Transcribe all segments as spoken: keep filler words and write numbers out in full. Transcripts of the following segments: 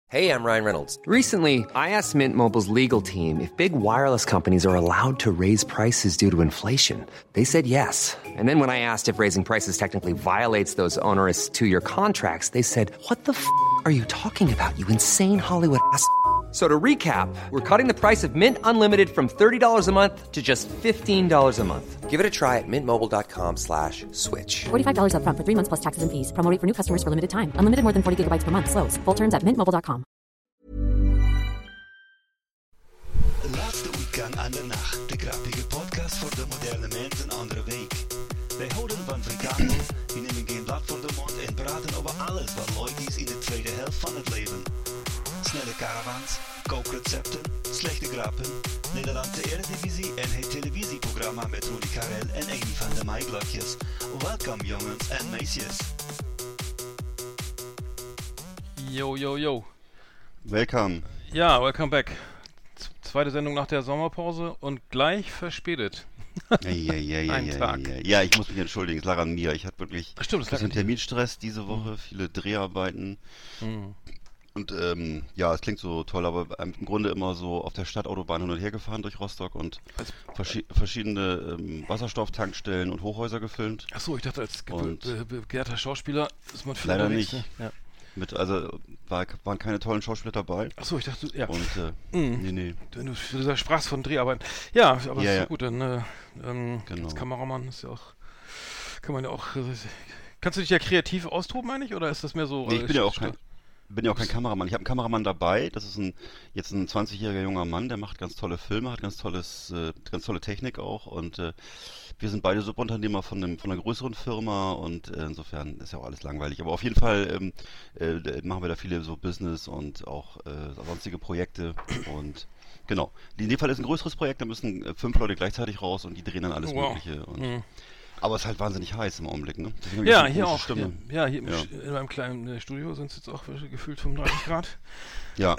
Hey, I'm Ryan Reynolds. Recently, I asked Mint Mobile's legal team if big wireless companies are allowed to raise prices due to inflation. They said yes. And then when I asked if raising prices technically violates those onerous two-year contracts, they said, "What the f*** are you talking about, you insane Hollywood ass?" So to recap, we're cutting the price of Mint Unlimited from thirty dollars a month to just fifteen dollars a month. Give it a try at mintmobile.com slash switch. forty-five dollars up front for three months plus taxes and fees. Promo rate for new customers for limited time. Unlimited more than forty gigabytes per month. Slows full terms at mint mobile dot com. Laatste weekend aan de nacht. De grappige podcast voor de moderne mens een andere week. Wij houden van frikandel, die nemen geen blad voor de mond en praten over alles wat leuk is in de tweede helft van het leven. Snelle caravans, kookrecepten, slechte grappen, Nederlandse Eredivisie en het televisieprogramma met Rudy Karel en een van de Maiglokjes. Welkom jongens en meisjes. Yo, yo, yo. Welcome. Ja, welcome back. Z- zweite Sendung nach der Sommerpause und gleich verspätet. Ja, ja, ja, ja, Ein ja, Tag. ja, ja, ich muss mich entschuldigen, es lag an mir. Ich hatte wirklich Ach, stimmt, es ein lag bisschen an dir. Terminstress diese Woche, viele Dreharbeiten. Hm. Und ähm, ja, es klingt so toll, aber im Grunde immer so auf der Stadtautobahn hin und her gefahren durch Rostock und Als- verschi verschiedene ähm, Wasserstofftankstellen und Hochhäuser gefilmt. Achso, ich dachte, als ge Und- be be begehrter Schauspieler ist man viel Leider unterwegs, nicht. Ne? Ja. Mit, also war, waren keine tollen Schauspieler dabei. Achso, ich dachte, ja. Und äh, Mhm. nee, nee. Du, du, du sprachst von Dreharbeiten. Ja, aber Ja, ist ja. ja gut, dann äh, ähm, Genau. als Kameramann ist ja auch, kann man ja auch, äh, kannst du dich ja kreativ austoben eigentlich, oder ist das mehr so? Nee, ich äh, bin ja auch st- kein, bin ja auch kein Kameramann. Ich habe einen Kameramann dabei. Das ist ein jetzt ein zwanzigjähriger junger Mann, der macht ganz tolle Filme, hat ganz tolles, äh, ganz tolle Technik auch. Und äh, wir sind beide Subunternehmer von einem, von einer größeren Firma und äh, insofern ist ja auch alles langweilig. Aber auf jeden Fall ähm, äh, da machen wir da viele so Business und auch äh, sonstige Projekte und genau. In dem Fall ist ein größeres Projekt, da müssen äh, fünf Leute gleichzeitig raus und die drehen dann alles Wow. Mögliche. Und, Mhm. Aber es ist halt wahnsinnig heiß im Augenblick, ne? Deswegen hab ich Ja, so eine hier komische auch. Stimme. Hier, ja, hier im Ja. Sch- in meinem kleinen äh, Studio sind es jetzt auch äh, gefühlt fünfunddreißig Grad. Ja,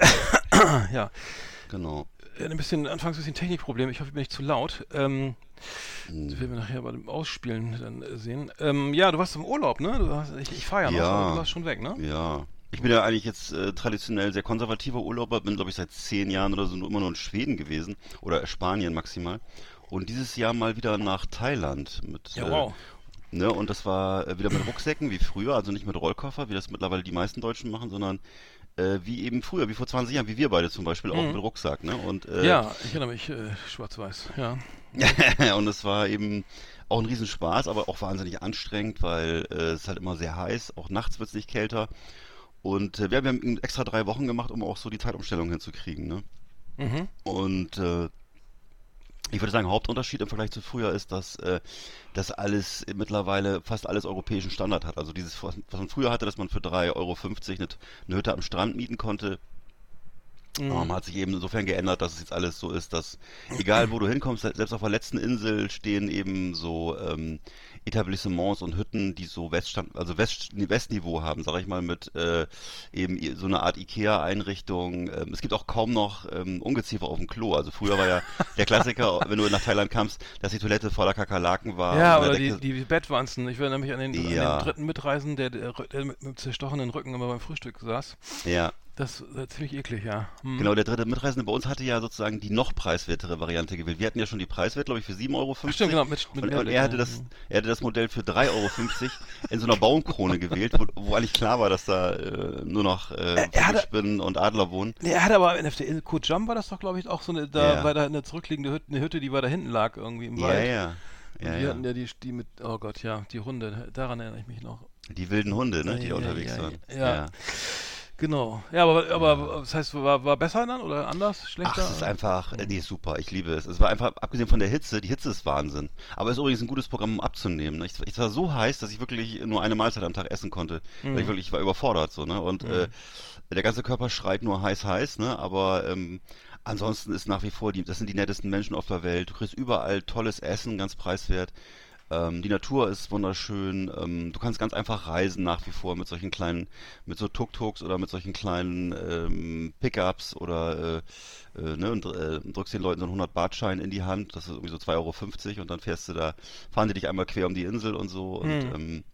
Ja, genau. äh, ein bisschen, anfangs ein bisschen Technikproblem. Ich hoffe, ich bin nicht zu laut. Ähm, Hm. das werden wir nachher bei dem Ausspielen dann äh, sehen. Ähm, ja, du warst im Urlaub, ne? Du hast, ich ich fahre ja noch, Ja. aber du warst schon weg, ne? Ja, ich bin ja eigentlich jetzt äh, traditionell sehr konservativer Urlauber, bin glaube ich seit zehn Jahren oder so nur immer nur in Schweden gewesen oder Spanien maximal. Und dieses Jahr mal wieder nach Thailand mit, Ja, äh, wow. ne, und das war äh, wieder mit Rucksäcken wie früher, also nicht mit Rollkoffer, wie das mittlerweile die meisten Deutschen machen, sondern äh, wie eben früher, wie vor zwanzig Jahren, wie wir beide zum Beispiel, auch Mhm. mit Rucksack, ne? Und äh, Ja, ich erinnere mich, äh, schwarz-weiß, ja. und es war eben auch ein Riesenspaß, aber auch wahnsinnig anstrengend, weil äh, es ist halt immer sehr heiß, auch nachts wird es nicht kälter. Und äh, wir haben ja extra drei Wochen gemacht, um auch so die Zeitumstellung hinzukriegen, ne? Mhm. Und äh, ich würde sagen, Hauptunterschied im Vergleich zu früher ist, dass äh, das alles mittlerweile fast alles europäischen Standard hat. Also dieses, was was man früher hatte, dass man für drei Euro fünfzig eine, eine Hütte am Strand mieten konnte, Mhm. ähm, hat sich eben insofern geändert, dass es jetzt alles so ist, dass egal wo du hinkommst, se- selbst auf der letzten Insel stehen eben so ähm, Etablissements und Hütten, die so Weststand, also West, Westniveau haben, sag ich mal, mit äh, eben i- so eine Art Ikea-Einrichtung. Ähm, es gibt auch kaum noch ähm, Ungeziefer auf dem Klo. Also früher war ja der Klassiker, wenn du nach Thailand kamst, dass die Toilette voller Kakerlaken war. Ja, und in oder der die, Decke- die Bettwanzen. Ich erinnere mich an den, Ja. an den dritten Mitreisen, der, der, der mit, mit zerstochenen Rücken immer beim Frühstück saß. ja. Das war ziemlich eklig, ja. Hm. Genau, der dritte Mitreisende bei uns hatte ja sozusagen die noch preiswertere Variante gewählt. Wir hatten ja schon die Preiswert, glaube ich, für sieben Euro fünfzig. Ach, stimmt, genau, mit- mit und, und Mehrblick, er hatte ja. das, er hatte das Modell für drei Euro fünfzig in so einer Baumkrone gewählt, wo, wo eigentlich klar war, dass da äh, nur noch äh, er hatte- Vogelspinnen und Adler wohnen. Nee, er hatte aber auf der Insel Koh Jam war das doch, glaube ich, auch so eine, da Ja. war da eine zurückliegende Hütte, eine Hütte, die wir da hinten lag, irgendwie im Ja, Wald. ja. Und Ja, wir ja. hatten ja die, die mit, oh Gott, ja, die Hunde, daran erinnere ich mich noch. Die wilden Hunde, ne, die Ja, da ja, unterwegs ja, waren. ja. Genau. Ja, aber, aber das heißt, war, war besser dann oder anders, Ach, schlechter? es ist einfach, äh, nee, super, ich liebe es. Es war einfach, abgesehen von der Hitze, die Hitze ist Wahnsinn. Aber es ist übrigens ein gutes Programm, um abzunehmen. Ne? Ich, ich war so heiß, dass ich wirklich nur eine Mahlzeit am Tag essen konnte. Mhm. Weil ich wirklich, ich war überfordert so, ne? Und äh, der ganze Körper schreit nur heiß, heiß, ne? Aber ähm, ansonsten ist nach wie vor, die, das sind die nettesten Menschen auf der Welt. Du kriegst überall tolles Essen, ganz preiswert. Ähm, die Natur ist wunderschön. Ähm, du kannst ganz einfach reisen nach wie vor mit solchen kleinen, mit so Tuk-Tuks oder mit solchen kleinen ähm, Pickups oder äh, äh, ne, und äh, drückst den Leuten so einen hundert-Baht-Schein in die Hand. Das ist irgendwie so zwei Euro fünfzig und dann fährst du da, fahren die dich einmal quer um die Insel und so. Und Hm. ähm,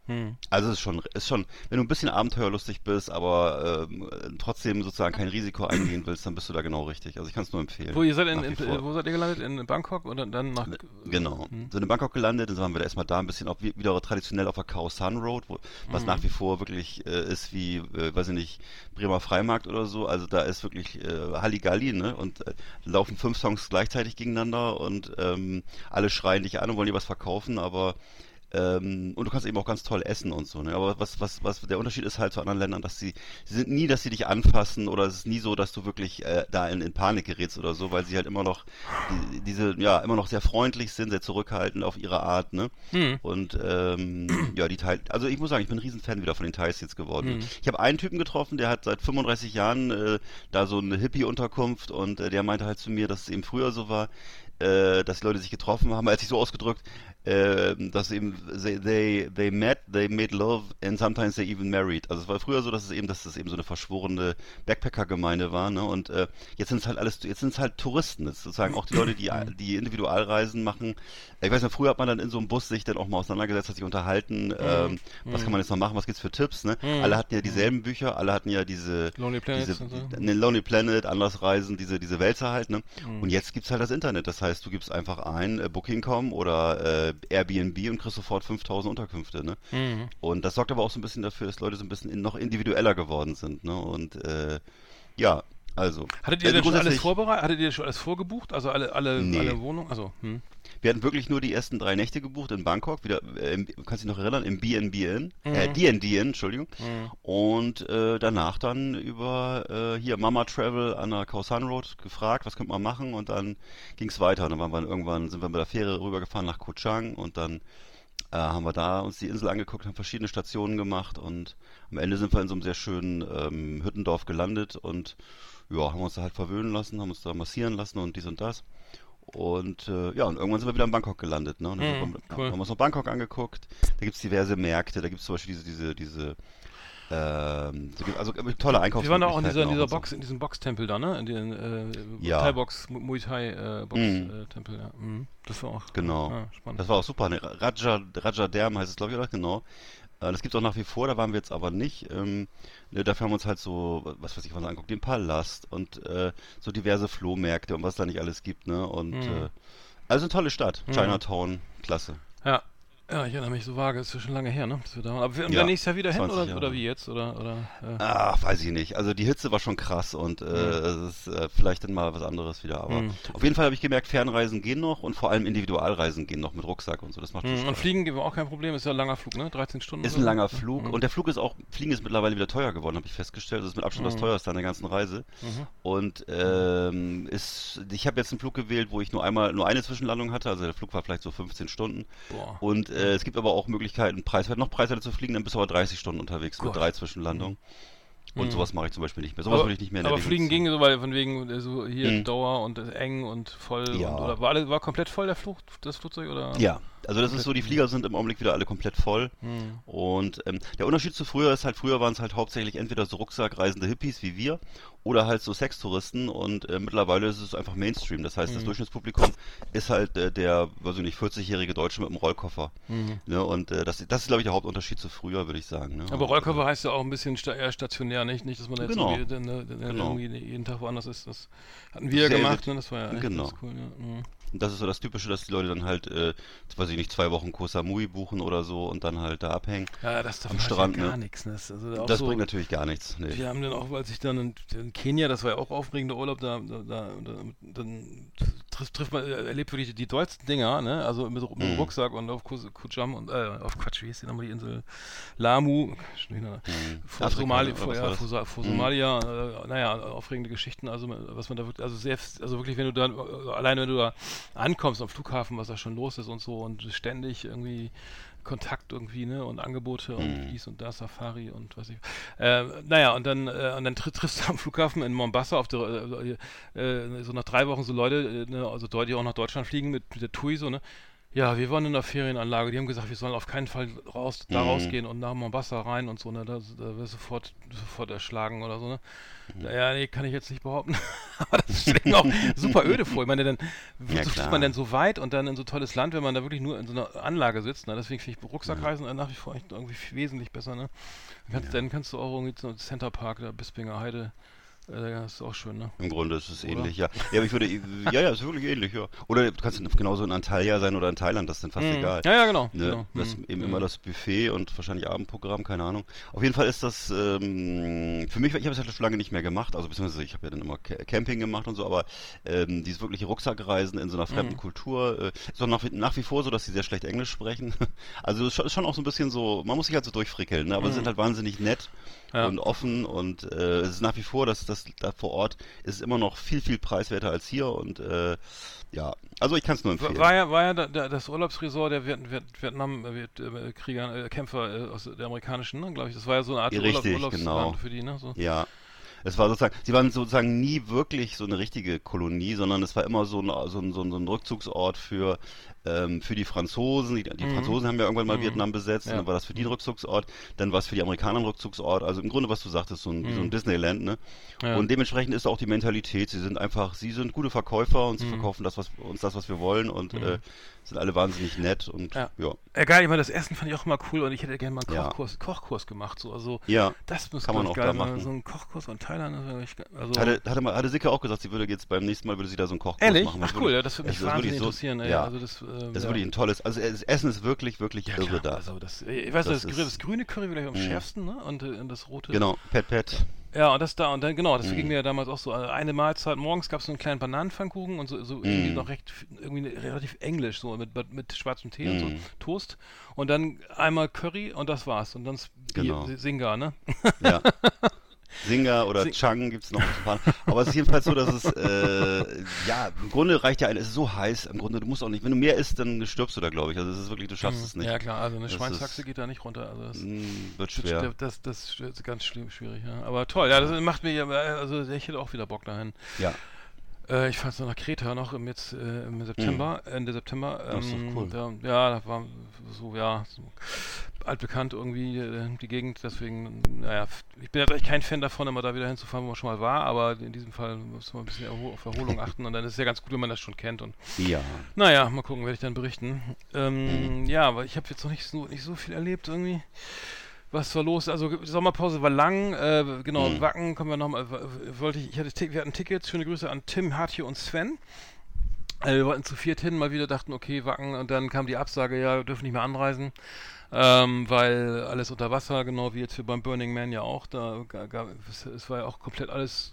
Hm. Also es ist schon, ist schon, wenn du ein bisschen abenteuerlustig bist, aber ähm, trotzdem sozusagen kein Risiko eingehen willst, dann bist du da genau richtig. Also ich kann es nur empfehlen. Wo ihr seid in, nach wie in, vor. wo seid ihr gelandet? In Bangkok und dann, dann nach Genau. Hm. Sind in Bangkok gelandet, dann waren wir da erstmal da ein bisschen auch wie- wieder traditionell auf der Khao San Road, wo, was Mhm. nach wie vor wirklich äh, ist wie, äh, weiß ich nicht, Bremer Freimarkt oder so. Also da ist wirklich äh, Halligalli, ne? Und äh, laufen fünf Songs gleichzeitig gegeneinander und ähm, alle schreien dich an und wollen dir was verkaufen, aber ähm, und du kannst eben auch ganz toll essen und so, ne? Aber was, was, was der Unterschied ist halt zu anderen Ländern, dass sie, sie sind nie, dass sie dich anfassen oder es ist nie so, dass du wirklich äh, da in, in Panik gerätst oder so, weil sie halt immer noch die, diese, ja, immer noch sehr freundlich sind, sehr zurückhaltend auf ihre Art, ne? Hm. Und ähm, ja, die Thai, also ich muss sagen, ich bin ein Riesenfan wieder von den Thais jetzt geworden. Hm. Ich habe einen Typen getroffen, der hat seit fünfunddreißig Jahren äh, da so eine Hippie-Unterkunft und äh, der meinte halt zu mir, dass es eben früher so war, äh, dass die Leute sich getroffen haben, er hat sich so ausgedrückt, äh, dass eben they, they they met, they made love and sometimes they even married. Also es war früher so, dass es eben, dass es eben so eine verschworene Backpacker-Gemeinde war, ne? Und äh, jetzt sind es halt alles, jetzt sind es halt Touristen, das ist sozusagen auch die Leute, die die Individualreisen machen. Ich weiß nicht, früher hat man dann in so einem Bus sich dann auch mal auseinandergesetzt, hat sich unterhalten, ähm, was kann man jetzt noch machen, was gibt's für Tipps, ne? Alle hatten ja dieselben Bücher, alle hatten ja diese Lonely Planets diese, und so. ne, Lonely Planet, Andersreisen, diese diese Wälzer halt, ne? Und jetzt gibt's halt das Internet, das heißt, du gibst einfach ein äh, Booking Punkt com oder äh, Airbnb und kriegst sofort fünftausend Unterkünfte, ne? Mhm. Und das sorgt aber auch so ein bisschen dafür, dass Leute so ein bisschen in, noch individueller geworden sind, ne? Und äh, ja, also. Hattet ihr Also denn schon alles grundsätzlich- vorbereitet? Hattet ihr schon alles vorgebucht? Also alle, alle, Nee. alle Wohnungen? Also, hm. Wir hatten wirklich nur die ersten drei Nächte gebucht in Bangkok, wieder, äh, im, kannst du dich noch erinnern, im B and B Inn, äh, D and D Inn, Entschuldigung. Und äh, danach dann über äh, hier Mama Travel an der Khao San Road gefragt, was könnte man machen und dann ging's weiter. Und dann waren wir irgendwann, sind wir mit der Fähre rübergefahren nach Koh Chang und dann äh, haben wir da uns die Insel angeguckt, haben verschiedene Stationen gemacht und am Ende sind wir in so einem sehr schönen ähm, Hüttendorf gelandet und ja, haben uns da halt verwöhnen lassen, haben uns da massieren lassen und dies und das. Und äh, ja, und irgendwann sind wir wieder in Bangkok gelandet, ne? Und dann Mhm, sind wir, cool. haben wir uns noch Bangkok angeguckt. Da gibt's diverse Märkte, da gibt's zum Beispiel diese, diese, diese, ähm, so, also äh, tolle Einkaufsmöglichkeiten. Wir waren auch in dieser, in auch dieser und so. Box, in diesem Boxtempel da, ne? In den äh, Ja. Thai-Box, Mu- Muay Thai äh, Box Mhm. äh, Tempel, ja. Mhm. Das war auch Genau. ja, spannend. Das war auch super. Ne? Raja, Raja Derm heißt es, glaube ich, oder? Genau. Äh, Das gibt's auch nach wie vor, da waren wir jetzt aber nicht. Ähm, ne, dafür haben wir uns halt so, was weiß ich, was angeguckt, den Palast und äh, so diverse Flohmärkte und was da nicht alles gibt, ne? Und Mhm. äh, also eine tolle Stadt. Mhm. Chinatown, klasse. Ja. Ja, ich erinnere mich so vage, ist ja schon lange her, ne? Dass wir da waren. Aber wir, und Ja, dann nächstes Jahr wieder hin zwanzig oder, Jahre. oder wie jetzt? Oder, oder, äh, Ach, weiß ich nicht. Also die Hitze war schon krass und äh, es ist äh, vielleicht dann mal was anderes wieder. Aber Mhm. auf jeden Fall habe ich gemerkt, Fernreisen gehen noch und vor allem Individualreisen gehen noch mit Rucksack und so. Das macht schon Mhm. Und Spaß. Fliegen gibt auch kein Problem, ist ja ein langer Flug, ne? dreizehn Stunden. Ist oder ein so. langer Flug Mhm. und der Flug ist auch, Fliegen ist mittlerweile wieder teuer geworden, habe ich festgestellt. Das ist mit Abstand das Mhm. teuerste an der ganzen Reise. Mhm. Und ähm, ist, ich habe jetzt einen Flug gewählt, wo ich nur einmal, nur eine Zwischenlandung hatte. Also der Flug war vielleicht so fünfzehn Stunden. Boah. Und äh, es gibt aber auch Möglichkeiten, preiswert, noch preiswerter zu fliegen, dann bist du aber dreißig Stunden unterwegs Gott. mit drei Zwischenlandungen. Und Mhm. sowas mache ich zum Beispiel nicht mehr. Sowas Aber, würde ich nicht mehr in der aber Fliegen Gegend- ging so, weil von wegen äh, so hier Mhm. Dauer und äh, eng und voll. Ja. Und, oder war, alle, war komplett voll der Flug, das Flugzeug? Oder? Ja, also das ist so, die Flieger sind im Augenblick wieder alle komplett voll. Mhm. Und ähm, der Unterschied zu früher ist halt, früher waren es halt hauptsächlich entweder so rucksackreisende Hippies wie wir oder halt so Sextouristen und äh, mittlerweile ist es einfach Mainstream. Das heißt, das Mhm. Durchschnittspublikum ist halt äh, der, weiß ich nicht, vierzigjährige Deutsche mit einem Rollkoffer. Mhm. Ne? Und äh, das, das ist, glaube ich, der Hauptunterschied zu früher, würde ich sagen. Ne? Aber Und, Rollkoffer heißt ja auch ein bisschen sta eher stationär, nicht? Nicht, dass man jetzt Genau. irgendwie, dann, dann, dann Genau. irgendwie jeden Tag woanders ist. Das hatten wir ja Sehr, gemacht, sehr- ne? Das war ja echt genau. ganz cool. Ja. Mhm. Und das ist so das Typische, dass die Leute dann halt, äh, weiß ich nicht, zwei Wochen Koh Samui buchen oder so und dann halt da abhängen. Ja, das davon Am hat Strand, ja gar ne? nichts. Ne? Das, also auch Das so, bringt natürlich gar nichts. Nee. Wir haben dann auch, als ich dann in, in Kenia, das war ja auch aufregender Urlaub, da, da, da, da dann trifft, trifft man, erlebt wirklich die dollsten Dinger, ne? Also mit, mit dem Mhm. Rucksack und auf Koh Koh Cham und äh, auf Quatsch, wie hieß die nochmal die Insel? Lamu, schon wieder, Mhm. vor, Afrika, Somali, oder vor, was ja, war das? vor, Sa- vor Mhm. Somalia, äh, naja, aufregende Geschichten, also was man da wirklich, also sehr, also wirklich, wenn du da, alleine wenn du da ankommst am Flughafen, was da schon los ist und so und ständig irgendwie Kontakt irgendwie, ne, und Angebote und Mhm. dies und das, Safari und was ich. Äh, naja, und dann, äh, und dann tri triffst du am Flughafen in Mombasa auf der, äh, äh, so nach drei Wochen so Leute, äh, ne, also Leute, die auch nach Deutschland fliegen mit, mit der T U I so, ne. Ja, wir waren in der Ferienanlage, die haben gesagt, wir sollen auf keinen Fall raus, da Mhm. rausgehen und nach Mombasa rein und so, ne, da, da wirst du sofort, sofort erschlagen oder so, ne. Mhm. Ja, nee, kann ich jetzt nicht behaupten. Aber das stelle ich mir auch super öde vor. Ich meine, dann Ja, wozu fliegt klar. man denn so weit und dann in so ein tolles Land, wenn man da wirklich nur in so einer Anlage sitzt. Ne? Deswegen finde ich Rucksackreisen nach wie vor echt irgendwie wesentlich besser. Ne? Dann, kannst, dann kannst du auch irgendwie so Center Park, da Bispinger Heide, äh, das ist auch schön, ne? Im Grunde ist es Oder? ähnlich, ja. Ja, aber ich würde, ja, ja, ist wirklich ähnlich, ja. Oder du kannst genauso in Antalya sein oder in Thailand, das ist dann fast Mhm. egal. Ja, ja, genau. Ne? genau. Das ist Mhm. eben Mhm. immer das Buffet und wahrscheinlich Abendprogramm, keine Ahnung. Auf jeden Fall ist das ähm, für mich, ich habe es ja schon lange nicht mehr gemacht, also beziehungsweise ich habe ja dann immer Ca- Camping gemacht und so, aber ähm, dieses wirkliche Rucksackreisen in so einer fremden Mhm. Kultur äh, ist auch nach, wie- nach wie vor so, dass sie sehr schlecht Englisch sprechen. Also es ist schon, ist schon auch so ein bisschen so, man muss sich halt so durchfrickeln, ne? Aber sie sind halt wahnsinnig nett Ja. und offen und äh, es ist nach wie vor, dass das da vor Ort ist es immer noch viel, viel preiswerter als hier und äh, ja, also ich kann es nur empfehlen. War war ja, war ja da, da, das Urlaubsresort der Viet, Viet, Vietnam-Krieger, äh, Kämpfer äh, aus der amerikanischen, ne, glaube ich. Das war ja so eine Art Ja, Urlaub, richtig, Urlaubsland genau. für die, ne? So. Ja, es war sozusagen, sie waren sozusagen nie wirklich so eine richtige Kolonie, sondern es war immer so ein, so ein, so ein, so ein Rückzugsort für, ähm, für die Franzosen. Die, die Mhm. Franzosen haben ja irgendwann mal Mhm. Vietnam besetzt, Ja. und dann war das für die ein Rückzugsort, dann war es für die Amerikaner ein Rückzugsort. Also im Grunde, was du sagtest, so ein, wie so ein Mhm. Disneyland, ne? Ja. Und dementsprechend ist auch die Mentalität, sie sind einfach, sie sind gute Verkäufer und sie Mhm. verkaufen das, was, uns das, was wir wollen und äh, sind alle wahnsinnig nett und Ja. ja. Äh, geil, ich meine, das Essen fand ich auch immer cool und ich hätte gerne mal einen Ja. Kochkurs, Kochkurs gemacht. So. Also, Ja, das muss kann man glaub ich, auch geil da sein. machen. So ein Kochkurs in Thailand. Das wäre echt ge- also, Hatte, hatte, mal, hatte Sicke auch gesagt, sie würde jetzt beim nächsten Mal würde sie da so einen Kochkurs ehrlich? machen. Ach Das cool, würde- ja, das würde mich es ist wirklich wahnsinnig so- interessieren. Ey. ja. Also das, äh, Das ist ja. wirklich ein tolles, also das Essen ist wirklich, wirklich, Ja, wirklich irre klar, da. also das, ich weiß, Das das, ist- das grüne Curry vielleicht am Mhm. schärfsten, ne? Und, äh, und das rote. Genau, Pet Pet. Ja, und das da, und dann, genau, das Mhm. ging mir ja damals auch so. Also eine Mahlzeit, morgens gab es so einen kleinen Bananenpfannkuchen und so, so irgendwie Mhm. noch recht, irgendwie relativ englisch, so mit, mit schwarzem Tee und so, Mhm. Toast. Und dann einmal Curry und das war's. Und dann Genau. Bier, Singa, ne? Ja. Singa oder Sing- Chang gibt's noch ein paar. Aber es ist jedenfalls so, dass es, äh, ja, im Grunde reicht ja ein, es ist so heiß, im Grunde, du musst auch nicht, wenn du mehr isst, dann stirbst du da, glaube ich. Also es ist wirklich, du schaffst es nicht. Ja, klar, also eine Das Schweinshaxe ist- geht da nicht runter. Also das, Mm, Wird das, schwer. das, das ist ganz schlimm, schwierig, ja. Aber toll, ja, das macht mir ja, also ich hätte auch wieder Bock dahin. Ja. Äh, ich fahre jetzt noch nach Kreta noch im, jetzt, äh, im September, Ende September. Das ist doch Ähm, cool. Da, ja, da war so, ja, so altbekannt irgendwie äh, die Gegend, deswegen, naja, f- ich bin jetzt echt kein Fan davon, immer da wieder hinzufahren, wo man schon mal war, aber in diesem Fall muss man ein bisschen Erho- auf Erholung achten und dann ist es ja ganz gut, wenn man das schon kennt und Ja. naja, mal gucken, werde ich dann berichten. Ähm, Mhm. Ja, aber ich habe jetzt noch nicht so, nicht so viel erlebt irgendwie. Was war los? Also die Sommerpause war lang. Äh, genau, Mhm. Wacken kommen wir nochmal. Wollte ich, ich hatte, Ti- wir hatten Tickets. Schöne Grüße an Tim, Hartje und Sven. Äh, wir wollten zu viert hin, mal wieder dachten, okay, Wacken. Und dann kam die Absage, ja, wir dürfen nicht mehr anreisen. Ähm, weil alles unter Wasser, genau wie jetzt für beim Burning Man ja auch. Da ga- ga- es, es war ja auch komplett alles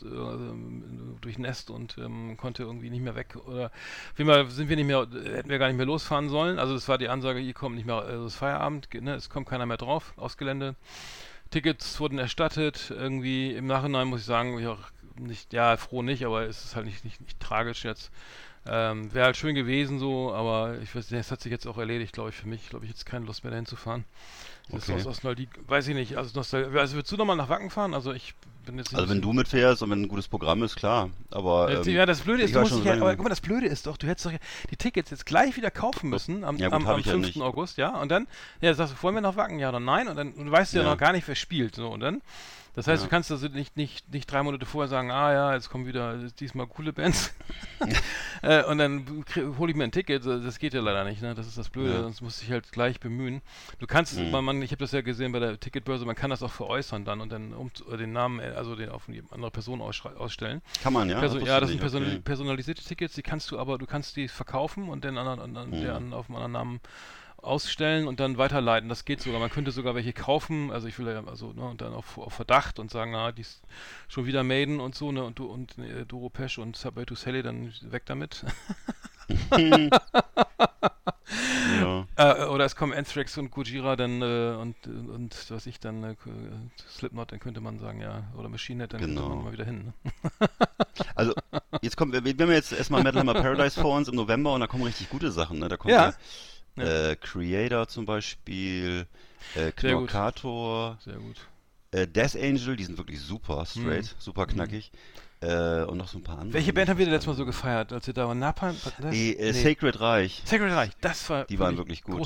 äh, durchnässt und ähm, konnte irgendwie nicht mehr weg. Oder auf jeden Fall sind wir nicht mehr, hätten wir gar nicht mehr losfahren sollen. Also das war die Ansage, hier kommt nicht mehr, also es ist Feierabend, ge- ne, es kommt keiner mehr drauf aufs Gelände. Tickets wurden erstattet. Irgendwie im Nachhinein muss ich sagen, ich auch nicht, ja, froh nicht, aber es ist halt nicht, nicht, nicht tragisch jetzt. Ähm, Wäre halt schön gewesen so, aber ich weiß nicht, es hat sich jetzt auch erledigt, glaube ich, für mich. Glaube ich, jetzt keine Lust mehr dahin zu fahren. Das Okay. ist aus Nostalgie, weiß ich nicht, also Nostalgie, also würdest du nochmal nach Wacken fahren? Also ich bin jetzt nicht Also wenn so- du mitfährst und wenn ein gutes Programm ist, klar. Aber ja, ähm, ja, das Blöde ist, ich du war musst schon dich ja, lange- aber guck mal, das Blöde ist doch, du hättest doch die Tickets jetzt gleich wieder kaufen müssen am, Ja, gut, am, hab am ich ja fünften nicht. August, ja, und dann, ja, sagst du, wollen wir nach Wacken, ja oder nein, und dann und du weißt ja, Ja. noch gar nicht, wer spielt, so, und dann, das heißt, Ja. du kannst also nicht, nicht, nicht drei Monate vorher sagen, ah ja, jetzt kommen wieder diesmal coole Bands, äh, und dann hole ich mir ein Ticket, das geht ja leider nicht, ne, das ist das Blöde, Ja. sonst musst du dich halt gleich bemühen. Du kannst, Mhm. man, man, ich habe das ja gesehen bei der Ticketbörse, man kann das auch veräußern dann und dann um, den Namen, äh, also den auf eine andere Person ausschrei- ausstellen. Kann man, ja? Perso wusste ja, ich das sind nicht, personali okay. personalisierte Tickets, die kannst du aber, du kannst die verkaufen und den anderen, an, an, Mhm. der an, auf einen anderen Namen ausstellen und dann weiterleiten. Das geht sogar. Man könnte sogar welche kaufen, also ich will ja, also, ne, und dann auf, auf Verdacht und sagen, na, die ist schon wieder Maiden und so, ne, und du und äh, Doro Pesch und Subway to Sally, dann weg damit. Ja. Äh, oder es kommen Anthrax und Gojira dann äh, und, und, und was ich dann, äh, Slipknot, dann könnte man sagen, ja, oder Machine Head, dann Genau. könnte man mal wieder hin. Ne? Also, jetzt kommt, wir, wir haben jetzt erstmal Metal Hammer Paradise vor uns im November und da kommen richtig gute Sachen, ne? Da kommt Ja. ja, äh, Creator zum Beispiel, äh, Sehr gut. Knorkator, Sehr gut. äh, Death Angel, die sind wirklich super straight, Mhm. super knackig. Äh, und noch so ein paar andere. Welche Band haben wir denn letztes Mal so gefeiert, als wir da waren? Napalm? Was- das? Die äh, Nee. Sacred Reich, Sacred Reich, das war die waren wirklich gut. groß.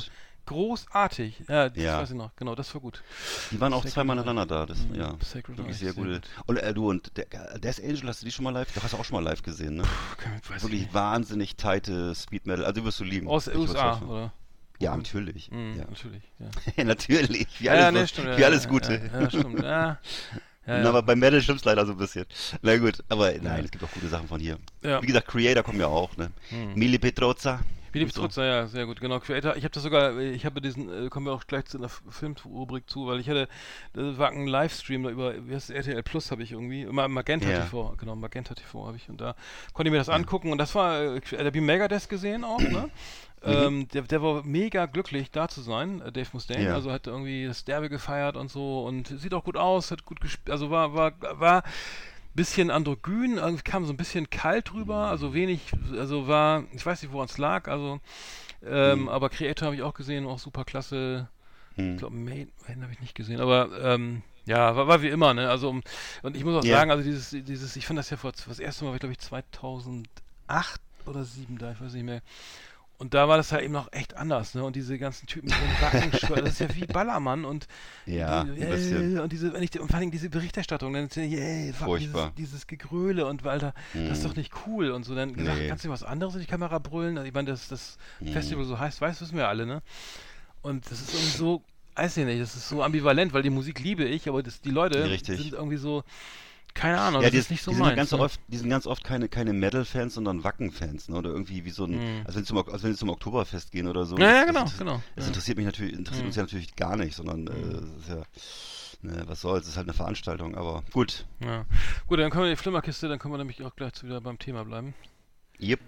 großartig. Ja, das Ja. weiß ich noch. Genau, das war gut. Die waren auch Sacred zweimal Eye. ineinander da. Das, Mhm. ja, Sacred wirklich Eye, sehr sehr gute. gut. Und äh, du, und der, Death Angel, hast du die schon mal live? Du hast du auch schon mal live gesehen, ne? Puh, weiß ich Wirklich nicht. wahnsinnig tighte Speed Metal. Also die wirst du lieben. Aus Ich den U S A, überzeugt von- oder? Ja, natürlich. Mhm, Ja. natürlich, ja. Natürlich. Wie Ja, alles, ja, nee, was- stimmt. wie ja, alles ja, Gute. Ja, ja, stimmt. Ja, ja, Na, ja. aber bei Metal stimmt's leider so ein bisschen. Na gut, aber nein, es gibt auch gute Sachen von hier. Ja. Wie gesagt, Creator kommen ja auch, ne? Mili Petrozza. Wie die und so. Petruzza, ja, sehr gut, genau. Creator, ich habe das sogar, ich habe diesen, äh, kommen wir auch gleich zu einer Filmrubrik zu, weil ich hatte, das war ein Livestream da über, wie heißt das, R T L Plus habe ich irgendwie, Ma- Magenta Ja. T V, genau, Magenta T V habe ich und da konnte ich mir das angucken und das war, äh, da habe ich Megadeth gesehen auch, ne? Ähm, der, der war mega glücklich, da zu sein, äh, Dave Mustaine, Ja. also hat irgendwie das Derby gefeiert und so und sieht auch gut aus, hat gut gespielt, also war, war, war bisschen androgyn, also kam so ein bisschen kalt rüber, also wenig, also war, ich weiß nicht, woran es lag, also, ähm, Mhm. aber Creator habe ich auch gesehen, auch super klasse. Hm. Ich glaube, Maiden, Maiden habe ich nicht gesehen, aber ähm, ja, war, war wie immer, ne? Also um, und ich muss auch Ja. sagen, also dieses, dieses, ich fand das ja vor das erste Mal, glaube ich, zweitausendacht oder sieben da, ich weiß nicht mehr. Und da war das halt eben noch echt anders, ne? Und diese ganzen Typen mit den Wacken, das ist ja wie Ballermann und Ja, die, ein bisschen. äh, und diese, wenn ich, und vor allem diese Berichterstattung, dann ist ja, yeah, Furchtbar. Dieses, dieses Gegröle und Alter, das ist doch nicht cool und so, dann gesagt, Nee. kannst du was anderes in die Kamera brüllen? Also, ich meine, dass das Mhm. Festival so heißt, weiß, wissen wir alle, ne? Und das ist irgendwie so, weiß ich nicht, das ist so ambivalent, weil die Musik liebe ich, aber das, die Leute Richtig. sind irgendwie so, keine Ahnung, Ja, das die, ist nicht so die sind meins. ganz ne? oft, die sind ganz oft keine, keine Metal-Fans, sondern Wacken-Fans, ne? Oder irgendwie wie so ein, Mhm. als wenn sie zum, als wenn sie zum Oktoberfest gehen oder so. Ja, ja, Das- genau, das, genau. Das Ja. interessiert mich natürlich, interessiert uns ja natürlich gar nicht, sondern äh, das ist ja, ne, was soll's, das ist halt eine Veranstaltung, aber gut. Ja. Gut, dann kommen wir in die Flimmerkiste, dann können wir nämlich auch gleich wieder beim Thema bleiben. Yep.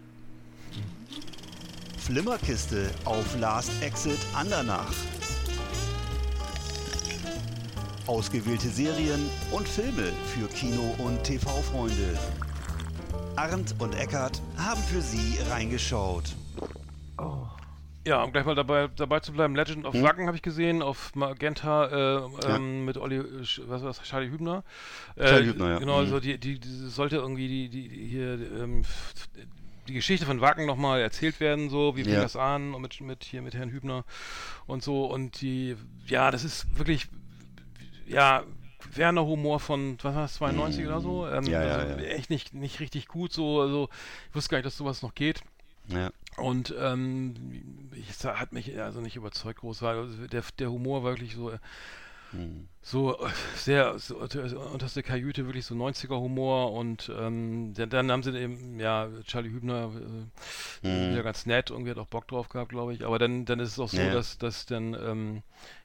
Flimmerkiste auf Last Exit Andernach. Ausgewählte Serien und Filme für Kino- und T V-Freunde. Arndt und Eckart haben für Sie reingeschaut. Ja, um gleich mal dabei, dabei zu bleiben, Legend of Hm? Wacken habe ich gesehen, auf Magenta äh, Ja. ähm, mit Olli, äh, Sch- was war das, Charlie Hübner. Äh, Charlie Hübner, ja. Genau, Mhm. also die, die, die sollte irgendwie die, die, die hier ähm, f- die Geschichte von Wacken nochmal erzählt werden, so, wie fing Ja. das an und mit, mit hier mit Herrn Hübner und so und die, ja, das ist wirklich, ja, Werner Humor von, was war das, zweiundneunzig oder so? Ähm, Ja, ja, also ja. echt nicht, nicht richtig gut so, also ich wusste gar nicht, dass sowas noch geht. Ja. Und ähm, es hat mich also nicht überzeugt groß, weil also der, der Humor war wirklich so, Hm. so äh, sehr, so, unter- unterste Kajüte, wirklich so neunziger Humor und ähm, dann, dann haben sie eben, ja, Charlie Hübner äh, Mhm. wieder ganz nett, irgendwie hat auch Bock drauf gehabt, glaube ich, aber dann, dann ist es auch so, Ja. dass, dass dann ähm,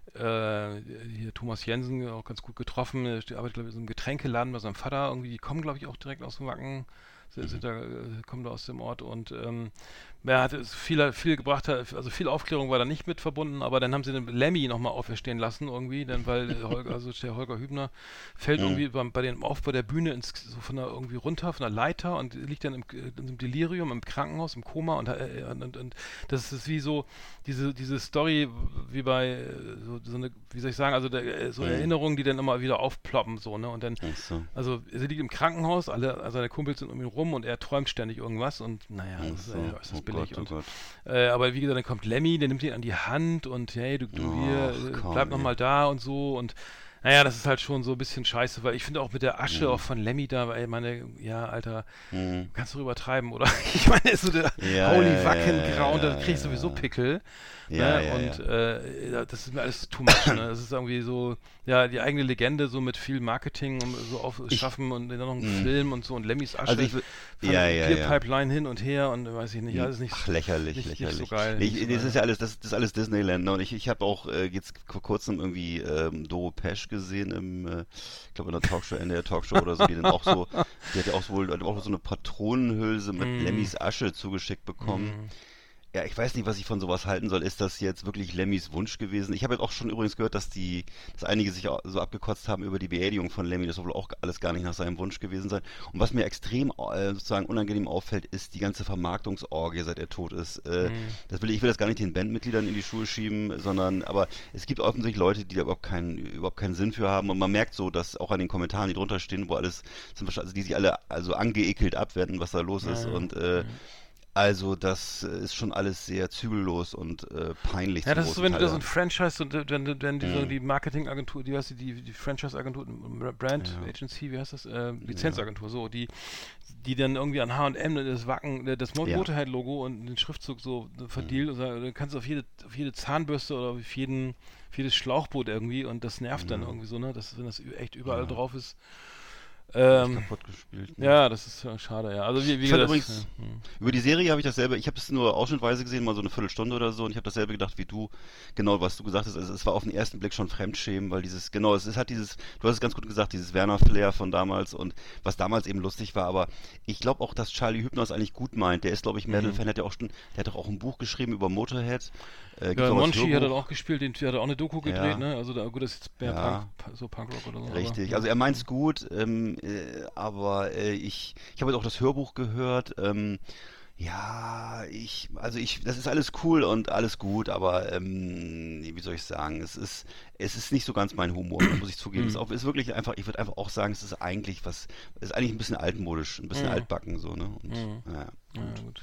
äh, hier Thomas Jensen auch ganz gut getroffen, der arbeitet, glaube ich, in so einem Getränkeladen bei seinem Vater, irgendwie, die kommen, glaube ich, auch direkt aus dem Wacken, sind, sind da, äh, kommen da aus dem Ort und ähm, er hat es viel, viel gebracht, also viel Aufklärung war da nicht mit verbunden, aber dann haben sie den Lemmy nochmal auferstehen lassen irgendwie, dann weil der Holger, also der Holger Hübner fällt Mhm. irgendwie beim, bei dem Aufbau der Bühne ins, so von der irgendwie runter, von der Leiter und liegt dann im, in einem Delirium im Krankenhaus, im Koma und, äh, und, und, und das ist wie so diese, diese Story wie bei äh, so, so eine, wie soll ich sagen, also der, äh, so Mhm. Erinnerungen, die dann immer wieder aufploppen so, ne, und dann Ach so. also er liegt im Krankenhaus, alle also seine Kumpels sind um ihn rum und er träumt ständig irgendwas und naja, Ach das ist, so. äh, ist das Oh billig Gott, oh und Gott. äh, aber wie gesagt, dann kommt Lemmy, der nimmt ihn an die Hand und hey, du, du hier, Ach, äh, komm, bleib ey. noch mal da und so und naja, das ist halt schon so ein bisschen scheiße, weil ich finde auch mit der Asche Mhm. auch von Lemmy da, weil meine, ja, Alter, Mhm. kannst du übertreiben, oder? Ich meine, ist so der Ja, Holy ja, Wackengrau und ja, da krieg ich ja, sowieso ja. Pickel. Ja, ne? ja, und ja. Äh, ja, das ist mir alles too much, ne? Das ist irgendwie so, ja, die eigene Legende, so mit viel Marketing und so auf Ich- schaffen und dann noch einen Mhm. Film und so und Lemmys Asche. Also ich will, von ja, ja, ja. Bierpipeline hin und her und weiß ich nicht, alles nicht. Ach, lächerlich, nicht, lächerlich. Nicht so geil. Nee, ich, nicht so das geil. ist ja alles, das, das ist alles Disneyland, ne? Und ich, ich habe auch äh, jetzt vor kurzem irgendwie ähm, Doro Pesch gesehen im, äh, ich glaube in der Talkshow, in der Talkshow oder so, die dann auch so, die hat ja auch wohl auch so eine Patronenhülse mit Mm. Lemmys Asche zugeschickt bekommen. Mhm. Ja, ich weiß nicht, was ich von sowas halten soll. Ist das jetzt wirklich Lemmys Wunsch gewesen? Ich habe jetzt auch schon übrigens gehört, dass die, dass einige sich auch so abgekotzt haben über die Beerdigung von Lemmy. Das soll wohl auch alles gar nicht nach seinem Wunsch gewesen sein. Und was mir extrem äh, sozusagen unangenehm auffällt, ist die ganze Vermarktungsorgie, seit er tot ist. Äh, Mhm. Das will ich will das gar nicht den Bandmitgliedern in die Schuhe schieben, sondern aber es gibt offensichtlich Leute, die da überhaupt keinen überhaupt keinen Sinn für haben. Und man merkt so, dass auch an den Kommentaren, die drunter stehen, wo alles, sind wahrscheinlich- also die sich alle also angeekelt abwerten, was da los ist. Ja, ja. Und äh, Also das äh, ist schon alles sehr zügellos und äh, peinlich. Ja, zum das ist so, großen wenn du Teil da so ein dann. Franchise und äh, wenn, wenn die, so Mhm. die Marketingagentur, die heißt die, die, die Franchise-Agentur, Brand Ja. Agency, wie heißt das? Äh, Lizenzagentur, so, die, die dann irgendwie an H und M das Wacken, äh, das Mo- Ja. Motorhead-Logo und den Schriftzug so äh, Mhm. verdealt und sagen, dann kannst du auf jede, auf jede Zahnbürste oder auf jeden, auf jedes Schlauchboot irgendwie und das nervt dann Ja. irgendwie so, ne? Das, wenn das ü- echt überall Ja. drauf ist. Alles Ähm, kaputt gespielt. Ne? ja, das ist ja schade, ja. Also wie, wie Ich fand gesagt, übrigens, ja, hm. über die Serie habe ich dasselbe, ich habe es nur ausschnittweise gesehen, mal so eine Viertelstunde oder so, und ich habe dasselbe gedacht wie du, genau was du gesagt hast. Also es war auf den ersten Blick schon Fremdschämen, weil dieses, genau, es ist, hat dieses, du hast es ganz gut gesagt, dieses Werner-Flair von damals und was damals eben lustig war, aber ich glaube auch, dass Charlie Hübner es eigentlich gut meint. Der ist, glaube ich, Metal-Fan, hat ja auch schon, der hat doch auch ein Buch geschrieben über Motorhead. Äh, gibt's Ja, auch als Monchi hat er Hörbuch. auch gespielt, den der hat auch eine Doku gedreht, Ja. ne? Also da, gut, das ist jetzt mehr Ja. Punk, so Punkrock oder so. Richtig, aber, also er meint's gut, ähm, äh, aber äh, ich, ich habe jetzt auch das Hörbuch gehört. Ähm, ja, ich, also ich, das ist alles cool und alles gut, aber ähm, wie soll ich sagen, es ist, es ist nicht so ganz mein Humor, muss ich zugeben. Es ist, auch, ist wirklich einfach, ich würde einfach auch sagen, es ist eigentlich was, es ist eigentlich ein bisschen altmodisch, ein bisschen Mhm. altbacken so, ne? Und, Mhm. ja, Ja, gut. gut.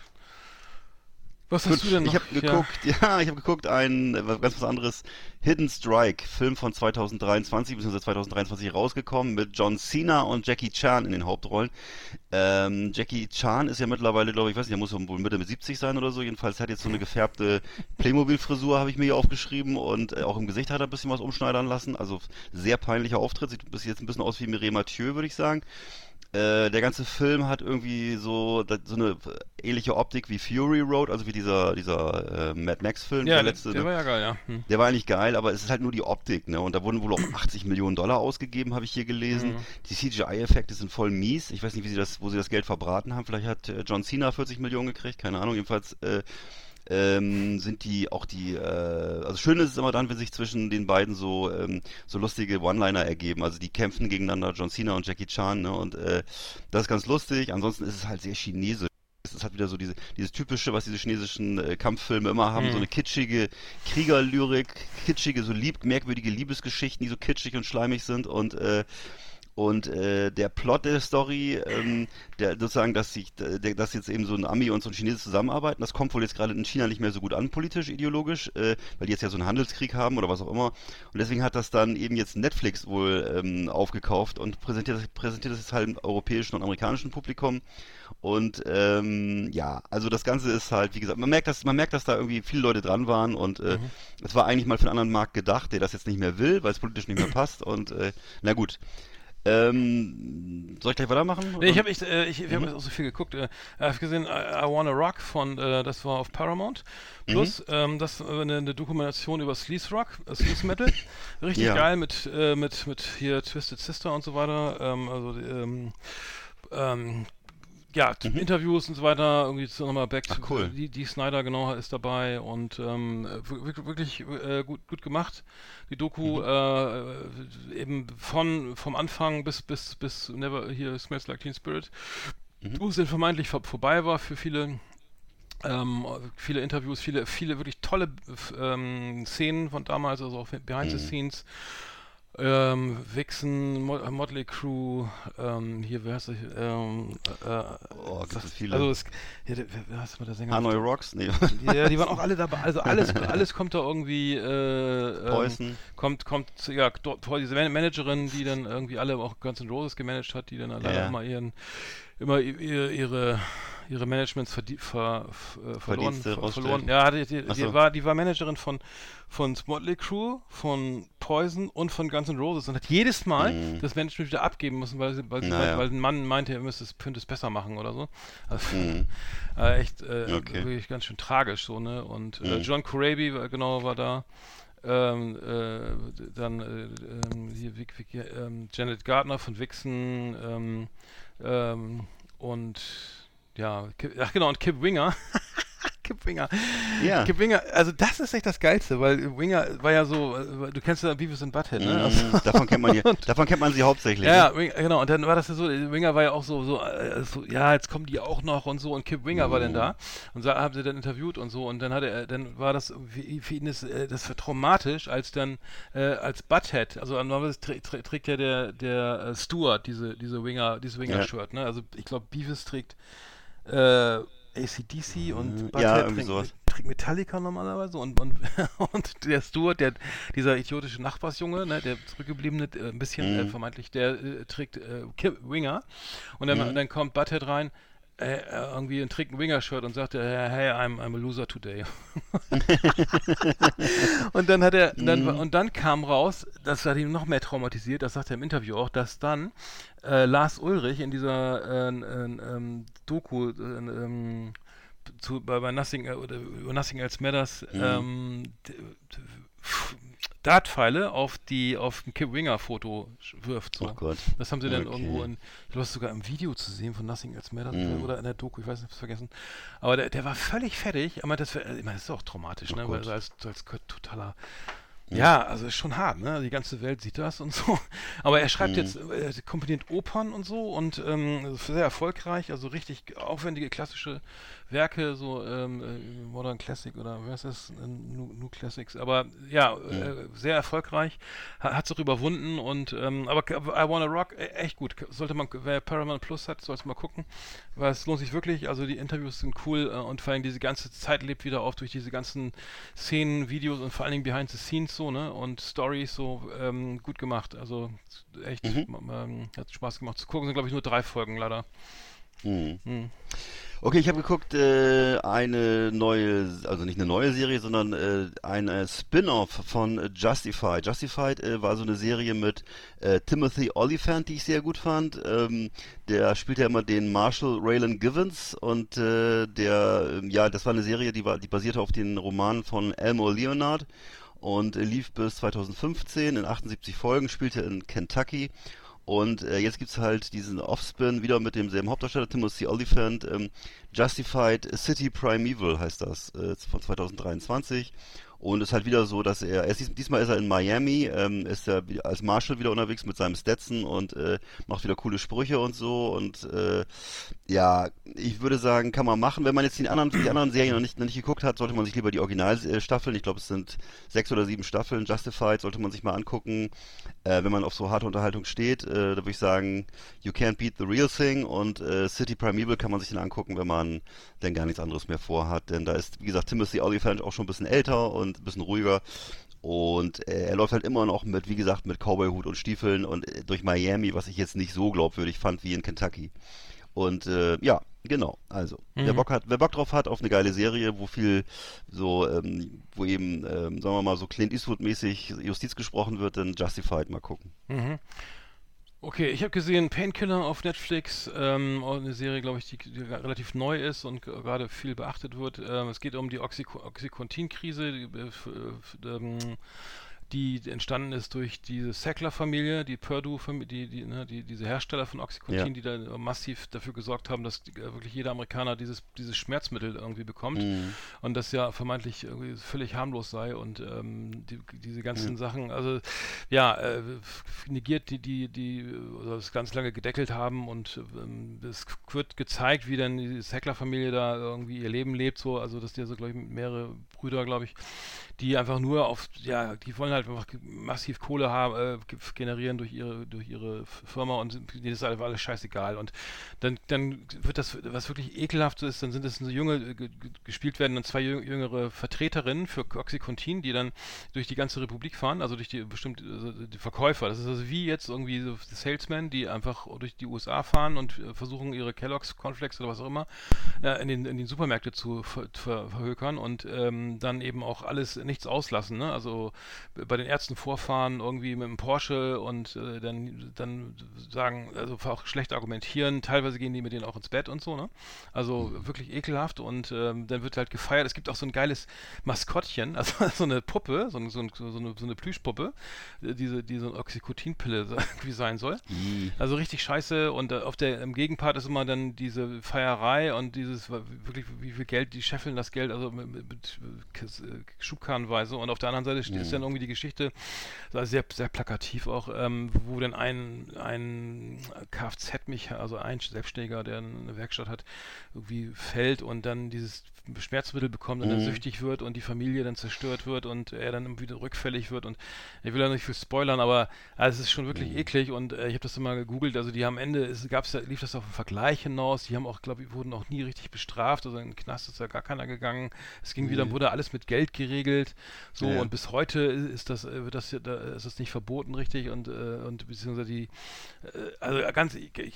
Was Gut, hast du denn noch? ich habe geguckt, ja, ich habe geguckt, ein äh, ganz was anderes, Hidden Strike, Film von zweitausenddreiundzwanzig, beziehungsweise zweitausenddreiundzwanzig rausgekommen, mit John Cena und Jackie Chan in den Hauptrollen. Ähm, Jackie Chan ist ja mittlerweile, glaube ich, weiß nicht, er muss wohl Mitte mit siebzig sein oder so, jedenfalls hat jetzt so eine gefärbte Playmobil-Frisur, habe ich mir hier aufgeschrieben, und äh, auch im Gesicht hat er ein bisschen was umschneidern lassen, also sehr peinlicher Auftritt, sieht bis jetzt ein bisschen aus wie Mireille Mathieu, würde ich sagen. Äh, der ganze Film hat irgendwie so, da- so eine ähnliche Optik wie Fury Road, also wie dieser, dieser äh, Mad Max-Film, Ja, der der, letzte. der Ne? war ja geil, ja. Hm. Der war eigentlich geil, aber es ist halt nur die Optik, ne? Und da wurden wohl auch achtzig Millionen Dollar ausgegeben, habe ich hier gelesen. Mhm. Die C G I-Effekte sind voll mies. Ich weiß nicht, wie sie das, wo sie das Geld verbraten haben. Vielleicht hat äh, John Cena vierzig Millionen gekriegt, keine Ahnung. Jedenfalls äh, ähm, sind die auch die, äh, also schön ist es immer dann, wenn sich zwischen den beiden so, ähm, so lustige One-Liner ergeben. Also die kämpfen gegeneinander, John Cena und Jackie Chan, ne? Und äh, das ist ganz lustig. Ansonsten ist es halt sehr chinesisch. Es ist halt wieder so diese, dieses typische, was diese chinesischen äh, Kampffilme immer haben, Mhm. so eine kitschige Kriegerlyrik, kitschige, so lieb, merkwürdige Liebesgeschichten, die so kitschig und schleimig sind, und äh, und äh, der Plot der Story, ähm, der sozusagen, dass sich, der, dass jetzt eben so ein Ami und so ein Chinese zusammenarbeiten, das kommt wohl jetzt gerade in China nicht mehr so gut an, politisch, ideologisch, äh, weil die jetzt ja so einen Handelskrieg haben oder was auch immer. Und deswegen hat das dann eben jetzt Netflix wohl ähm, aufgekauft und präsentiert, das- präsentiert das jetzt halt im europäischen und amerikanischen Publikum. Und ähm, ja, also das Ganze ist halt, wie gesagt, man merkt, dass man merkt, dass da irgendwie viele Leute dran waren, und äh, es war eigentlich mal für einen anderen Markt gedacht, der das jetzt nicht mehr will, weil es politisch nicht mehr passt. Und äh, na gut. Ähm, soll ich gleich weitermachen? Nee, ich habe ich, äh, ich, ich hab Mhm. auch so viel geguckt. Äh, ich habe gesehen, I, I Wanna Rock von, äh, das war auf Paramount. Plus, Mhm. ähm, das war eine, eine Dokumentation über Sleaze Rock, äh, Sleaze Metal. Richtig Ja. geil mit, äh, mit, mit hier Twisted Sister und so weiter. Ähm, also, ähm, ähm, ja, t- Interviews und so weiter, irgendwie so nochmal back Mhm. Ach, cool. die, die Snyder genau ist dabei, und ähm, wirklich, wirklich äh, gut, gut gemacht. Die Doku Mhm. äh, eben von vom Anfang bis bis bis Never hier Smells Like Teen Spirit, Mhm. wo es dann vermeintlich vor, vorbei war für viele. Ähm, viele Interviews, viele, viele wirklich tolle f- ähm, Szenen von damals, also auch Behind the Mhm. Scenes. Ähm, Vixen, Mo Motley Crue, ähm, hier, wer heißt das? Ähm, äh, Oh, gibt das- es viele. Also, es, ja, der, wer, wer heißt mal der Sänger? Hanoi Rocks? Nee. Ja, die waren auch alle dabei. Also alles, alles kommt da irgendwie. Äh, ähm, Poison. kommt, kommt, ja, dort vor diese Man- Managerin, die dann irgendwie alle auch Guns N' Roses gemanagt hat, die dann leider Ja. immer ihren, immer ihre, ihre, ihre Managements verdie- ver, ver, äh, verloren, Verdienste ver, rausstellt. verloren. Ja, die, die, Ach die so. war, die war Managerin von, von Motley Crue, von Poison und von Guns N' Roses und hat jedes Mal Mhm. das Management wieder abgeben müssen, weil, sie, weil, sie, Naja. weil ein Mann meinte, er müsste es, könnte es besser machen oder so. Also, Mhm. äh, echt äh, Okay. wirklich ganz schön tragisch so, ne? Und äh, Mhm. John Corabi war, genau war da. Ähm, äh, dann äh, ähm, hier Vic, Vic, ähm, Janet Gardner von Vixen ähm, ähm, und ja, Kip, ach genau, und Kip Winger. Kip Winger. Ja. Kip Winger, also das ist echt das Geilste, weil Winger war ja so, äh, du kennst ja Beavis and Butthead, ne? Also, Mhm. Davon kennt man ja, davon kennt man sie hauptsächlich. ja, ne? Winger, genau, und dann war das ja so, Winger war ja auch so, so, äh, so, ja, jetzt kommen die auch noch und so, und Kip Winger war dann da und sa- haben sie dann interviewt und so, und dann hatte er, dann war das, für, für ihn ist äh, das war traumatisch, als dann, äh, als Butthead, also normalerweise trä trä trägt ja der, der äh, Stewart diese, diese Winger, dieses Winger-Shirt, ne, also ich glaube, Beavis trägt, äh, A C D C und ja, Butthead irgendwie trinkt, sowas. trinkt Metallica normalerweise und, und, und der Stuart, der, dieser idiotische Nachbarsjunge, ne, der zurückgebliebene, äh, ein bisschen Mhm. äh, vermeintlich, der äh, trägt äh, Ki- Winger und dann, Mhm. dann kommt Butthead rein, äh, äh, irgendwie und trägt ein Winger-Shirt und sagt, äh, hey, I'm, I'm a loser today. Und dann hat er, dann, und dann kam raus, das hat ihn noch mehr traumatisiert, das sagt er im Interview auch, dass dann äh, Lars Ulrich in dieser äh, äh, ähm, Doku äh, ähm, zu, bei, bei Nothing, äh, oder über Nothing Else Matters ähm, d- d- f- Dartpfeile auf die auf ein Kip Winger Foto sch- wirft. So. Oh Gott. Das haben sie dann Okay. irgendwo in, ich glaube, das ist sogar im Video zu sehen von Nothing Else Matters Mhm. oder in der Doku, ich weiß nicht, ich hab's vergessen. Aber der, der war völlig fertig. Ich meine, das, wär- ich meine, das ist auch traumatisch, Oh ne? Weil Gott. so als, so als totaler. Ja, also ist schon hart, ne? Die ganze Welt sieht das und so. Aber er schreibt Mhm. jetzt, er komponiert Opern und so und ähm, sehr erfolgreich, also richtig aufwendige klassische Werke, so ähm, äh, Modern Classic oder was ist das? Äh, New, New Classics. Aber ja, äh, sehr erfolgreich, hat es auch überwunden und ähm, aber I Wanna Rock, äh, echt gut. Sollte man, wer Paramount Plus hat, sollte mal gucken, weil es lohnt sich wirklich. Also die Interviews sind cool äh, und vor allem diese ganze Zeit lebt wieder auf durch diese ganzen Szenen, Videos und vor allen Dingen Behind the Scenes so, ne? Und Stories so ähm, gut gemacht. Also echt, Mhm. ähm, hat Spaß gemacht zu gucken. Sind glaube ich nur drei Folgen leider. Mhm. Hm. Okay, ich habe geguckt, äh, eine neue, also nicht eine neue Serie, sondern äh, ein äh, Spin-off von äh, Justified. Justified äh, war so eine Serie mit äh, Timothy Olyphant, die ich sehr gut fand. Ähm, der spielt ja immer den Marshall Raylan Givens und äh, der, ähm, ja, das war eine Serie, die war, die basierte auf den Romanen von Elmo Leonard und äh, lief bis zweitausendfünfzehn in achtundsiebzig Folgen, spielte in Kentucky. Und äh, jetzt gibt's halt diesen Offspin wieder mit demselben Hauptdarsteller, Timothy Olyphant. Ähm, Justified City Primeval heißt das, äh, von zweitausenddreiundzwanzig. Und es ist halt wieder so, dass er, er ist, dies- diesmal ist er in Miami, ähm, ist er wie- als Marshal wieder unterwegs mit seinem Stetson und äh, macht wieder coole Sprüche und so. Und äh, ja, ich würde sagen, kann man machen. Wenn man jetzt die anderen, die anderen Serien noch nicht, noch nicht geguckt hat, sollte man sich lieber die Originalstaffeln, ich glaube es sind sechs oder sieben Staffeln, Justified, sollte man sich mal angucken. Äh, wenn man auf so harte Unterhaltung steht, äh, da würde ich sagen, You Can't Beat the Real Thing und äh, City Primeval kann man sich dann angucken, wenn man denn gar nichts anderes mehr vorhat. Denn da ist, wie gesagt, Timothy Olyphant auch schon ein bisschen älter und ein bisschen ruhiger. Und äh, er läuft halt immer noch mit, wie gesagt, mit Cowboy-Hut und Stiefeln und äh, durch Miami, was ich jetzt nicht so glaubwürdig fand wie in Kentucky. Und äh, ja, genau. Also, wer Mhm. Bock hat, wer Bock drauf hat auf eine geile Serie, wo viel so, ähm, wo eben, ähm, sagen wir mal, so Clint Eastwood-mäßig Justiz gesprochen wird, dann Justified mal gucken. Mhm. Okay, ich habe gesehen Painkiller auf Netflix, ähm, auch eine Serie, glaube ich, die, die relativ neu ist und g- gerade viel beachtet wird. Ähm, es geht um die Oxyco Oxycontin-Krise, die, äh, f- äh, f- ähm, die entstanden ist durch diese Sackler-Familie, die Purdue-Familie, die, die, ne, die, diese Hersteller von Oxycontin, Ja. die da massiv dafür gesorgt haben, dass die, äh, wirklich jeder Amerikaner dieses, dieses Schmerzmittel irgendwie bekommt Mhm. und das ja vermeintlich irgendwie völlig harmlos sei und ähm, die, diese ganzen Ja. Sachen, also ja, äh, f- negiert die, die, die äh, oder das ganz lange gedeckelt haben und ähm, es wird gezeigt, wie dann die Sackler-Familie da irgendwie ihr Leben lebt, so, also dass die so, glaube ich, mehrere Brüder, glaube ich, die einfach nur auf, ja, die wollen halt einfach ge- massiv Kohle haben, äh, ge- generieren durch ihre, durch ihre F- Firma und sind- denen ist einfach alles scheißegal. Und dann, dann wird das, was wirklich ekelhaft ist, dann sind es so junge, äh, ge- ge- gespielt werden dann zwei jüng- jüngere Vertreterinnen für Oxycontin, die dann durch die ganze Republik fahren, also durch die bestimmt also die Verkäufer. Das ist also wie jetzt irgendwie so Salesmen, die einfach durch die U S A fahren und äh, versuchen ihre Kellogg's Cornflakes oder was auch immer äh, in den in die Supermärkte zu ver ver verhökern und ähm, dann eben auch alles nichts auslassen, ne? Also b- bei den Ärzten vorfahren irgendwie mit einem Porsche und äh, dann dann sagen, also auch schlecht argumentieren, teilweise gehen die mit denen auch ins Bett und so, ne? Also wirklich ekelhaft und ähm, dann wird halt gefeiert. Es gibt auch so ein geiles Maskottchen, also so eine Puppe, so, ein- so, ein- so eine, so eine Plüschpuppe, äh, diese, die so eine Oxycontin-Pille so irgendwie sein soll. I. Also richtig scheiße und äh, auf der im Gegenpart ist immer dann diese Feierei und dieses wa- wirklich wie viel Geld, die scheffeln das Geld, also mit, mit, mit Kas- äh, Schubkarren Schubkarrenweise und auf der anderen Seite mhm. ist dann irgendwie die Geschichte, also sehr, sehr plakativ auch, ähm, wo dann ein, ein Kfz-Mecher, also ein Selbstständiger, der eine Werkstatt hat, irgendwie fällt und dann dieses Schmerzmittel bekommt und mhm. dann süchtig wird und die Familie dann zerstört wird und er dann wieder rückfällig wird und ich will da nicht viel spoilern, aber also es ist schon wirklich mhm. eklig und äh, ich habe das immer gegoogelt, also die haben am Ende, es gab's, lief das auf einen Vergleich hinaus, die haben auch, glaube ich, wurden auch nie richtig bestraft, also in den Knast ist ja gar keiner gegangen, es ging mhm. wieder, wurde alles mit Geld geregelt, so ja. und bis heute ist das, wird das, da ist das nicht verboten richtig und, äh, und beziehungsweise die, äh, also ganz,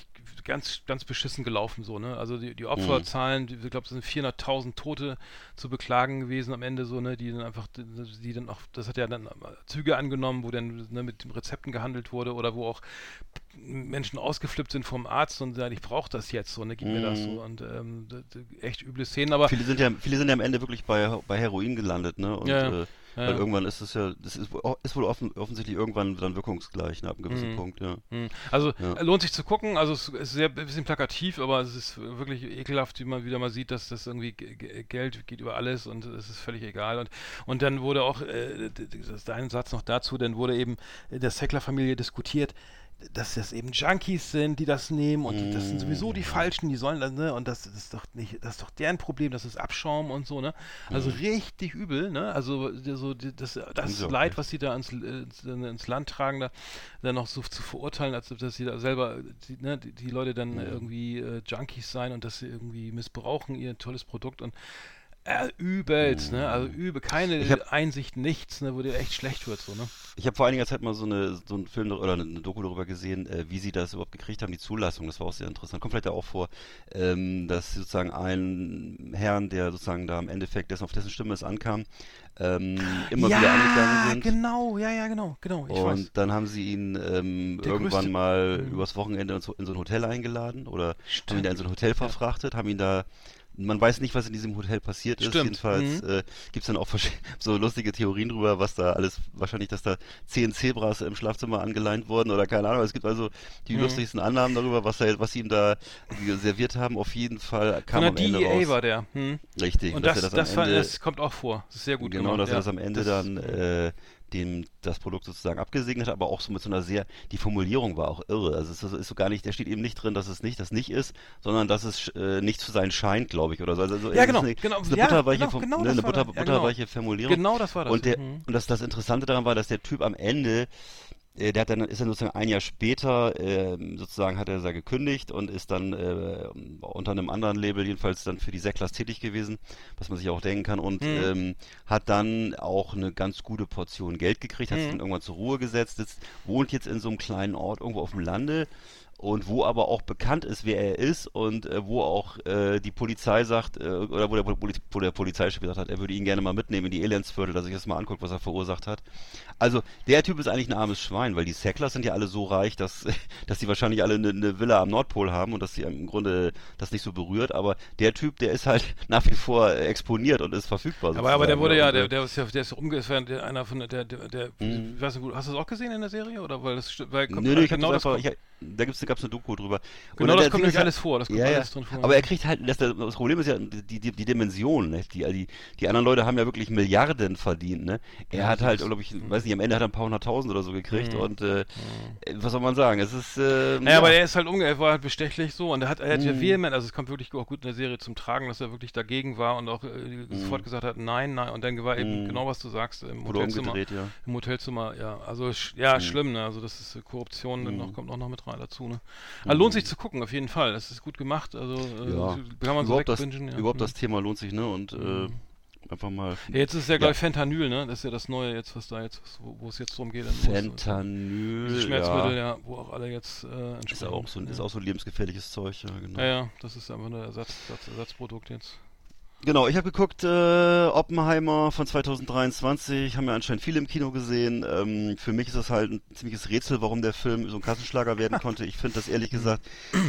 ganz, ganz beschissen gelaufen so, ne, also die, die Opferzahlen, ich glaube, es sind vierhunderttausend Tote zu beklagen gewesen am Ende so, ne, die dann einfach, die dann auch, das hat ja dann Züge angenommen, wo dann ne, mit Rezepten gehandelt wurde oder wo auch Menschen ausgeflippt sind vom Arzt und sagen, ich brauche das jetzt so, ne, gib mir das so und ähm, echt üble Szenen, aber viele sind ja, viele sind ja am Ende wirklich bei, bei Heroin gelandet, ne, und ja, äh, weil ja. irgendwann ist es ja, das ist, ist wohl offen, offensichtlich irgendwann dann wirkungsgleich, ne, ab einem gewissen mhm. Punkt, ja. Mhm. Also ja. lohnt sich zu gucken, also es ist sehr ein bisschen plakativ, aber es ist wirklich ekelhaft, wie man wieder mal sieht, dass das irgendwie G- Geld geht über alles und es ist völlig egal und und dann wurde auch, äh, das ist ein Satz noch dazu, dann wurde eben der Sackler-Familie diskutiert, dass das eben Junkies sind, die das nehmen und die, das sind sowieso die Falschen, die sollen das, ne, und das, das ist doch nicht, das ist doch deren Problem, das ist Abschaum und so, ne, also mhm. richtig übel, ne, also so das, das okay. Leid, was sie da ins, ins, ins Land tragen, da dann noch so zu verurteilen, als ob das sie da selber, die, ne, die, die Leute dann mhm. irgendwie äh, Junkies sein und dass sie irgendwie missbrauchen ihr tolles Produkt und Äh, übelst, ne? Also übel, keine hab, Einsicht, nichts, ne? Wo dir echt schlecht wird, so, ne? Ich habe vor einiger Zeit mal so eine so einen Film oder eine Doku darüber gesehen, äh, wie sie das überhaupt gekriegt haben, die Zulassung. Das war auch sehr interessant. Kommt vielleicht ja auch vor, ähm, dass sozusagen ein Herrn, der sozusagen da im Endeffekt, dessen auf dessen Stimme es ankam, ähm, immer ja, wieder angegangen sind. Ja, genau, ja, ja, genau, genau. Ich und weiß. dann haben sie ihn ähm, irgendwann größte, mal mhm. übers Wochenende in so, in so ein Hotel eingeladen oder Stimmt. haben ihn da in so ein Hotel verfrachtet, ja. haben ihn da Man weiß nicht, was in diesem Hotel passiert ist. Stimmt. Jedenfalls mhm. äh, gibt es dann auch so lustige Theorien drüber, was da alles, wahrscheinlich, dass da zehn Zebras im Schlafzimmer angeleint wurden oder keine Ahnung. Es gibt also die mhm. lustigsten Annahmen darüber, was, er, was sie ihm da serviert haben. Auf jeden Fall kam am Ende raus. D E A war der. Hm. Richtig. Und das, das, das, Ende, war, das kommt auch vor. Das ist sehr gut genau, gemacht. dass ja. er das am Ende das, dann äh, dem das Produkt sozusagen abgesegnet hat, aber auch so mit so einer sehr, die Formulierung war auch irre. Also es ist, ist so gar nicht, da steht eben nicht drin, dass es nicht, das nicht ist, sondern dass es äh, nicht zu sein scheint, glaube ich, oder so. Also ja, genau, ist eine, genau. Ist eine ja, butterweiche, genau, genau ne, eine Butter, Butter, ja, genau. butterweiche Formulierung. Genau, das war das. Und, der, mhm. und das, das Interessante daran war, dass der Typ am Ende äh, der hat dann, ist dann sozusagen ein Jahr später, äh, sozusagen hat er da gekündigt und ist dann äh, unter einem anderen Label jedenfalls dann für die Säcklers tätig gewesen, was man sich auch denken kann, und mhm. ähm, hat dann auch eine ganz gute Portion Geld gekriegt, hat mhm. sich dann irgendwann zur Ruhe gesetzt, sitzt, wohnt jetzt in so einem kleinen Ort irgendwo auf dem Lande, und wo aber auch bekannt ist, wer er ist, und äh, wo auch äh, die Polizei sagt, äh, oder wo der, Poli- wo der Polizeichef gesagt hat, er würde ihn gerne mal mitnehmen in die Elendsviertel, dass er sich das mal anguckt, was er verursacht hat. Also der Typ ist eigentlich ein armes Schwein, weil die Sacklers sind ja alle so reich, dass dass die wahrscheinlich alle eine, eine Villa am Nordpol haben und dass sie im Grunde das nicht so berührt, aber der Typ, der ist halt nach wie vor exponiert und ist verfügbar. Aber, aber der wurde ja, der, der ist ja, der ist umgefallen, der, einer von der, der, der, der mhm. ich weiß nicht, hast du das auch gesehen in der Serie, oder weil das, weil kommt, Nö, nee, genau das, das ich, da gibt's, da gab's eine Doku drüber. Genau, und das kommt nämlich alles vor, das kommt ja, alles ja. drin vor. Aber er kriegt halt, das, das Problem ist ja die, die, die Dimension, ne? die, die, die anderen Leute haben ja wirklich Milliarden verdient, ne? Er ja, hat halt, glaube ich, weiß nicht, am Ende hat er ein paar hunderttausend oder so gekriegt, mhm. und äh, mhm. was soll man sagen, es ist, äh, naja, ja, aber er ist halt umge, er war halt bestechlich so, und er hat, er hat mhm. ja vehement, also es kommt wirklich auch gut in der Serie zum Tragen, dass er wirklich dagegen war und auch äh, mhm. sofort gesagt hat, nein, nein, und dann war eben mhm. genau, was du sagst, im Oder Hotelzimmer, umgedreht, ja. im Hotelzimmer, ja, also, ja, mhm. schlimm, ne, also das ist Korruption, mhm. dann noch, kommt auch noch mit rein dazu, ne. Also lohnt sich zu gucken, auf jeden Fall, das ist gut gemacht, also, äh, ja. kann man so überhaupt, das, ja. überhaupt das Thema lohnt sich, ne, und, mhm. äh, einfach mal. Ja, jetzt ist es ja, glaube ich, Fentanyl, ne? Das ist ja das Neue jetzt, was da jetzt, wo, wo es jetzt drum geht. Fentanyl, diese Schmerzmittel, ja. ja, wo auch alle jetzt äh, entsprechend. Ist auch so, ja. ist auch so ein lebensgefährliches Zeug, ja, genau. Ja, ja, das ist einfach ein Ersatz, Ersatz, Ersatzprodukt jetzt. Genau, ich habe geguckt, äh, Oppenheimer von zwanzig dreiundzwanzig, haben ja anscheinend viele im Kino gesehen. Ähm, für mich ist das halt ein ziemliches Rätsel, warum der Film so ein Kassenschlager werden konnte. Ich finde das ehrlich gesagt...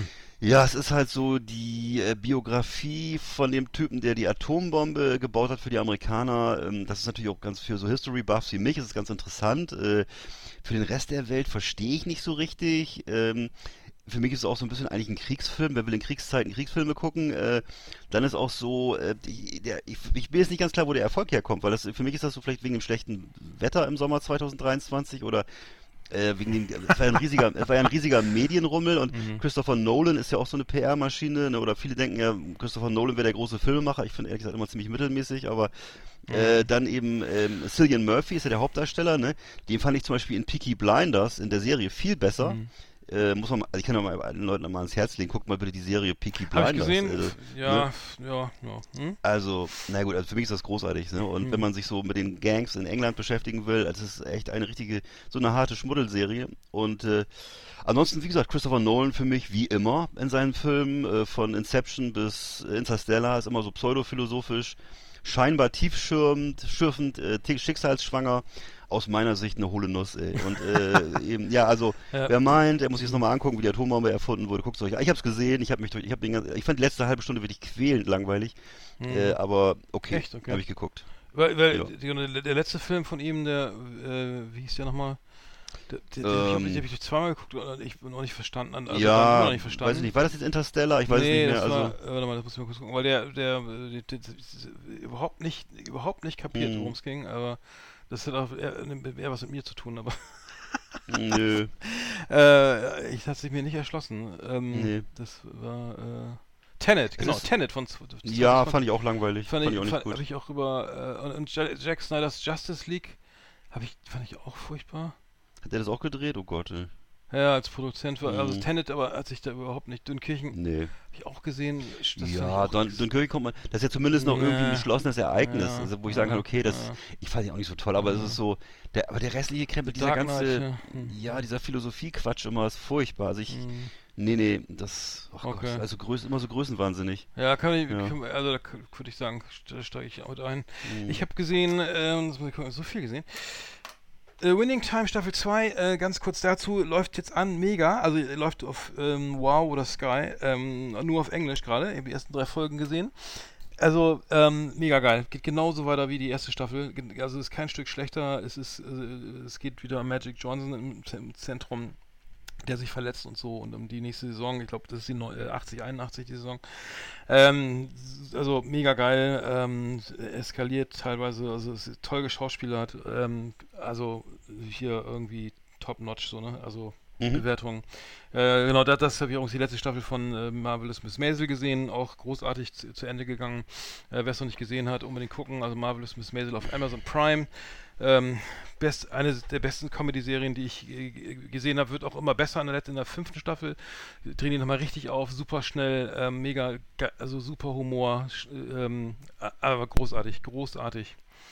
Ja, es ist halt so die äh, Biografie von dem Typen, der die Atombombe gebaut hat für die Amerikaner. Ähm, das ist natürlich auch ganz für so History-Buffs wie mich, ist es ganz interessant. Äh, für den Rest der Welt verstehe ich nicht so richtig. Ähm, für mich ist es auch so ein bisschen eigentlich ein Kriegsfilm. Wer will in Kriegszeiten Kriegsfilme gucken, äh, dann ist auch so, äh, die, der, ich, ich bin jetzt nicht ganz klar, wo der Erfolg herkommt, weil das für mich ist das so vielleicht wegen dem schlechten Wetter im Sommer zwanzig dreiundzwanzig oder äh, wegen dem, es war ja ein riesiger, es war ja ein riesiger Medienrummel und Mhm. Christopher Nolan ist ja auch so eine P R-Maschine, ne, oder viele denken ja, Christopher Nolan wäre der große Filmemacher. Ich finde ehrlich gesagt immer ziemlich mittelmäßig, aber äh, dann eben ähm, Cillian Murphy ist ja der Hauptdarsteller, ne? Den fand ich zum Beispiel in Peaky Blinders in der Serie viel besser. Mhm. Äh, muss man, mal- also ich kann ja mal allen Leuten mal ans Herz legen, guckt mal bitte die Serie Peaky Habe ich Blinders. gesehen? Also, ja, ne? ja, ja. Hm? Also, na gut, also für mich ist das großartig, ne? Und Mhm. wenn man sich so mit den Gangs in England beschäftigen will, also es ist echt eine richtige, so eine harte Schmuddelserie. Und äh, ansonsten, wie gesagt, Christopher Nolan für mich wie immer in seinen Filmen, äh, von Inception bis Interstellar, ist immer so pseudophilosophisch, scheinbar tiefschürfend, schürfend, äh, t- schicksalsschwanger. Aus meiner Sicht eine hohle Nuss, ey. Und äh, eben, ja, also Ja. wer meint, er muss sich das nochmal angucken, wie die Atombombe erfunden wurde, guckt es euch an. Ich habe es gesehen, ich habe mich durch, ich habe den ganzen, ich fand die letzte halbe Stunde wirklich quälend langweilig, äh, aber okay, Echt? Okay. habe ich geguckt. Weil, weil Ja. die, der letzte Film von ihm, der, äh, wie hieß der nochmal? Der, der, der, Ähm. den habe ich zweimal geguckt und ich bin noch nicht verstanden. Also dann Ja, immer noch nicht verstanden. weiß ich nicht, war das jetzt Interstellar? Ich weiß nee, es nicht mehr. das Also, war, äh, warte mal, das muss ich mal kurz gucken, weil der, der, der, der, der überhaupt nicht, überhaupt nicht kapiert, Hm. worum es ging, aber das hat auch eher, eher was mit mir zu tun, aber nö, äh, ich hat sich mir nicht erschlossen. Ähm, nee. Das war äh, Tenet, genau, ist- Tenet von z- Ja, zwanzig fand ich auch langweilig. Fand ich, auch nicht fand, gut. habe ich auch über äh, und, und Ja- Jack Snyders Justice League habe ich fand ich auch furchtbar. Hat der das auch gedreht? Oh Gott, ey. Ja, als Produzent war also Mhm. Tenet, aber als ich da überhaupt nicht Dünkirchen Nee. habe ich auch gesehen. Das fand ich Ja, auch Don, ex- Dunkirk kommt man, das ist ja zumindest noch irgendwie ein Ja. geschlossenes Ereignis, Ja, also, wo ich sagen kann, ja, okay, das, ja. ich fand ihn auch nicht so toll, aber es ist so, der, aber der restliche Krempel, dieser Dark Knight, ganze, ja. Hm. ja, dieser Philosophie-Quatsch immer ist furchtbar. Also ich, Mhm. nee, nee, das, ach Okay. Gott, also größ, immer so größenwahnsinnig. Ja, kann ich, Ja. kann, also da k- würde ich sagen, da steige ich auch ein. Mhm. Ich habe gesehen, ähm, das muss ich gucken, so viel gesehen. Äh, Winning Time Staffel zwei, äh, ganz kurz dazu, läuft jetzt an, mega, also äh, läuft auf ähm, Wow oder Sky, ähm, nur auf Englisch gerade, ich habe die ersten drei Folgen gesehen. Also, ähm, mega geil. Geht genauso weiter wie die erste Staffel. Ge- Also es ist kein Stück schlechter. Es ist, äh, es geht wieder um Magic Johnson im, Z- im Zentrum, der sich verletzt und so, und um die nächste Saison, ich glaube, das ist die neu- äh, achtzig, einundachtzig die Saison. Ähm, s- also mega geil, ähm, eskaliert teilweise, also es ist toll geschauspielert, ähm, also hier irgendwie top-notch so, ne? Also Mhm. Bewertung. Äh, genau, das, das habe ich auch die letzte Staffel von äh, Marvelous Miss Maisel gesehen, auch großartig zu, zu Ende gegangen. Äh, Wer es noch nicht gesehen hat, unbedingt gucken. Also Marvelous Miss Maisel auf Amazon Prime. Ähm, best, eine der besten Comedy-Serien, die ich äh, gesehen habe, wird auch immer besser in der, letzten, in der fünften Staffel. Drehen die nochmal richtig auf, super schnell, ähm, mega, ge- also super Humor, sch- ähm, a- aber großartig, großartig.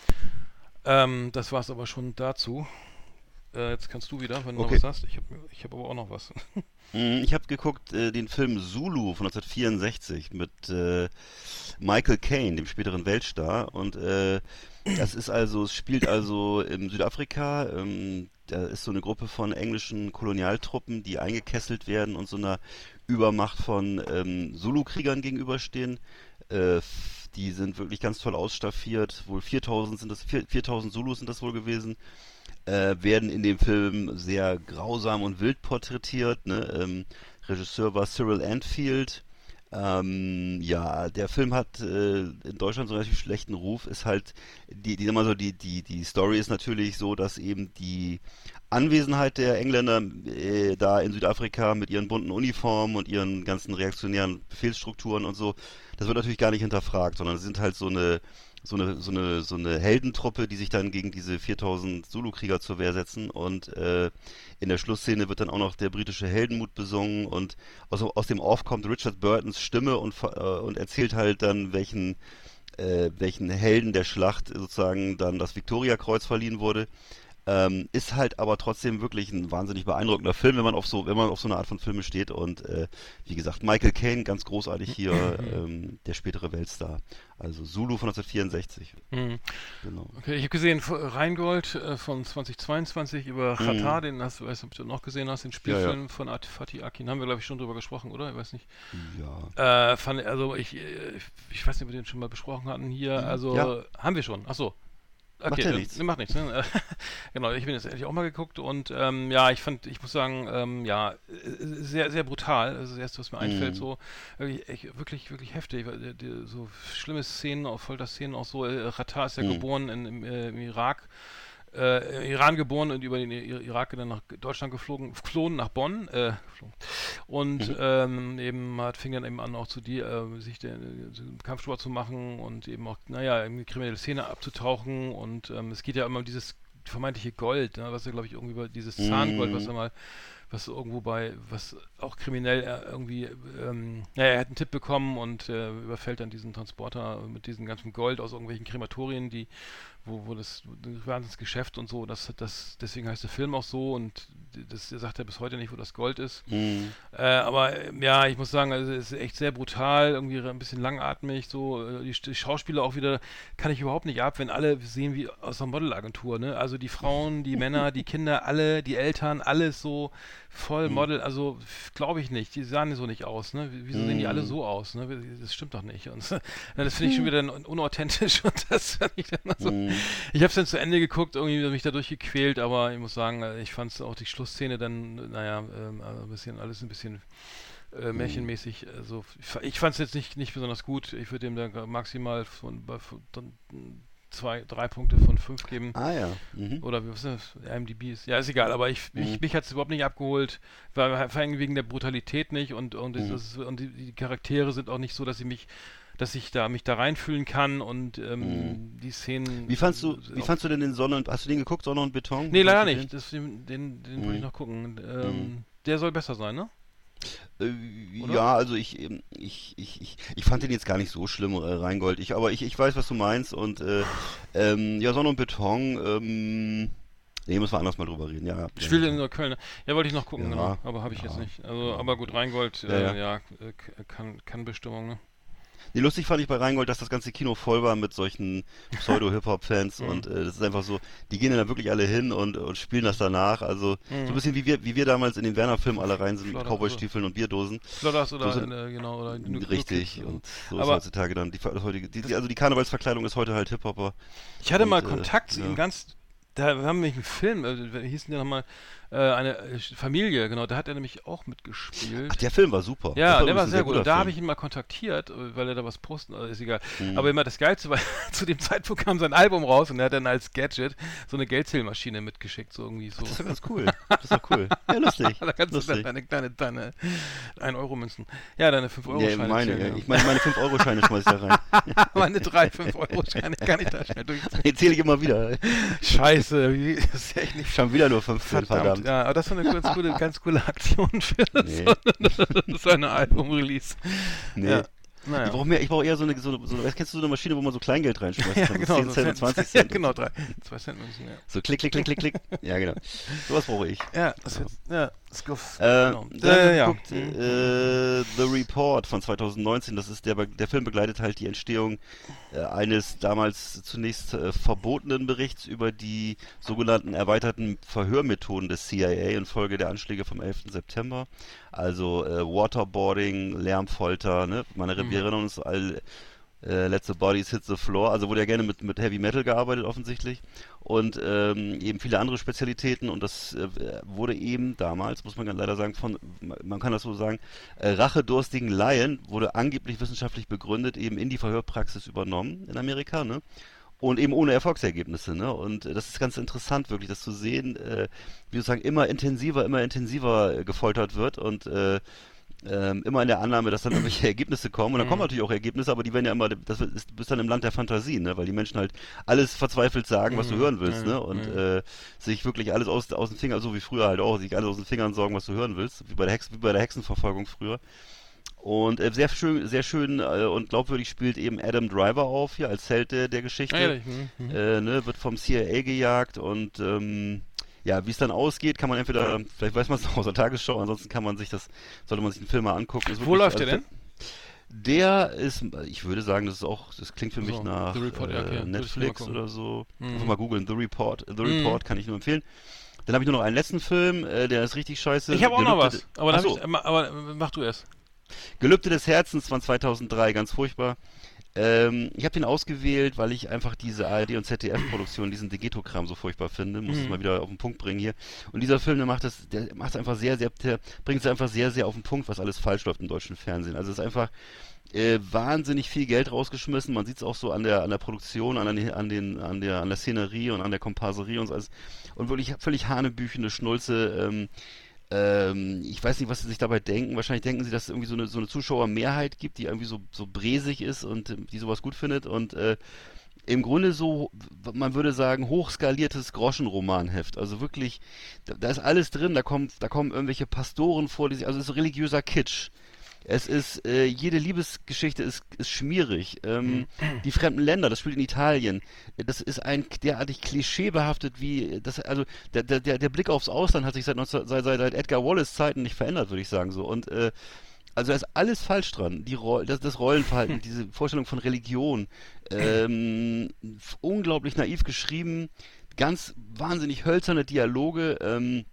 Ähm, das war's aber schon dazu. Äh, jetzt kannst du wieder, wenn du Okay. noch was hast. Ich habe ich hab aber auch noch was. Mm, Ich habe geguckt äh, den Film Zulu von neunzehnhundertvierundsechzig mit äh, Michael Caine, dem späteren Weltstar. Und äh, das ist also, es spielt also in Südafrika. Ähm, da ist so eine Gruppe von englischen Kolonialtruppen, die eingekesselt werden und so einer Übermacht von ähm, Zulu-Kriegern gegenüberstehen. Äh, f- die sind wirklich ganz toll ausstaffiert. Wohl viertausend sind das, vier- viertausend Zulus sind das wohl gewesen. Äh, werden in dem Film sehr grausam und wild porträtiert. Ne? Ähm, Regisseur war Cyril Antfield. Ähm, ja, der Film hat äh, in Deutschland so einen relativ schlechten Ruf. Ist halt die, die, sag mal so, die, die, die Story ist natürlich so, dass eben die Anwesenheit der Engländer äh, da in Südafrika mit ihren bunten Uniformen und ihren ganzen reaktionären Befehlsstrukturen und so, das wird natürlich gar nicht hinterfragt, sondern sie sind halt so eine so eine, so eine, so eine Heldentruppe, die sich dann gegen diese viertausend Zulu-Krieger zur Wehr setzen, und äh, in der Schlussszene wird dann auch noch der britische Heldenmut besungen, und aus, aus dem Off kommt Richard Burtons Stimme und, ver- äh, und erzählt halt dann, welchen, äh, welchen Helden der Schlacht sozusagen dann das Victoria-Kreuz verliehen wurde. Ähm, ist halt aber trotzdem wirklich ein wahnsinnig beeindruckender Film, wenn man auf so, wenn man auf so eine Art von Filme steht. Und äh, wie gesagt, Michael Caine, ganz großartig hier, ähm, der spätere Weltstar. Also Zulu von neunzehnhundertvierundsechzig. Mhm. Genau. Okay, ich habe gesehen F- Rheingold äh, von zwanzig-zweiundzwanzig über Xatar, Mhm. den hast du, weißt du, ob du noch gesehen hast, den Ja, Spielfilm ja. von At- Fatih Akin. Haben wir, glaube ich, schon drüber gesprochen, oder? Ich weiß nicht. Ja. Äh, fand, also ich, äh, ich weiß nicht, ob wir den schon mal besprochen hatten hier. Also Ja. haben wir schon. Ach so. Okay, macht ja äh, nichts. Macht nichts, ne? Genau, ich bin jetzt endlich auch mal geguckt und ähm, ja, ich fand, ich muss sagen, ähm, ja, äh, sehr, sehr brutal. Das ist das Erste, was mir einfällt, Mhm. so wirklich, echt, wirklich, wirklich heftig. weil, äh, die, so schlimme Szenen, auch Folterszenen, auch so. Äh, Rattar ist ja Mhm. geboren in, im, äh, im Irak. Äh, im Iran geboren und über den I- Irak dann nach Deutschland geflogen, geflohen nach Bonn, äh, geflogen. Und Mhm. ähm, eben hat, fing dann eben an, auch zu die, äh, sich den, den Kampfsport zu machen und eben auch, naja, in die kriminelle Szene abzutauchen und ähm, es geht ja immer um dieses vermeintliche Gold, ne, was ja, glaube ich, irgendwie über dieses Zahngold, was Mhm. er mal, was irgendwo bei, was auch kriminell äh, irgendwie, ähm, naja, er hat einen Tipp bekommen und äh, überfällt dann diesen Transporter mit diesem ganzen Gold aus irgendwelchen Krematorien, die wo, wo das, das Wahnsinnsgeschäft und so, das, das, deswegen heißt der Film auch so und das er sagt er bis heute nicht, wo das Gold ist. Mhm. Äh, aber ähm, ja, ich muss sagen, also es ist echt sehr brutal, irgendwie ein bisschen langatmig, so äh, die, die Schauspieler auch wieder, kann ich überhaupt nicht ab, wenn alle sehen wie aus einer Modelagentur, ne? Also die Frauen, die Männer, die Kinder, alle, die Eltern, alles so voll Model, also glaube ich nicht, die sahen so nicht aus, ne? Wieso sehen die alle so aus, ne? Das stimmt doch nicht. Und das finde ich schon wieder unauthentisch und das fand ich dann also, Mhm. ich habe es dann zu Ende geguckt, irgendwie mich da durchgequält, aber ich muss sagen, äh, ich fand es auch die Schlussszene dann, äh, naja, ähm, also ein bisschen, alles ein bisschen äh, märchenmäßig. Also ich, fa- ich fand es jetzt nicht, nicht besonders gut. Ich würde dem da maximal von, bei, von dann, mm, zwei, drei Punkte von fünf geben. Ah ja. Mhm. Oder was ist das? I M D B ist. Ja, ist egal, aber ich, ich, Mhm. mich hat es überhaupt nicht abgeholt, weil vor allem wegen der Brutalität nicht und, und, Mhm. das, und die, die Charaktere sind auch nicht so, dass ich mich dass ich da mich da reinfühlen kann und ähm, Mhm. die Szenen. Wie fandst du, wie auch- fandst du denn den Sonne und, hast du den geguckt, Sonne und Beton? Nee, Wie leider fandst nicht. Das, den den, den wollte Mhm. ich noch gucken. Ähm, Mhm. Der soll besser sein, ne? du den? Äh, Oder? ja, also ich, ähm, ich, ich, ich, ich fand den jetzt gar nicht so schlimm, äh, Rheingold. Ich, aber ich, ich weiß, was du meinst und äh, ähm, ja, Sonne und Beton, ähm, nee, müssen wir anders mal drüber reden, ja. ja. Spielt in Neukölln, ne? Ja, wollte ich noch gucken, Ja, genau. Aber habe ich ja, jetzt nicht. Also, ja. aber gut, Rheingold, Ja, äh, ja. ja, äh, k- kann, kann Bestimmung, ne? Nee, lustig fand ich bei Rheingold, dass das ganze Kino voll war mit solchen Pseudo-Hip-Hop-Fans Mhm. und äh, das ist einfach so, die gehen dann da wirklich alle hin und, und spielen das danach. Also so ein bisschen wie wir, wie wir damals in den Werner-Filmen alle rein sind mit Flodder, Cowboy-Stiefeln und Bierdosen. Flodders oder, So sind- äh, genau, oder nur- nur Richtig, Kids, und so ist Aber- heutzutage dann die, Ver- heutige, die, die, also die Karnevalsverkleidung ist heute halt Hip-Hopper. Ich hatte Und, mal äh, Kontakt zu ja. ihm ganz. Da haben wir einen Film, äh, wie hieß denn der nochmal? Äh, eine äh, Familie, genau, da hat er nämlich auch mitgespielt. Ach, der Film war super. Ja, Film der ist war ein sehr gut. guter Und da habe Film. ich ihn mal kontaktiert, äh, weil er da was posten, äh, ist egal. Mhm. Aber immer das Geilste, weil zu dem Zeitpunkt kam sein Album raus und er hat dann als Gadget so eine Geldzählmaschine mitgeschickt, so irgendwie so. Das ist doch ganz cool. Das ist doch cool. Ja, lustig. Da kannst du dann lustig. deine, deine, deine ein Euro Münzen. Ja, deine fünf Euro Ja, Scheine. meine, ja. Ich meine, meine fünf Euro Scheine schmeiß ich da rein. meine drei fünf Euro Scheine kann ich da schnell durchziehen. Die zähle ich immer wieder. Scheiße, wie, das ist echt nicht Schon wieder nur fünfzehn, verdammt. verdammt. Ja, aber das war eine ganz coole, ganz coole Aktion für Nee. so, so eine Album-Release. Nee. Ja. Naja. Ich brauche mehr, ich brauche eher so eine, so, eine- so eine, kennst du so eine Maschine, wo man so Kleingeld reinschmeißt? Ja, so genau. zehn so Cent und Cent- zwanzig Ja, Cent. genau, drei. Zwei Cent Münzen, ja. So klick, klick, klick, klick, klick. Ja, genau. Sowas brauche ich. Ja, das wird, ja, das Guff. Äh, genau. dann äh, ja. geguckt, äh, The Report von zweitausendneunzehn, das ist der, der Film begleitet halt die Entstehung äh, eines damals zunächst äh, verbotenen Berichts über die sogenannten erweiterten Verhörmethoden des C I A infolge der Anschläge vom elften September. Also äh, Waterboarding, Lärmfolter, ne? Meine, Mhm. Wir erinnern uns all äh, Let the Bodies Hit the Floor, also wurde ja gerne mit, mit Heavy Metal gearbeitet offensichtlich und ähm, eben viele andere Spezialitäten und das äh, wurde eben damals, muss man ganz leider sagen, von, man kann das so sagen, äh, rachedurstigen Laien wurde angeblich wissenschaftlich begründet, eben in die Verhörpraxis übernommen in Amerika, ne? Und eben ohne Erfolgsergebnisse, ne? Und äh, das ist ganz interessant, wirklich, das zu sehen, äh, wie sozusagen immer intensiver, immer intensiver äh, gefoltert wird und äh, ähm, immer in der Annahme, dass dann irgendwelche Ergebnisse kommen. Und dann kommen natürlich auch Ergebnisse, aber die werden ja immer, das ist, du bist dann im Land der Fantasie, ne? Weil die Menschen halt alles verzweifelt sagen, was du hören willst, ne? Und äh, sich wirklich alles aus, aus den Fingern, so wie früher halt auch, sich alles aus den Fingern sorgen, was du hören willst, wie bei der, Hex, wie bei der Hexenverfolgung früher. Und äh, sehr schön, sehr schön äh, und glaubwürdig spielt eben Adam Driver auf hier als Held der, der Geschichte. Ah, ehrlich, mhm, mhm. Äh, ne, wird vom C I A gejagt und ähm, ja, wie es dann ausgeht, kann man entweder, vielleicht weiß man es noch aus der Tagesschau, ansonsten kann man sich das, sollte man sich den Film mal angucken. Ist Wo wirklich- läuft der also, denn? Der ist, ich würde sagen, das ist auch, das klingt für mich So, nach The Report, ja, okay. äh, Würde ich mal Netflix gucken. oder so. Mhm. Einfach mal googeln, The Report. The Mhm. Report kann ich nur empfehlen. Dann habe ich nur noch einen letzten Film, äh, der ist richtig scheiße. Ich habe auch noch Gelübde- was, aber, dann Ach hab so. ich, aber äh, mach du erst. Gelübde des Herzens von zweitausenddrei, ganz furchtbar. Ähm, ich habe den ausgewählt, weil ich einfach diese A R D und Z D F-Produktion, diesen Degeto-Kram so furchtbar finde. Muss es mal wieder auf den Punkt bringen hier. Und dieser Film, der macht das, der macht es einfach sehr, sehr, der bringt es einfach sehr, sehr auf den Punkt, was alles falsch läuft im deutschen Fernsehen. Also es ist einfach äh, wahnsinnig viel Geld rausgeschmissen. Man sieht es auch so an der, an der Produktion, an, den, an, den, an, der, an der Szenerie und an der Komparserie und so alles. Und wirklich völlig hanebüchene Schnulze. Ähm, ähm, ich weiß nicht, was sie sich dabei denken. Wahrscheinlich denken sie, dass es irgendwie so eine, so eine Zuschauermehrheit gibt, die irgendwie so, so bresig ist und äh, die sowas gut findet. Und äh, im Grunde so, man würde sagen, hochskaliertes Groschenromanheft. Also wirklich, da, da ist alles drin. Da kommen, da kommen irgendwelche Pastoren vor, die sich, also es ist religiöser Kitsch. Es ist, äh, jede Liebesgeschichte ist, ist schmierig. Ähm, die fremden Länder, das spielt in Italien. Das ist ein derartig klischeebehaftet wie, das, also, der, der, der Blick aufs Ausland hat sich seit, neunzehn, seit, seit Edgar Wallace Zeiten nicht verändert, würde ich sagen, so. Und, äh, also da ist alles falsch dran. Die Roll, das, das Rollenverhalten, diese Vorstellung von Religion, ähm, unglaublich naiv geschrieben, ganz wahnsinnig hölzerne Dialoge, ähm,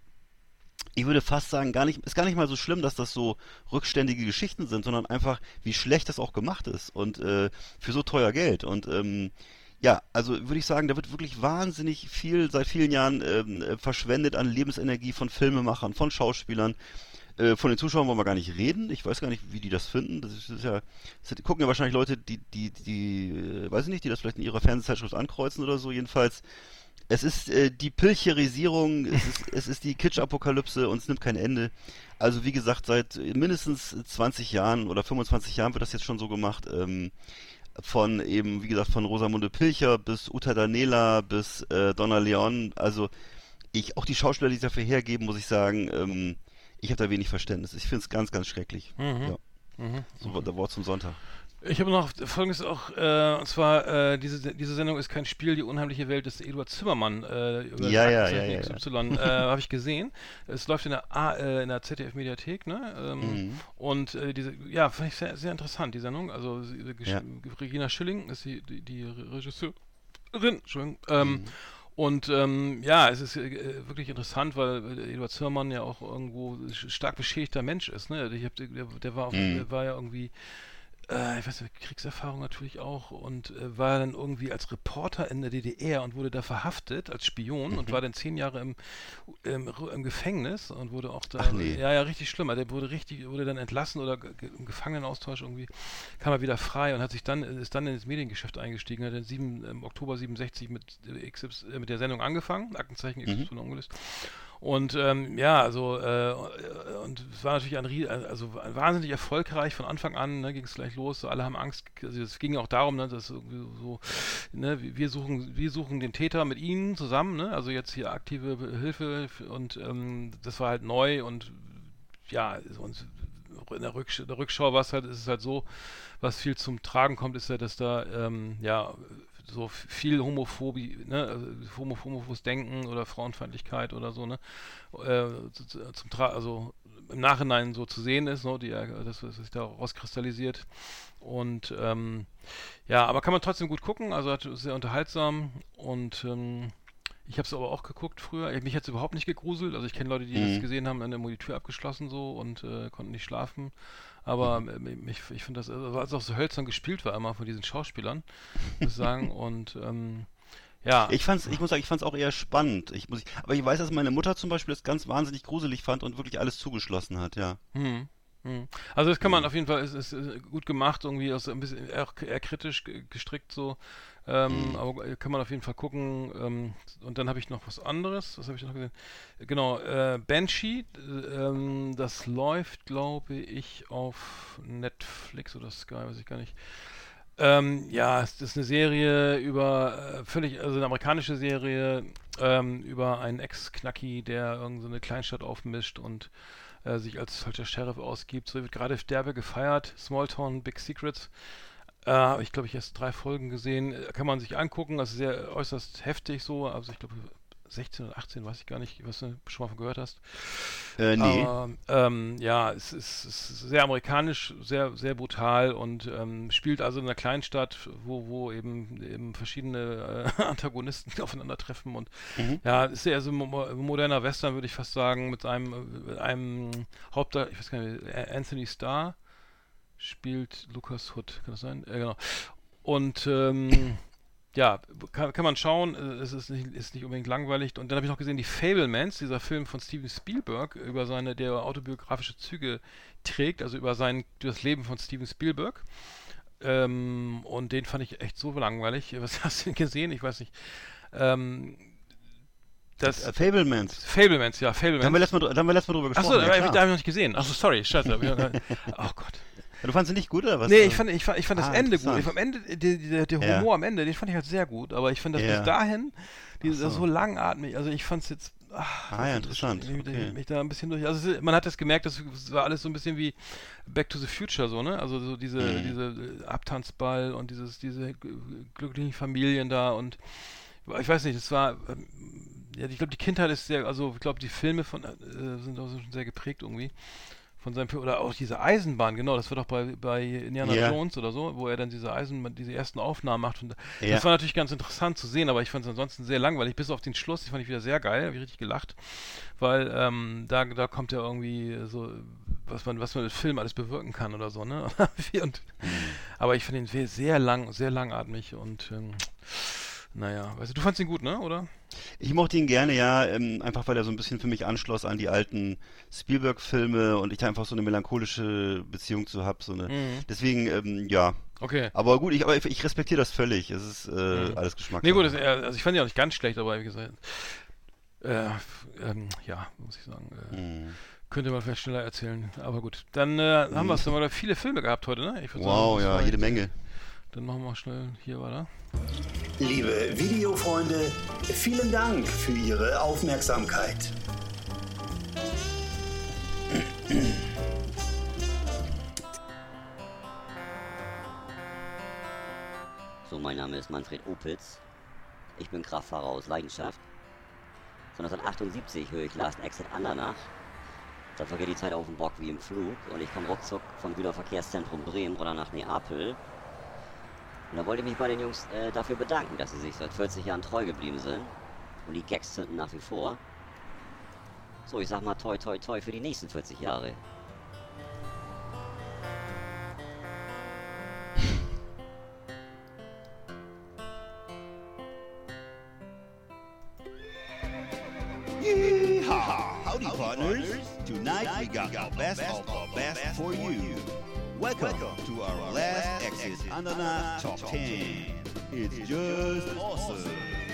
ich würde fast sagen, gar nicht, ist gar nicht mal so schlimm, dass das so rückständige Geschichten sind, sondern einfach, wie schlecht das auch gemacht ist und äh, für so teuer Geld. Und ähm, ja, also würde ich sagen, da wird wirklich wahnsinnig viel seit vielen Jahren ähm, äh, verschwendet an Lebensenergie von Filmemachern, von Schauspielern. Äh, von den Zuschauern wollen wir gar nicht reden. Ich weiß gar nicht, wie die das finden. Das ist, das ist ja, das gucken ja wahrscheinlich Leute, die, die, die, äh, weiß ich nicht, die das vielleicht in ihrer Fernsehzeitschrift ankreuzen oder so. Jedenfalls. Es ist äh, die Pilcherisierung, es ist, es ist die Kitsch-Apokalypse und es nimmt kein Ende. Also wie gesagt, seit mindestens zwanzig Jahren oder fünfundzwanzig Jahren wird das jetzt schon so gemacht. Ähm, von eben, wie gesagt, von Rosamunde Pilcher bis Uta Danela bis äh, Donna Leon. Also ich, auch die Schauspieler, die es dafür hergeben, muss ich sagen, ähm, ich habe da wenig Verständnis. Ich finde es ganz, ganz schrecklich. Mhm. Ja. Mhm. So der Wort zum Sonntag. Ich habe noch Folgendes auch, äh, und zwar, äh, diese, diese Sendung ist kein Spiel, die unheimliche Welt des Eduard Zimmermann, äh, über ja, ja, ja, ja, X Y, äh, habe ich gesehen. Es läuft in der, A, äh, in der Z D F-Mediathek, ne? Ähm, mhm. Und äh, diese, ja, fand ich sehr, sehr interessant, die Sendung. Also ja. Regina Schilling ist die, die, die Regisseurin, Entschuldigung, ähm, mhm. Und ähm, ja, es ist äh, wirklich interessant, weil Eduard Zimmermann ja auch irgendwo stark beschädigter Mensch ist, ne? Ich hab, der, der, war, auf, mhm. der war ja irgendwie Äh, ich weiß nicht, Kriegserfahrung natürlich auch und äh, war dann irgendwie als Reporter in der D D R und wurde da verhaftet als Spion mhm. und war dann zehn Jahre im, im, im Gefängnis und wurde auch da, Ach nee. ja, ja, richtig schlimm. Der wurde richtig, wurde dann entlassen oder ge im Gefangenenaustausch irgendwie, kam er wieder frei und hat sich dann, ist dann ins Mediengeschäft eingestiegen, hat dann sieben, im Oktober siebenundsechzig mit, X Y, äh, mit der Sendung angefangen, Aktenzeichen X Y mhm. ungelöst. Und ähm, ja, also äh, und es war natürlich ein, also wahnsinnig erfolgreich von Anfang an, ne, ging es gleich los, so, alle haben Angst, also es ging auch darum, ne, dass irgendwie so, ne, wir suchen, wir suchen den Täter mit ihnen zusammen, ne, also jetzt hier aktive Hilfe und ähm, das war halt neu und ja, und in der, Rücksch in der Rückschau war es halt, ist es halt so, was viel zum Tragen kommt, ist ja, dass da ähm, ja so viel Homophobie, ne, also Homo homophobes Denken oder Frauenfeindlichkeit oder so, ne, äh, zum Tra also im Nachhinein so zu sehen ist, ne, die, das, was sich da rauskristallisiert. Und ähm, ja, aber kann man trotzdem gut gucken, also hat, sehr unterhaltsam und ähm, ich habe es aber auch geguckt früher. Mich hat es überhaupt nicht gegruselt. Also ich kenne Leute, die mhm. das gesehen haben, dann haben die Tür abgeschlossen so und äh, konnten nicht schlafen. Aber mhm. ich, ich finde das, also, weil es auch so hölzern gespielt war immer von diesen Schauspielern, muss ich sagen. Und ähm, ja. Ich fand's, ich muss sagen, ich fand's auch eher spannend. Ich muss, aber ich weiß, dass meine Mutter zum Beispiel das ganz wahnsinnig gruselig fand und wirklich alles zugeschlossen hat, ja. Mhm. Also das kann man auf jeden Fall, es ist, ist gut gemacht, irgendwie also ein bisschen eher, eher kritisch gestrickt so, ähm, mhm. aber kann man auf jeden Fall gucken. Ähm, und dann habe ich noch was anderes, was habe ich noch gesehen? Genau, äh, Banshee, ähm, das läuft, glaube ich, auf Netflix oder Sky, weiß ich gar nicht. Ähm, ja, es ist eine Serie über, äh, völlig, also eine amerikanische Serie, ähm, über einen Ex-Knacki, der irgendeine so Kleinstadt aufmischt und äh, sich als falscher Sheriff ausgibt. So wird gerade derbe gefeiert. Small Town, Big Secrets. Äh, habe ich, glaube ich, erst drei Folgen gesehen. Kann man sich angucken. Das ist sehr äußerst heftig so. Also ich glaube sechzehn oder achtzehn, weiß ich gar nicht, was du schon mal von gehört hast. Äh, nee. Aber, ähm, ja, es ist, es ist sehr amerikanisch, sehr, sehr brutal und ähm, spielt also in einer Kleinstadt, wo, wo eben, eben verschiedene äh, Antagonisten aufeinandertreffen und mhm. ja, ist ja so ein mo moderner Western, würde ich fast sagen, mit einem, mit einem Hauptdarsteller, ich weiß gar nicht, Anthony Starr spielt Lucas Hood, kann das sein? Äh, genau. Und ähm, ja, kann, kann man schauen, es ist nicht, ist nicht unbedingt langweilig. Und dann habe ich noch gesehen, die Fabelmans, dieser Film von Steven Spielberg, über seine, der autobiografische Züge trägt, also über sein, das Leben von Steven Spielberg. Ähm, und den fand ich echt so langweilig. Was hast du denn gesehen? Ich weiß nicht. Ähm, das äh, Fabelmans. Fabelmans, ja, Fabelmans. Da haben wir letztes Mal, da haben wir letztes Mal drüber gesprochen. Achso, ja, da, da habe ich noch nicht gesehen. Achso, sorry, scheiße. Oh Gott. Du fandst ihn nicht gut, oder was? Nee, ich fand, ich fand, ich fand das ah, Ende gut. Ich fand am Ende, der, der, der Humor ja. am Ende, den fand ich halt sehr gut. Aber ich fand das ja. bis dahin, dieses, so. so langatmig. Also ich fand es jetzt... Ach, ah ja, interessant. Ich, okay. mich da ein bisschen durch... Also man hat das gemerkt, das war alles so ein bisschen wie Back to the Future, so, ne? Also so diese, mhm. diese Abtanzball und dieses, diese glücklichen Familien da und... Ich weiß nicht, es war... Ja, ich glaube, die Kindheit ist sehr... Also ich glaube, die Filme von, äh, sind auch schon sehr geprägt irgendwie. Von seinem, oder auch diese Eisenbahn, genau, das wird auch bei, bei Indiana yeah. Jones oder so, wo er dann diese Eisenbahn, diese ersten Aufnahmen macht. Und ja. Das war natürlich ganz interessant zu sehen, aber ich fand es ansonsten sehr langweilig, bis auf den Schluss, die fand ich wieder sehr geil, habe ich richtig gelacht, weil ähm, da, da kommt ja irgendwie so, was man, was man mit Film alles bewirken kann oder so, ne? und, mhm. Aber ich fand ihn sehr lang, sehr langatmig und ähm, naja, weißt du, du fandst ihn gut, ne, oder? Ich mochte ihn gerne, ja, ähm, einfach weil er so ein bisschen für mich anschloss an die alten Spielberg-Filme und ich da einfach so eine melancholische Beziehung zu habe, so eine. Mhm. Deswegen, ähm, ja. Okay. Aber gut, ich, aber ich, ich respektiere das völlig. Es ist äh, mhm. alles Geschmackssache. Nee, gut, das, also ich fand ihn auch nicht ganz schlecht, aber wie gesagt, äh, ähm, ja, muss ich sagen, äh, mhm. könnte man vielleicht schneller erzählen. Aber gut, dann äh, haben wir es, dann haben wir viele Filme gehabt heute, ne? Ich wow, sagen, ja, jede Menge. Dann machen wir schnell hier weiter. Liebe Videofreunde, vielen Dank für Ihre Aufmerksamkeit. So, mein Name ist Manfred Opitz. Ich bin Kraftfahrer aus Leidenschaft. Von neunzehnhundertachtundsiebzig höre ich Last Exit Andernach. Da vergeht die Zeit auf dem Bock wie im Flug und ich komme ruckzuck vom Güterverkehrszentrum Bremen oder nach Neapel. Und da wollte ich mich bei den Jungs äh, dafür bedanken, dass sie sich seit vierzig Jahren treu geblieben sind. Und die Gags zünden nach wie vor. So, ich sag mal toi toi toi für die nächsten vierzig Jahre. Yeehaw! Howdy, partners. Tonight we got the best of the best for you. Welcome to our Last Exit Andernach Top ten. It's just awesome.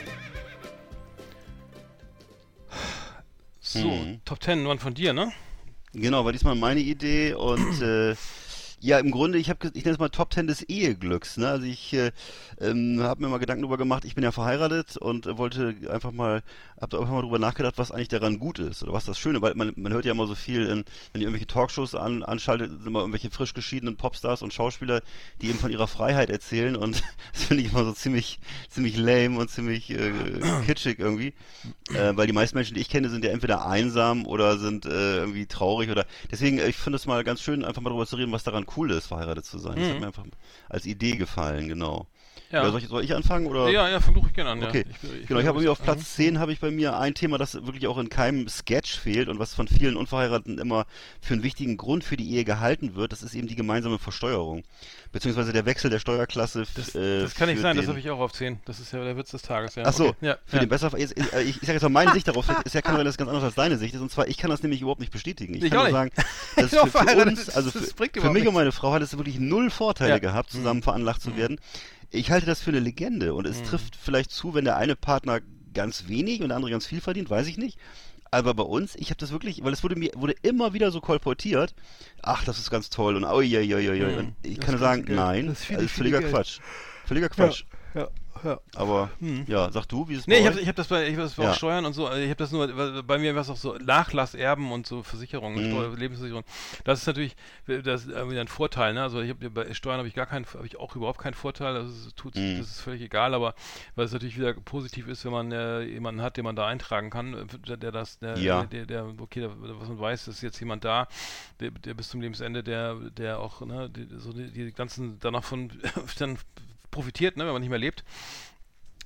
So, hm. Top ten waren von dir, ne? Genau, war diesmal meine Idee und äh, ja, im Grunde, ich habe, ich nenne es mal Top Ten des Eheglücks, ne? Also ich äh, ähm, habe mir mal Gedanken darüber gemacht, ich bin ja verheiratet und äh, wollte einfach mal, habe einfach mal darüber nachgedacht, was eigentlich daran gut ist oder was das Schöne, weil man, man hört ja immer so viel, in, wenn ihr irgendwelche Talkshows an, anschaltet, sind immer irgendwelche frisch geschiedenen Popstars und Schauspieler, die eben von ihrer Freiheit erzählen und das finde ich immer so ziemlich, ziemlich lame und ziemlich äh, kitschig irgendwie, äh, weil die meisten Menschen, die ich kenne, sind ja entweder einsam oder sind äh, irgendwie traurig oder, deswegen, ich finde es mal ganz schön, einfach mal darüber zu reden, was daran cool ist, verheiratet zu sein. Mhm. Das hat mir einfach als Idee gefallen, genau. Ja. Ja, soll, ich, soll ich anfangen? Oder? Ja, ja, versuche ich gerne an. Okay, ja. ich, ich genau, ich habe mir auf Platz zehn habe ich bei mir ein Thema, das wirklich auch in keinem Sketch fehlt und was von vielen Unverheirateten immer für einen wichtigen Grund für die Ehe gehalten wird, das ist eben die gemeinsame Versteuerung. Beziehungsweise der Wechsel der Steuerklasse. Das, äh, das kann nicht sein, den, das habe ich auch auf zehn. Das ist ja der Witz des Tages. Ja. Ach so, okay. ja, für ja. den besser. Ich, ich sage jetzt mal meine Sicht darauf, ist ja kann sein, dass es ganz anders als deine Sicht ist. Und zwar, ich kann das nämlich überhaupt nicht bestätigen. Ich, ich kann nur sagen, dass für, für uns, also für, für mich und meine Frau hat es wirklich null Vorteile ja. gehabt, zusammen mhm. veranlagt zu werden. Ich halte das für eine Legende und es mhm. trifft vielleicht zu, wenn der eine Partner ganz wenig und der andere ganz viel verdient, weiß ich nicht. Aber bei uns, ich habe das wirklich, weil es wurde mir wurde immer wieder so kolportiert, ach, das ist ganz toll und oi, oi, oi, oi. Und ich das kann nur sagen, nein, das ist, viel, also völliger Quatsch. Völliger Quatsch. Ja, ja. Ja. Aber, hm. ja, sag du, wie ist es nee, bei ich euch? Nee, ich habe das bei, ich hab das bei ja. auch Steuern und so, ich habe das nur, bei mir war es auch so Nachlasserben und so Versicherungen, mhm. Steuer, Lebensversicherung. Das ist natürlich, das ist irgendwie ein Vorteil, ne? Also ich habe bei Steuern habe ich gar keinen, habe ich auch überhaupt keinen Vorteil, das ist, tut, mhm. das ist völlig egal, aber weil es natürlich wieder positiv ist, wenn man äh, jemanden hat, den man da eintragen kann, der, der das, der, ja. der, der, okay, der, was man weiß, ist jetzt jemand da, der, der bis zum Lebensende, der, der auch, ne, die, so die, die ganzen danach von dann profitiert, ne, wenn man nicht mehr lebt.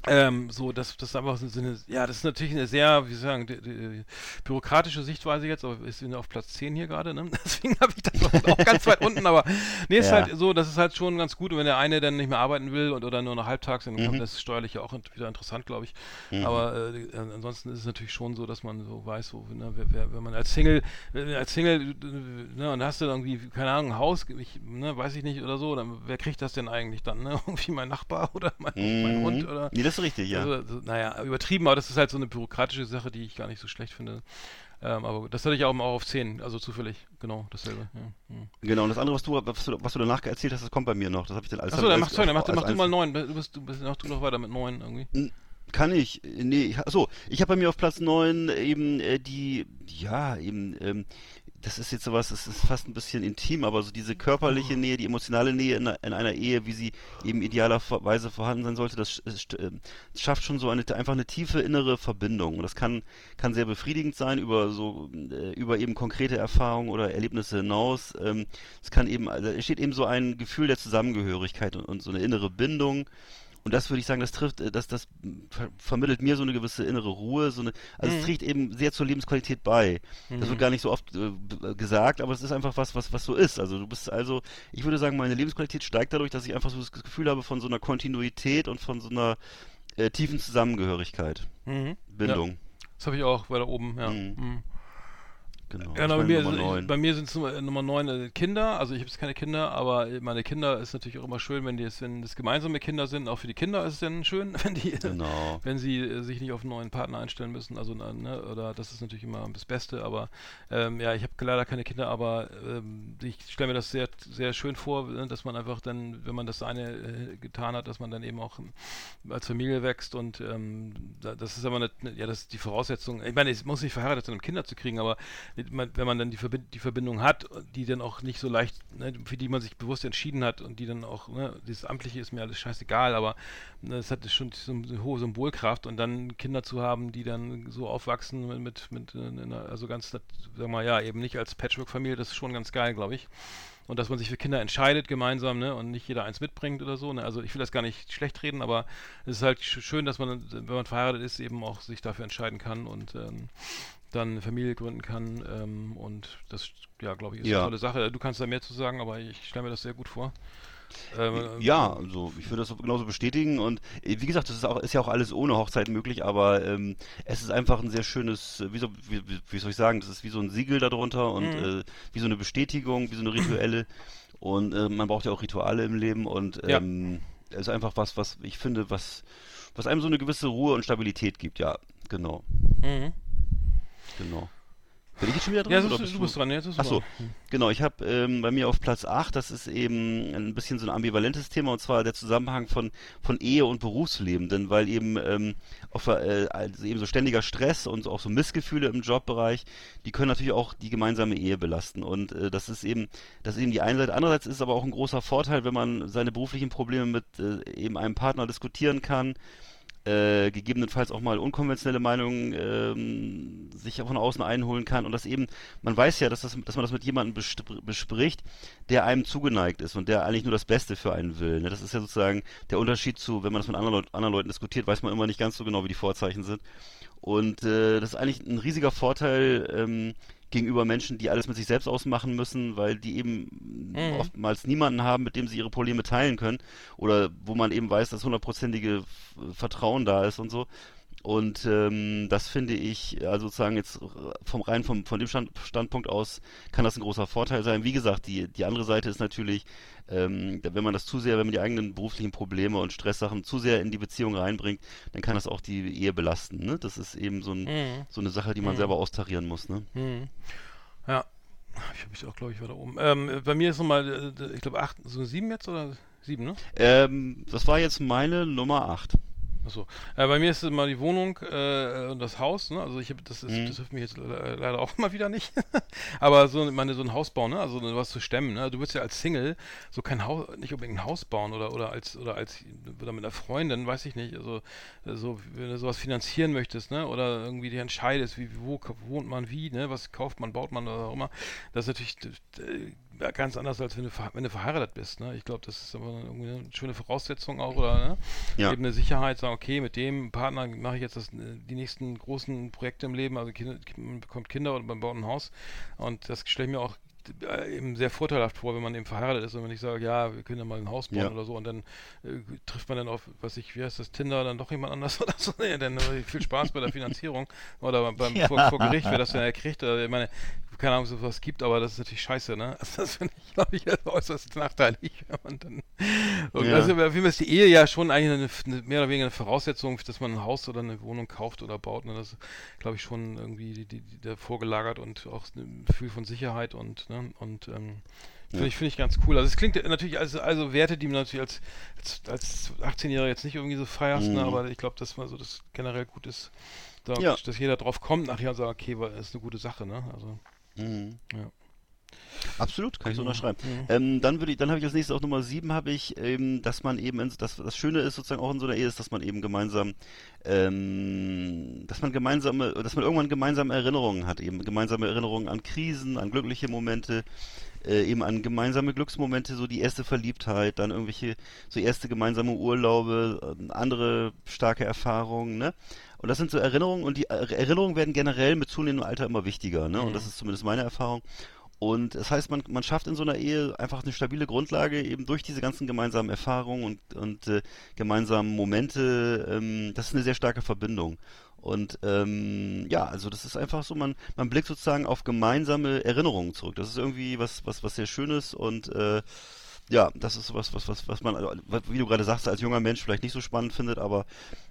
Ähm, so, das, das ist einfach so eine, ja, das ist natürlich eine sehr, wie soll ich sagen, die, die, bürokratische Sichtweise jetzt, aber ist auf Platz zehn hier gerade, ne? Deswegen habe ich das auch, auch ganz weit unten, aber nee, ist Ja. halt so, das ist halt schon ganz gut, und wenn der eine dann nicht mehr arbeiten will und oder nur noch halbtags, dann Mhm. kommt das steuerlich ja auch int- wieder interessant, glaube ich. Mhm. Aber äh, äh, ansonsten ist es natürlich schon so, dass man so weiß, so, ne, wer, wer, wenn man als Single, wenn, als Single, äh, ne, und hast du irgendwie, keine Ahnung, ein Haus, ich, ne, weiß ich nicht, oder so, dann wer kriegt das denn eigentlich dann, ne? Irgendwie mein Nachbar oder mein, mein Mhm. Hund oder Nee, das ist richtig, ja. also, so, naja, übertrieben, aber das ist halt so eine bürokratische Sache, die ich gar nicht so schlecht finde. Ähm, aber das hatte ich auch mal auf zehn, also zufällig, genau, dasselbe. Ja. Mhm. Genau, und das andere, was du, was du, was du danach erzählt hast, das kommt bei mir noch. Das habe ich dann alles Achso, dann alles mach, sorry, dann mach, auf- dann als mach du mal einzeln- neun. Du bist, du bist, mach du noch weiter mit neun irgendwie. N- Kann ich? Nee, ich, achso, ich habe bei mir auf Platz neun eben äh, die, ja, eben, ähm, das ist jetzt sowas, das ist fast ein bisschen intim, aber so diese körperliche Nähe, die emotionale Nähe in, einer- in einer Ehe, wie sie eben idealerweise vorhanden sein sollte, das sch- st- äh, schafft schon so eine, einfach eine tiefe innere Verbindung. Und das kann, kann sehr befriedigend sein über so, äh, über eben konkrete Erfahrungen oder Erlebnisse hinaus. Ähm, es kann eben, also es steht eben so ein Gefühl der Zusammengehörigkeit und, und so eine innere Bindung. Und das würde ich sagen, das trifft, äh, das, das ver vermittelt mir so eine gewisse innere Ruhe, so eine, also es trägt eben sehr zur Lebensqualität bei. Das wird gar nicht so oft äh, b- gesagt, aber es ist einfach was, was, was so ist. Also du bist also, ich würde sagen, meine Lebensqualität steigt dadurch, dass ich einfach so das Gefühl habe von so einer Kontinuität und von so einer äh, tiefen Zusammengehörigkeit, Mhm. Bindung. Ja, das habe ich auch weiter oben, ja. Mhm. Mhm. Genau. Ja, das na, bei ist mir, meine Nummer ist- neun. bei mir sind es Nummer, Nummer neun äh, Kinder. Also ich habe jetzt keine Kinder, aber meine Kinder ist natürlich auch immer schön, wenn die es, wenn das gemeinsame Kinder sind. Auch für die Kinder ist es dann schön, wenn die, Genau. wenn sie äh, sich nicht auf einen neuen Partner einstellen müssen. Also na, ne, oder das ist natürlich immer das Beste. Aber ähm, ja, ich habe leider keine Kinder, aber ähm, ich stelle mir das sehr, sehr schön vor, ne, dass man einfach dann, wenn man das eine äh, getan hat, dass man dann eben auch ähm, als Familie wächst und ähm, da- das ist aber eine, ja, das ist die Voraussetzung. Ich meine, es muss nicht verheiratet sein, um Kinder zu kriegen, aber man- wenn man dann die, Verbind die Verbindung hat, die dann auch nicht so leicht, ne, für die man sich bewusst entschieden hat und die dann auch, ne, dieses Amtliche ist mir alles scheißegal, aber ne, es hat schon so eine hohe Symbolkraft und dann Kinder zu haben, die dann so aufwachsen mit, mit, mit äh, einer, also ganz, sagen wir mal, ja, eben nicht als Patchwork-Familie, das ist schon ganz geil, glaube ich. Und dass man sich für Kinder entscheidet gemeinsam, ne, und nicht jeder eins mitbringt oder so, ne. Also ich will das gar nicht schlecht reden, aber es ist halt sch schön, dass man, wenn man verheiratet ist, eben auch sich dafür entscheiden kann und ähm, dann eine Familie gründen kann. Ähm, und das, ja, glaube ich, ist Ja. eine tolle Sache. Du kannst da mehr zu sagen, aber ich stelle mir das sehr gut vor. Ähm, Ja, also ich würde das so genauso bestätigen und äh, wie gesagt, das ist auch ist ja auch alles ohne Hochzeit möglich, aber ähm, es ist einfach ein sehr schönes, äh, wie, so, wie, wie wie soll ich sagen, das ist wie so ein Siegel darunter und Mhm. äh, wie so eine Bestätigung, wie so eine rituelle und äh, man braucht ja auch Rituale im Leben und Ja. ähm, es ist einfach was, was ich finde, was was einem so eine gewisse Ruhe und Stabilität gibt, ja, genau, Mhm. genau. Bin ich jetzt schon wieder dran? Ja, oder du, bist du bist dran, jetzt ist Ach so, dran. genau. Ich habe ähm, bei mir auf Platz acht, das ist eben ein bisschen so ein ambivalentes Thema, und zwar der Zusammenhang von, von Ehe und Berufsleben. Denn weil eben, ähm, auf, äh, also eben so ständiger Stress und auch so Missgefühle im Jobbereich, die können natürlich auch die gemeinsame Ehe belasten. Und äh, das ist eben, das ist eben die eine Seite. Andererseits ist aber auch ein großer Vorteil, wenn man seine beruflichen Probleme mit äh, eben einem Partner diskutieren kann, äh, gegebenenfalls auch mal unkonventionelle Meinungen ähm, sich von außen einholen kann und das eben, man weiß ja, dass, das, dass man das mit jemandem bespr- bespricht, der einem zugeneigt ist und der eigentlich nur das Beste für einen will. Ne? Das ist ja sozusagen der Unterschied zu, wenn man das mit anderen, Leut anderen Leuten diskutiert, weiß man immer nicht ganz so genau, wie die Vorzeichen sind. Und äh, das ist eigentlich ein riesiger Vorteil ähm, gegenüber Menschen, die alles mit sich selbst ausmachen müssen, weil die eben Mhm. oftmals niemanden haben, mit dem sie ihre Probleme teilen können oder wo man eben weiß, dass hundertprozentige F- Vertrauen da ist und so. Und ähm, das finde ich, also sozusagen jetzt vom rein vom, von dem Stand, Standpunkt aus kann das ein großer Vorteil sein. Wie gesagt, die, die andere Seite ist natürlich, ähm, wenn man das zu sehr, wenn man die eigenen beruflichen Probleme und Stresssachen zu sehr in die Beziehung reinbringt, dann kann das auch die Ehe belasten. Ne? Das ist eben so, ein, Mhm. so eine Sache, die man Mhm. selber austarieren muss. Ne? Mhm. Ja, ich habe mich auch, glaube ich, weiter oben. Ähm, bei mir ist nochmal, äh, ich glaube, acht, so sieben jetzt oder sieben, ne? Ähm, das war jetzt meine Nummer acht. Achso. Äh, bei mir ist es mal die Wohnung äh, und das Haus, ne? Also ich habe das ist, Mhm. das hilft mir jetzt le- leider auch mal wieder nicht. Aber so meine so ein Hausbau, ne? Also was zu stemmen, ne? Du willst ja als Single so kein Haus, nicht unbedingt ein Haus bauen oder oder als oder als oder mit einer Freundin, weiß ich nicht. Also äh, so wenn du sowas finanzieren möchtest, ne? Oder irgendwie dir entscheidest, wie wo k- wohnt man wie, ne? Was kauft man, baut man oder auch immer. Das ist natürlich äh, ja, ganz anders, als wenn du, ver- wenn du verheiratet bist. Ne? Ich glaube, das ist aber irgendwie eine schöne Voraussetzung auch, oder ne? Ja. Eben eine Sicherheit, sagen, okay, mit dem Partner mache ich jetzt das, die nächsten großen Projekte im Leben, also Kinder, man bekommt Kinder und man baut ein Haus und das stelle ich mir auch äh, eben sehr vorteilhaft vor, wenn man eben verheiratet ist und wenn ich sage, ja, wir können ja mal ein Haus bauen Ja. oder so und dann äh, trifft man dann auf, was ich, wie heißt das, Tinder, dann doch jemand anders oder so. Nee, dann äh, viel Spaß bei der Finanzierung oder beim Ja. vor, vor Gericht, wer das dann kriegt. Oder, ich meine, keine Ahnung, ob es sowas gibt, aber das ist natürlich scheiße, ne? Also das finde ich, glaube ich, äußerst nachteilig, wenn man dann. Und Ja. Also auf jeden Fall ist die Ehe ja schon eigentlich eine, eine, mehr oder weniger eine Voraussetzung, dass man ein Haus oder eine Wohnung kauft oder baut. Ne? Das ist, glaube ich, schon irgendwie die, die, die, der vorgelagert und auch ein Gefühl von Sicherheit und, ne? Und ähm, finde Ja. ich, finde ich ganz cool. Also es klingt natürlich also, also Werte, die man natürlich als, als, als achtzehnjähriger jetzt nicht irgendwie so feierst, Mhm. ne? Aber ich glaube, dass man so das generell gut ist, da, Ja. dass jeder drauf kommt nachher und sagt, okay, weil das ist eine gute Sache, ne? Also Mhm. ja. Absolut, kann ich so Mhm. unterschreiben. Mhm. Ähm, dann würde ich, dann habe ich als nächstes auf Nummer sieben habe ich, ähm, dass man eben, in, das, das Schöne ist sozusagen auch in so einer Ehe ist, dass man eben gemeinsam, ähm, dass man gemeinsame, dass man irgendwann gemeinsame Erinnerungen hat, eben gemeinsame Erinnerungen an Krisen, an glückliche Momente, äh, eben an gemeinsame Glücksmomente, so die erste Verliebtheit, dann irgendwelche, so erste gemeinsame Urlaube, äh, andere starke Erfahrungen, ne? Und das sind so Erinnerungen und die Er- Erinnerungen werden generell mit zunehmendem Alter immer wichtiger, ne? Und das ist zumindest meine Erfahrung. Und das heißt, man, man schafft in so einer Ehe einfach eine stabile Grundlage, eben durch diese ganzen gemeinsamen Erfahrungen und, und äh, gemeinsamen Momente. Ähm, das ist eine sehr starke Verbindung. Und ähm, ja, also das ist einfach so, man, man blickt sozusagen auf gemeinsame Erinnerungen zurück. Das ist irgendwie was, was, was sehr Schönes und äh, ja, das ist was, was, was, was man, wie du gerade sagst, als junger Mensch vielleicht nicht so spannend findet, aber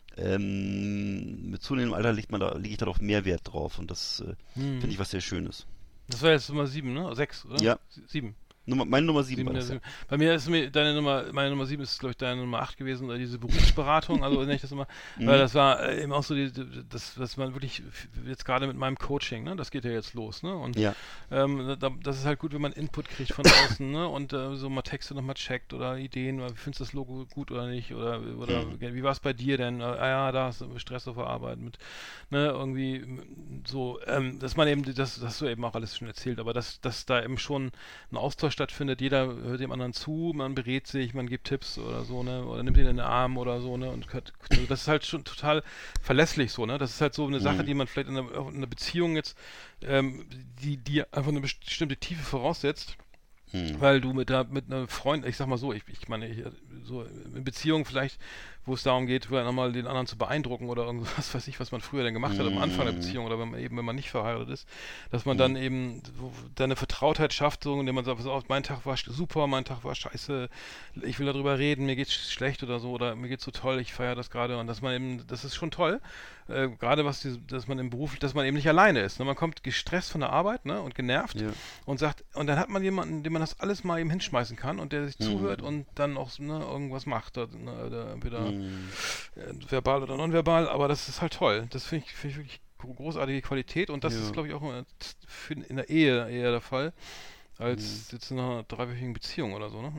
ähm, mit zunehmendem Alter liegt man da, liege ich darauf mehr Wert drauf und das äh, Mhm. finde ich was sehr Schönes. Das war jetzt Nummer sieben, ne? Sechs, oder? Ja. Sie- Sieben. Nummer, meine Nummer sieben Sieben, war ja, das, ja. sieben. Bei mir ist mir deine Nummer, meine Nummer sieben ist, glaube ich, deine Nummer acht gewesen, oder diese Berufsberatung, also nenne ich das immer, Mhm. weil das war äh, eben auch so, die, die- das, was man wirklich, f- jetzt gerade mit meinem Coaching, ne, das geht ja jetzt los, ne, und Ja. ähm, da, das ist halt gut, wenn man Input kriegt von außen, ne, und äh, so mal Texte nochmal checkt oder Ideen, oder findest du das Logo gut oder nicht, oder, oder Mhm. wie war es bei dir denn, äh, ah ja, da hast du Stress auf der Arbeit mit, ne, irgendwie m, so, ähm, dass man eben, das, das hast du eben auch alles schon erzählt, aber dass, dass da eben schon ein Austausch stattfindet, jeder hört dem anderen zu, man berät sich, man gibt Tipps oder so, ne, oder nimmt ihn in den Arm oder so, ne, und hört, also das ist halt schon total verlässlich so, ne, das ist halt so eine Sache, Mhm. die man vielleicht in einer, in einer Beziehung jetzt, ähm, die, die einfach eine bestimmte Tiefe voraussetzt, Mhm. weil du mit da mit einem Freund, ich sag mal so, ich, ich meine, ich, so in Beziehungen vielleicht, wo es darum geht, vielleicht nochmal den anderen zu beeindrucken oder irgendwas, weiß ich, was man früher dann gemacht hat am Anfang der Mhm. Beziehung oder wenn man eben, wenn man nicht verheiratet ist, dass man dann eben so, da eine Vertrautheit schafft, so, indem man sagt, pass auf, mein Tag war sch- super, mein Tag war scheiße, ich will darüber reden, mir geht's sch- schlecht oder so, oder mir geht's so toll, ich feiere das gerade und dass man eben, das ist schon toll, äh, gerade was, die, dass man im Beruf, dass man eben nicht alleine ist, ne? Man kommt gestresst von der Arbeit, ne, und genervt Ja. und sagt, und dann hat man jemanden, dem man das alles mal eben hinschmeißen kann und der sich Mhm. zuhört und dann auch ne, irgendwas macht, oder, ne, oder entweder Mhm. äh, verbal oder nonverbal, aber das ist halt toll. Das finde ich, find ich wirklich gro- großartige Qualität und das Ja. ist, glaube ich, auch in, für- in der Ehe eher der Fall, als Mhm. jetzt in einer dreiwöchigen Beziehung oder so, ne?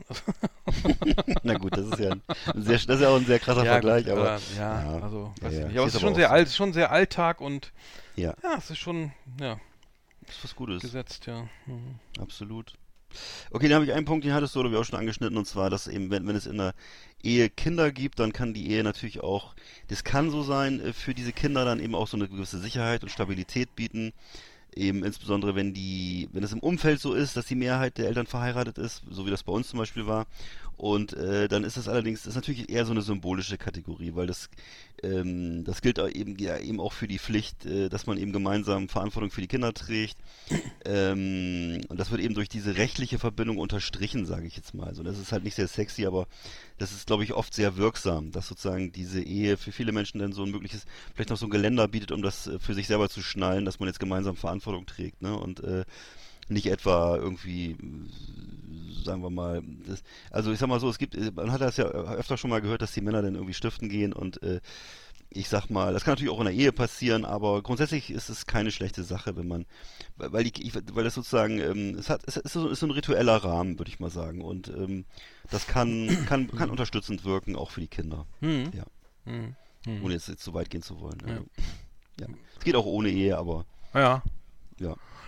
Na gut, das ist ja ein sehr, das ist ja auch ein sehr krasser Ja, Vergleich, gut, aber äh, ja, ja, also, ja, weiß ja. ich nicht. Aber Ist es ist aber schon auch sehr so. alt, schon sehr Alltag und ja, ja, es ist schon, ja, das ist was Gutes, gesetzt, ja. Mhm. absolut. Okay, dann habe ich einen Punkt, den hattest du oder wir auch schon angeschnitten, und zwar, dass eben, wenn, wenn es in der Ehe Kinder gibt, dann kann die Ehe natürlich auch, das kann so sein, äh, für diese Kinder dann eben auch so eine gewisse Sicherheit und Stabilität bieten. Eben insbesondere, wenn die, wenn es im Umfeld so ist, dass die Mehrheit der Eltern verheiratet ist, so wie das bei uns zum Beispiel war. Und äh, dann ist das allerdings, das ist natürlich eher so eine symbolische Kategorie, weil das, ähm, das gilt auch eben, ja, eben auch für die Pflicht, äh, dass man eben gemeinsam Verantwortung für die Kinder trägt. Ähm, und das wird eben durch diese rechtliche Verbindung unterstrichen, sage ich jetzt mal. Also das ist halt nicht sehr sexy, aber das ist, glaube ich, oft sehr wirksam, dass sozusagen diese Ehe für viele Menschen dann so ein mögliches, vielleicht noch so ein Geländer bietet, um das äh, für sich selber zu schnallen, dass man jetzt gemeinsam Verantwortung trägt, ne? Und äh, nicht etwa irgendwie, äh, sagen wir mal, das, also ich sag mal so, es gibt, äh, man hat das ja öfter schon mal gehört, dass die Männer dann irgendwie stiften gehen und äh, ich sag mal, das kann natürlich auch in der Ehe passieren, aber grundsätzlich ist es keine schlechte Sache, wenn man, weil weil die, ich, weil das sozusagen, ähm, es hat, es ist so, ist so ein ritueller Rahmen, würde ich mal sagen, und ähm, das kann, kann, kann unterstützend wirken, auch für die Kinder. Mhm. Ja, Mhm. Mhm. ohne jetzt, jetzt so weit gehen zu wollen. Ja. Also, ja. Es geht auch ohne Ehe, aber Ja. ja.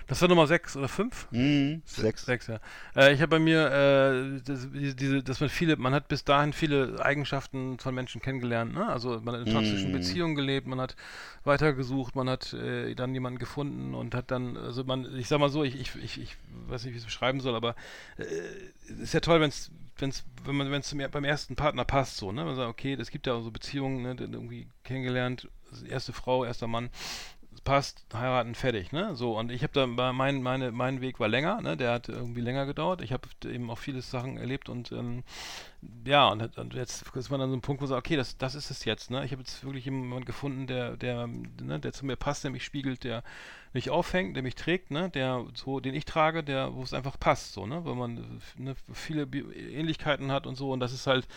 Das war Nummer sechs oder fünf? Mhm, sechs. Sechs, ja. Äh, ich habe bei mir, äh, das, diese, dass man viele, man hat bis dahin viele Eigenschaften von Menschen kennengelernt, ne? Also man hat in toxischen Mhm. Beziehungen gelebt, man hat weitergesucht, man hat äh, dann jemanden gefunden und hat dann, also man, ich sag mal so, ich, ich, ich, ich weiß nicht, wie ich es beschreiben soll, aber äh, ist ja toll, wenn's, wenn's, wenn man, wenn es beim ersten Partner passt, so, ne? Man sagt, okay, es gibt ja auch so Beziehungen, ne, irgendwie kennengelernt, erste Frau, erster Mann, passt, heiraten, fertig, ne? So, und ich habe da, mein, meine, mein Weg war länger, ne? Der hat irgendwie länger gedauert. Ich habe eben auch viele Sachen erlebt und ähm, ja, und, und jetzt ist man an so einem Punkt, wo man sagt, okay, das, das ist es jetzt, ne? Ich habe jetzt wirklich jemanden gefunden, der, der, ne, der zu mir passt, der mich spiegelt, der mich aufhängt, der mich trägt, ne? Der so, den ich trage, der, wo es einfach passt, so, ne? Weil man ne, viele Bi- Ähnlichkeiten hat und so, und das ist halt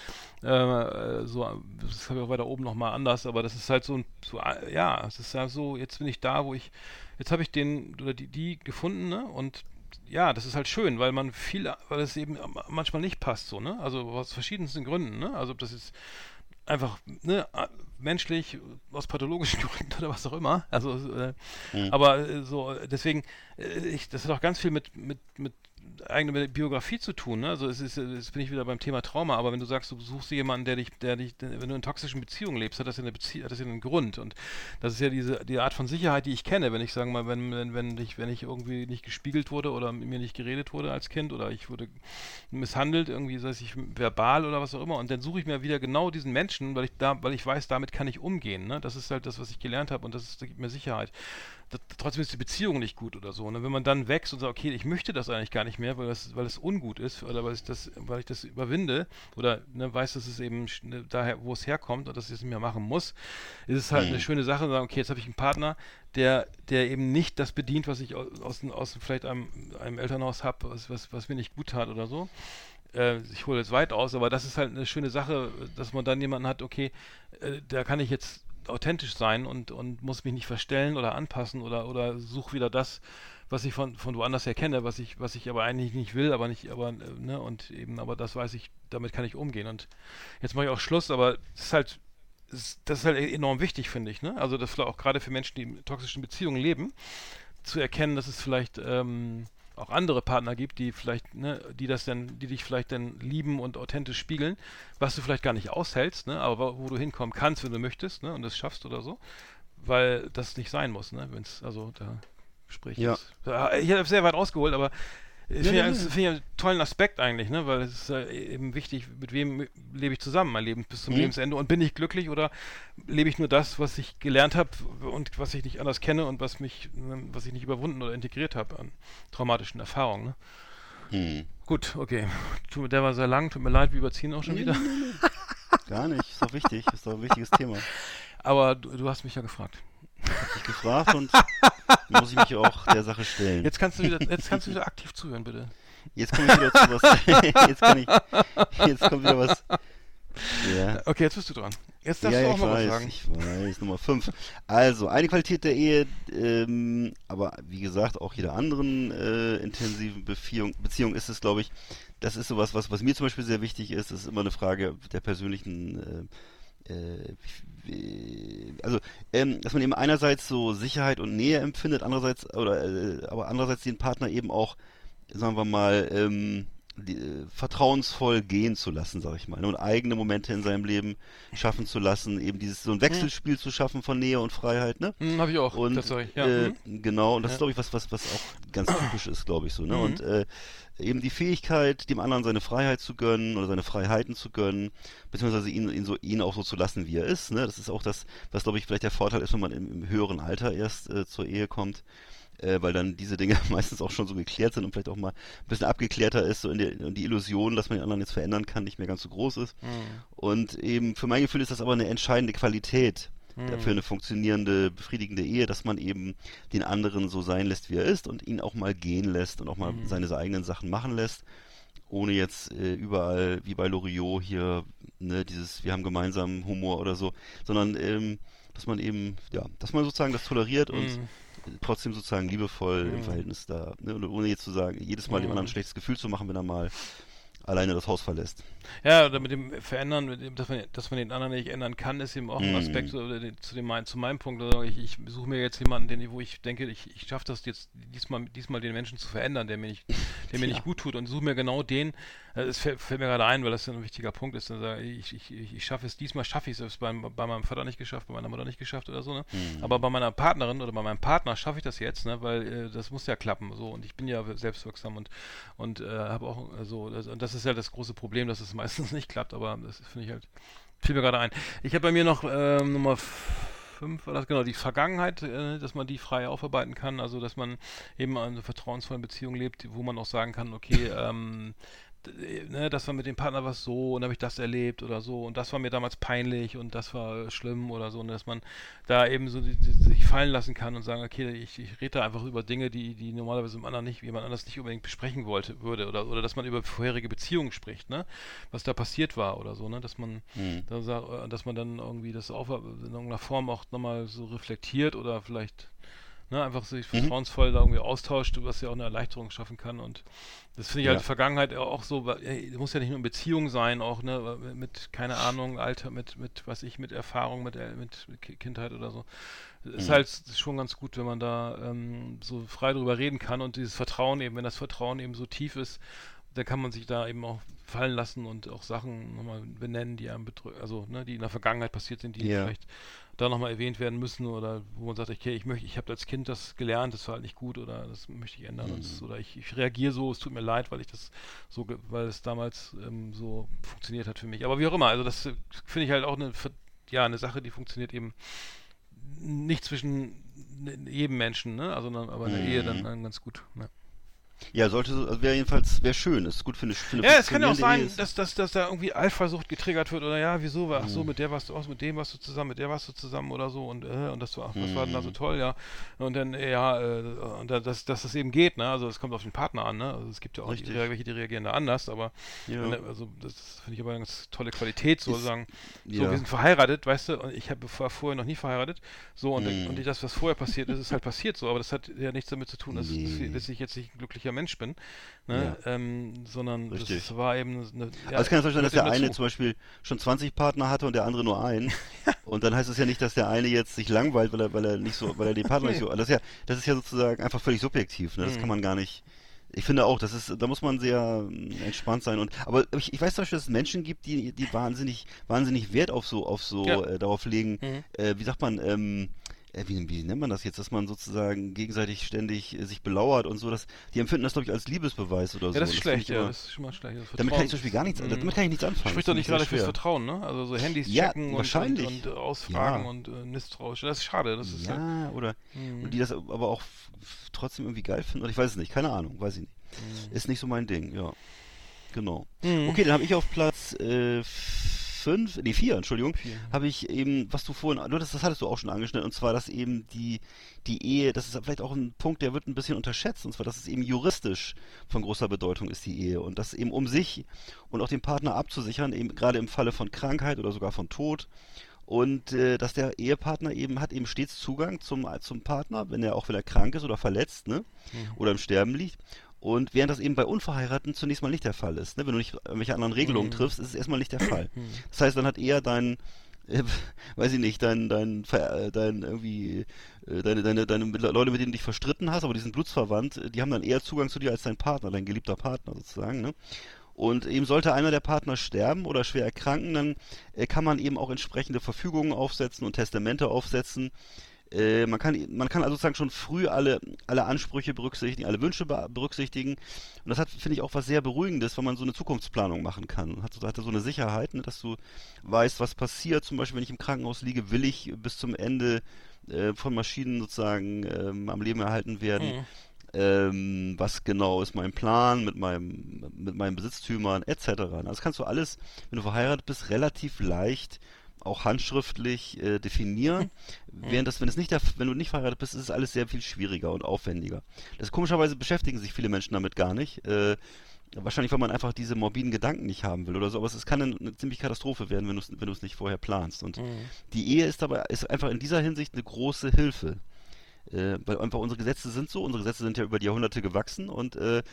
äh, so, das habe ich auch weiter oben nochmal anders, aber das ist halt so ein, so, ja, es ist ja so, jetzt bin ich da, wo ich, jetzt habe ich den oder die, die gefunden, ne? Und ja, das ist halt schön, weil man viel, weil es eben manchmal nicht passt, so, ne? Also aus verschiedensten Gründen, ne? Also ob das jetzt einfach, ne, menschlich, aus pathologischen Gründen oder was auch immer. Also, äh, Mhm. aber äh, so, deswegen, äh, ich, das hat auch ganz viel mit, mit, mit eigene Biografie zu tun, ne? Also es ist, jetzt bin ich wieder beim Thema Trauma, aber wenn du sagst, du suchst dir jemanden, der dich, der dich, wenn du in toxischen Beziehungen lebst, hat das ja eine Bezie- hat das ja einen Grund, und das ist ja diese die Art von Sicherheit, die ich kenne, wenn ich sagen mal, wenn wenn wenn ich wenn ich irgendwie nicht gespiegelt wurde oder mit mir nicht geredet wurde als Kind oder ich wurde misshandelt, irgendwie, sei es ich verbal oder was auch immer, und dann suche ich mir wieder genau diesen Menschen, weil ich da, weil ich weiß, damit kann ich umgehen, ne? Das ist halt das, was ich gelernt habe, und das, ist, das gibt mir Sicherheit. Das, trotzdem ist die Beziehung nicht gut oder so. Ne? Wenn man dann wächst und sagt, okay, ich möchte das eigentlich gar nicht mehr, weil das, weil es ungut ist oder weil ich das, weil ich das überwinde oder ne, weiß, dass es eben ne, daher, wo es herkommt und dass ich es nicht mehr machen muss, ist es halt Mhm. eine schöne Sache, zu sagen, okay, jetzt habe ich einen Partner, der, der eben nicht das bedient, was ich aus, aus, aus vielleicht einem, einem Elternhaus habe, was, was, was mir nicht gut tat oder so. Äh, ich hole jetzt weit aus, aber das ist halt eine schöne Sache, dass man dann jemanden hat, okay, äh, da kann ich jetzt authentisch sein und, und muss mich nicht verstellen oder anpassen oder, oder suche wieder das, was ich von, von woanders her kenne, was ich, was ich aber eigentlich nicht will, aber nicht, aber, äh, ne, und eben, aber das weiß ich, damit kann ich umgehen. Und jetzt mache ich auch Schluss, aber das ist halt, das ist, das ist halt enorm wichtig, finde ich, ne? Also das vielleicht auch gerade für Menschen, die in toxischen Beziehungen leben, zu erkennen, dass es vielleicht ähm, auch andere Partner gibt, die vielleicht, ne, die das denn, die dich vielleicht dann lieben und authentisch spiegeln, was du vielleicht gar nicht aushältst, ne, aber wo du hinkommen kannst, wenn du möchtest, ne, und das schaffst oder so, weil das nicht sein muss, ne, wenn es, also da sprich Ja. jetzt- Ja, ich habe sehr weit ausgeholt, aber ich finde nee, ja, nee. das finde ich einen tollen Aspekt eigentlich, ne, weil es ist äh, eben wichtig, mit wem lebe ich zusammen mein Leben bis zum Mhm. Lebensende, und bin ich glücklich oder lebe ich nur das, was ich gelernt habe und was ich nicht anders kenne und was mich, ne, was ich nicht überwunden oder integriert habe an traumatischen Erfahrungen, ne? Hm. Gut, okay. Tu- Der war sehr lang, tut mir leid, wir überziehen auch schon wieder. Gar nicht, ist doch wichtig, ist doch ein wichtiges Thema. Aber du, du hast mich ja gefragt. Hab dich gefragt und muss ich mich auch der Sache stellen. Jetzt kannst du wieder, jetzt kannst du wieder aktiv zuhören, bitte. Jetzt komme ich wieder zu was. jetzt kann ich. Jetzt kommt wieder was. Ja. Okay, jetzt bist du dran. Jetzt darfst Ja, du ja, auch ich mal was weiß, sagen. ich weiß, Nummer fünf. Also, eine Qualität der Ehe, ähm, aber wie gesagt, auch jeder anderen äh, intensiven Beziehung, Beziehung ist es, glaube ich, das ist sowas, was, was mir zum Beispiel sehr wichtig ist, das ist immer eine Frage der persönlichen, äh, äh, wie- also, ähm, dass man eben einerseits so Sicherheit und Nähe empfindet, andererseits, oder, äh, aber andererseits den Partner eben auch, sagen wir mal, ähm, die, äh, vertrauensvoll gehen zu lassen, sag ich mal, ne, und eigene Momente in seinem Leben schaffen zu lassen, eben dieses so ein Wechselspiel zu schaffen von Nähe und Freiheit, ne? Hm, hab ich auch, Und tatsächlich, ja. äh, Mhm. genau, und das Ja. ist, glaube ich, was, was, was auch ganz typisch ist, glaube ich, so, ne? Mhm. Und äh, eben die Fähigkeit, dem anderen seine Freiheit zu gönnen oder seine Freiheiten zu gönnen, beziehungsweise ihn, ihn so ihn auch so zu lassen, wie er ist, ne? Das ist auch das, was, glaube ich, vielleicht der Vorteil ist, wenn man im, im höheren Alter erst äh, zur Ehe kommt. Äh, weil dann diese Dinge meistens auch schon so geklärt sind und vielleicht auch mal ein bisschen abgeklärter ist, so in der, in die Illusion, dass man den anderen jetzt verändern kann, nicht mehr ganz so groß ist. Mhm. Und eben für mein Gefühl ist das aber eine entscheidende Qualität Mhm. für eine funktionierende, befriedigende Ehe, dass man eben den anderen so sein lässt, wie er ist und ihn auch mal gehen lässt und auch mal Mhm. seine eigenen Sachen machen lässt, ohne jetzt äh, überall, wie bei Loriot hier, ne, dieses, wir haben gemeinsam Humor oder so, sondern ähm, dass man eben, ja, dass man sozusagen das toleriert und Mhm. trotzdem sozusagen liebevoll Mhm. im Verhältnis da, ne, und ohne jetzt zu sagen, jedes Mal dem Mhm. anderen ein schlechtes Gefühl zu machen, wenn er mal alleine das Haus verlässt. Ja, oder mit dem Verändern, mit dem, dass, man, dass man den anderen nicht ändern kann, ist eben auch ein Mm. Aspekt so, oder den, zu, dem, mein- zu meinem Punkt. Also ich, ich suche mir jetzt jemanden, den, wo ich denke, ich, ich schaffe das jetzt diesmal, diesmal den Menschen zu verändern, der mir nicht, der mir Ja. nicht gut tut, und suche mir genau den. äh, Es fällt, fällt mir gerade ein, weil das ja ein wichtiger Punkt ist. Also ich, ich, ich, ich schaffe es diesmal, schaffe ich es. Bei, bei meinem Vater nicht geschafft, bei meiner Mutter nicht geschafft oder so. Ne? Mm. Aber bei meiner Partnerin oder bei meinem Partner schaffe ich das jetzt, ne? Weil äh, das muss ja klappen. So, und ich bin ja selbstwirksam und und äh, habe auch äh, so, das, und das ist ja das große Problem, dass es meistens nicht klappt, aber das finde ich halt, fiel mir gerade ein. Ich habe bei mir noch ähm, Nummer fünf, war das genau, die Vergangenheit, äh, dass man die frei aufarbeiten kann, also dass man eben in einer vertrauensvollen Beziehung lebt, wo man auch sagen kann, okay, ähm, d- ne, das war mit dem Partner was so und habe ich das erlebt oder so und das war mir damals peinlich und das war schlimm oder so, und dass man da eben so die, die, sich fallen lassen kann und sagen, okay, ich, ich rede da einfach über Dinge, die, die normalerweise im anderen nicht, jemand anders nicht unbedingt besprechen wollte, würde, oder, oder dass man über vorherige Beziehungen spricht, ne, was da passiert war oder so, ne, dass man Mm. da, sa- dass man dann irgendwie das auf, in irgendeiner Form auch nochmal so reflektiert oder vielleicht ne, einfach sich vertrauensvoll da irgendwie austauscht, was ja auch eine Erleichterung schaffen kann. Und das finde ich Ja. halt in der Vergangenheit auch so, weil, ey, muss ja nicht nur in Beziehung sein, auch ne, mit, keine Ahnung, Alter, mit, mit, was ich, mit Erfahrung, mit, äh, mit Ki- Kindheit oder so. Ist Mhm. halt schon ganz gut, wenn man da ähm, so frei drüber reden kann, und dieses Vertrauen eben, wenn das Vertrauen eben so tief ist, dann kann man sich da eben auch fallen lassen und auch Sachen nochmal benennen, die einem bedrücken, also ne, die in der Vergangenheit passiert sind, die Ja. vielleicht da nochmal erwähnt werden müssen, oder wo man sagt, okay, ich möchte, ich habe als Kind das gelernt, das war halt nicht gut, oder das möchte ich ändern, und es, oder ich, ich reagiere so, es tut mir leid, weil ich das so, ge- weil es damals ähm, so funktioniert hat für mich. Aber wie auch immer, also das äh, finde ich halt auch eine, ver- ja, eine Sache, die funktioniert eben nicht zwischen ne- jedem Menschen, ne, also dann, aber in der Mhm. Ehe dann, dann ganz gut. Ne. Ja, sollte so, also wäre jedenfalls, wäre schön, ist gut für eine, für eine Ja, es kann ja auch funktionierende Ehe, sein, dass, dass, dass da irgendwie Eifersucht getriggert wird, oder ja, wieso, ach so, Mhm. mit der warst du aus, mit dem warst du zusammen, mit der warst du zusammen oder so, und äh, und das war, ach, was war denn da so Mhm. toll, ja, und dann, äh, ja, äh, und da, dass, dass das eben geht, ne, also es kommt auf den Partner an, ne, also es gibt ja auch die, Richtig. welche, die reagieren da anders, aber, Ja. wenn der- also das finde ich aber eine ganz tolle Qualität, so Ist- sagen, so, ja. wir sind verheiratet, weißt du, und ich habe war vorher noch nie verheiratet, so, und, Mhm. und das, was vorher passiert ist, ist halt passiert so, aber das hat ja nichts damit zu tun, dass, Nee. dass, dass ich jetzt nicht ein glücklicher Mensch bin, ne, ähm, sondern Richtig. das war eben eine, ja, Also es kann ja so sein, dass gehört der eben eine dazu. zum Beispiel schon zwanzig Partner hatte und der andere nur einen. Und dann heißt es ja nicht, dass der eine jetzt sich langweilt, weil er, weil er nicht so, weil er den Partner nicht so. Das ist ja, das ist ja sozusagen einfach völlig subjektiv. Ne? Das Mhm. kann man gar nicht. Ich finde auch, das ist, da muss man sehr ähm, entspannt sein. Und aber ich, ich weiß zum Beispiel, dass es Menschen gibt, die, die wahnsinnig, wahnsinnig Wert auf so, auf so Ja. äh, darauf legen. Mhm. Äh, wie sagt man? Ähm, äh, wie, wie nennt man das jetzt, dass man sozusagen gegenseitig ständig äh, sich belauert und so, dass die empfinden das, glaube ich, als Liebesbeweis oder so. Ja, das ist finde schlecht, ich ja, immer- das ist schon mal schlecht. Das damit kann ich Vertrauen zum Beispiel gar nichts, ist- damit kann ich nichts anfangen. Spricht Das doch nicht finde gerade ich sehr fürs schwer. Vertrauen, ne? Also so Handys Ja, checken und, wahrscheinlich. und, und ausfragen Ja. und äh, misstrauisch. Das ist schade, das ist halt, Ja, oder Mhm. und die das aber auch f- f- trotzdem irgendwie geil finden. Oder ich weiß es nicht, keine Ahnung, weiß ich nicht. Ist nicht so mein Ding, ja. Genau. Mhm. Okay, dann habe ich auf Platz äh, fünf, nee, vier, Entschuldigung, Vier. habe ich eben, was du vorhin, du, das, das hattest du auch schon angeschnitten, und zwar, dass eben die, die Ehe, das ist vielleicht auch ein Punkt, der wird ein bisschen unterschätzt, und zwar, dass es eben juristisch von großer Bedeutung ist, die Ehe, und das eben um sich und auch den Partner abzusichern, eben gerade im Falle von Krankheit oder sogar von Tod, und äh, dass der Ehepartner eben hat eben stets Zugang zum, zum Partner, wenn er auch wenn er krank ist oder verletzt, ne? Oder im Sterben liegt. Und während das eben bei Unverheirateten zunächst mal nicht der Fall ist. Ne? Wenn du nicht irgendwelche anderen Regelungen Mhm. triffst, ist es erstmal nicht der Fall. Das heißt, dann hat eher dein, äh, weiß ich nicht, dein, dein, Ver- äh, dein irgendwie, äh, deine, deine, deine Leute, mit denen du dich verstritten hast, aber die sind blutsverwandt, äh, die haben dann eher Zugang zu dir als dein Partner, dein geliebter Partner sozusagen, ne? Und eben sollte einer der Partner sterben oder schwer erkranken, dann äh, kann man eben auch entsprechende Verfügungen aufsetzen und Testamente aufsetzen. Äh, man kann, man kann also sozusagen schon früh alle, alle Ansprüche berücksichtigen, alle Wünsche be berücksichtigen. Und das hat, finde ich, auch was sehr Beruhigendes, wenn man so eine Zukunftsplanung machen kann. Man hat so, hat so eine Sicherheit, ne, dass du weißt, was passiert. Zum Beispiel, wenn ich im Krankenhaus liege, will ich bis zum Ende äh, von Maschinen sozusagen ähm, am Leben erhalten werden. Mhm. Ähm, was genau ist mein Plan mit meinem, mit meinen Besitztümern et cetera. Das kannst du alles, wenn du verheiratet bist, relativ leicht auch handschriftlich äh, definieren. Während das, wenn es nicht der, wenn du nicht verheiratet bist, ist es alles sehr viel schwieriger und aufwendiger. Das komischerweise beschäftigen sich viele Menschen damit gar nicht. Äh, wahrscheinlich, weil man einfach diese morbiden Gedanken nicht haben will oder so. Aber es, es kann eine, eine ziemlich Katastrophe werden, wenn du es, wenn du es nicht vorher planst. Und die Ehe ist dabei ist einfach in dieser Hinsicht eine große Hilfe. Äh, weil einfach unsere Gesetze sind so, unsere Gesetze sind ja über die Jahrhunderte gewachsen und äh,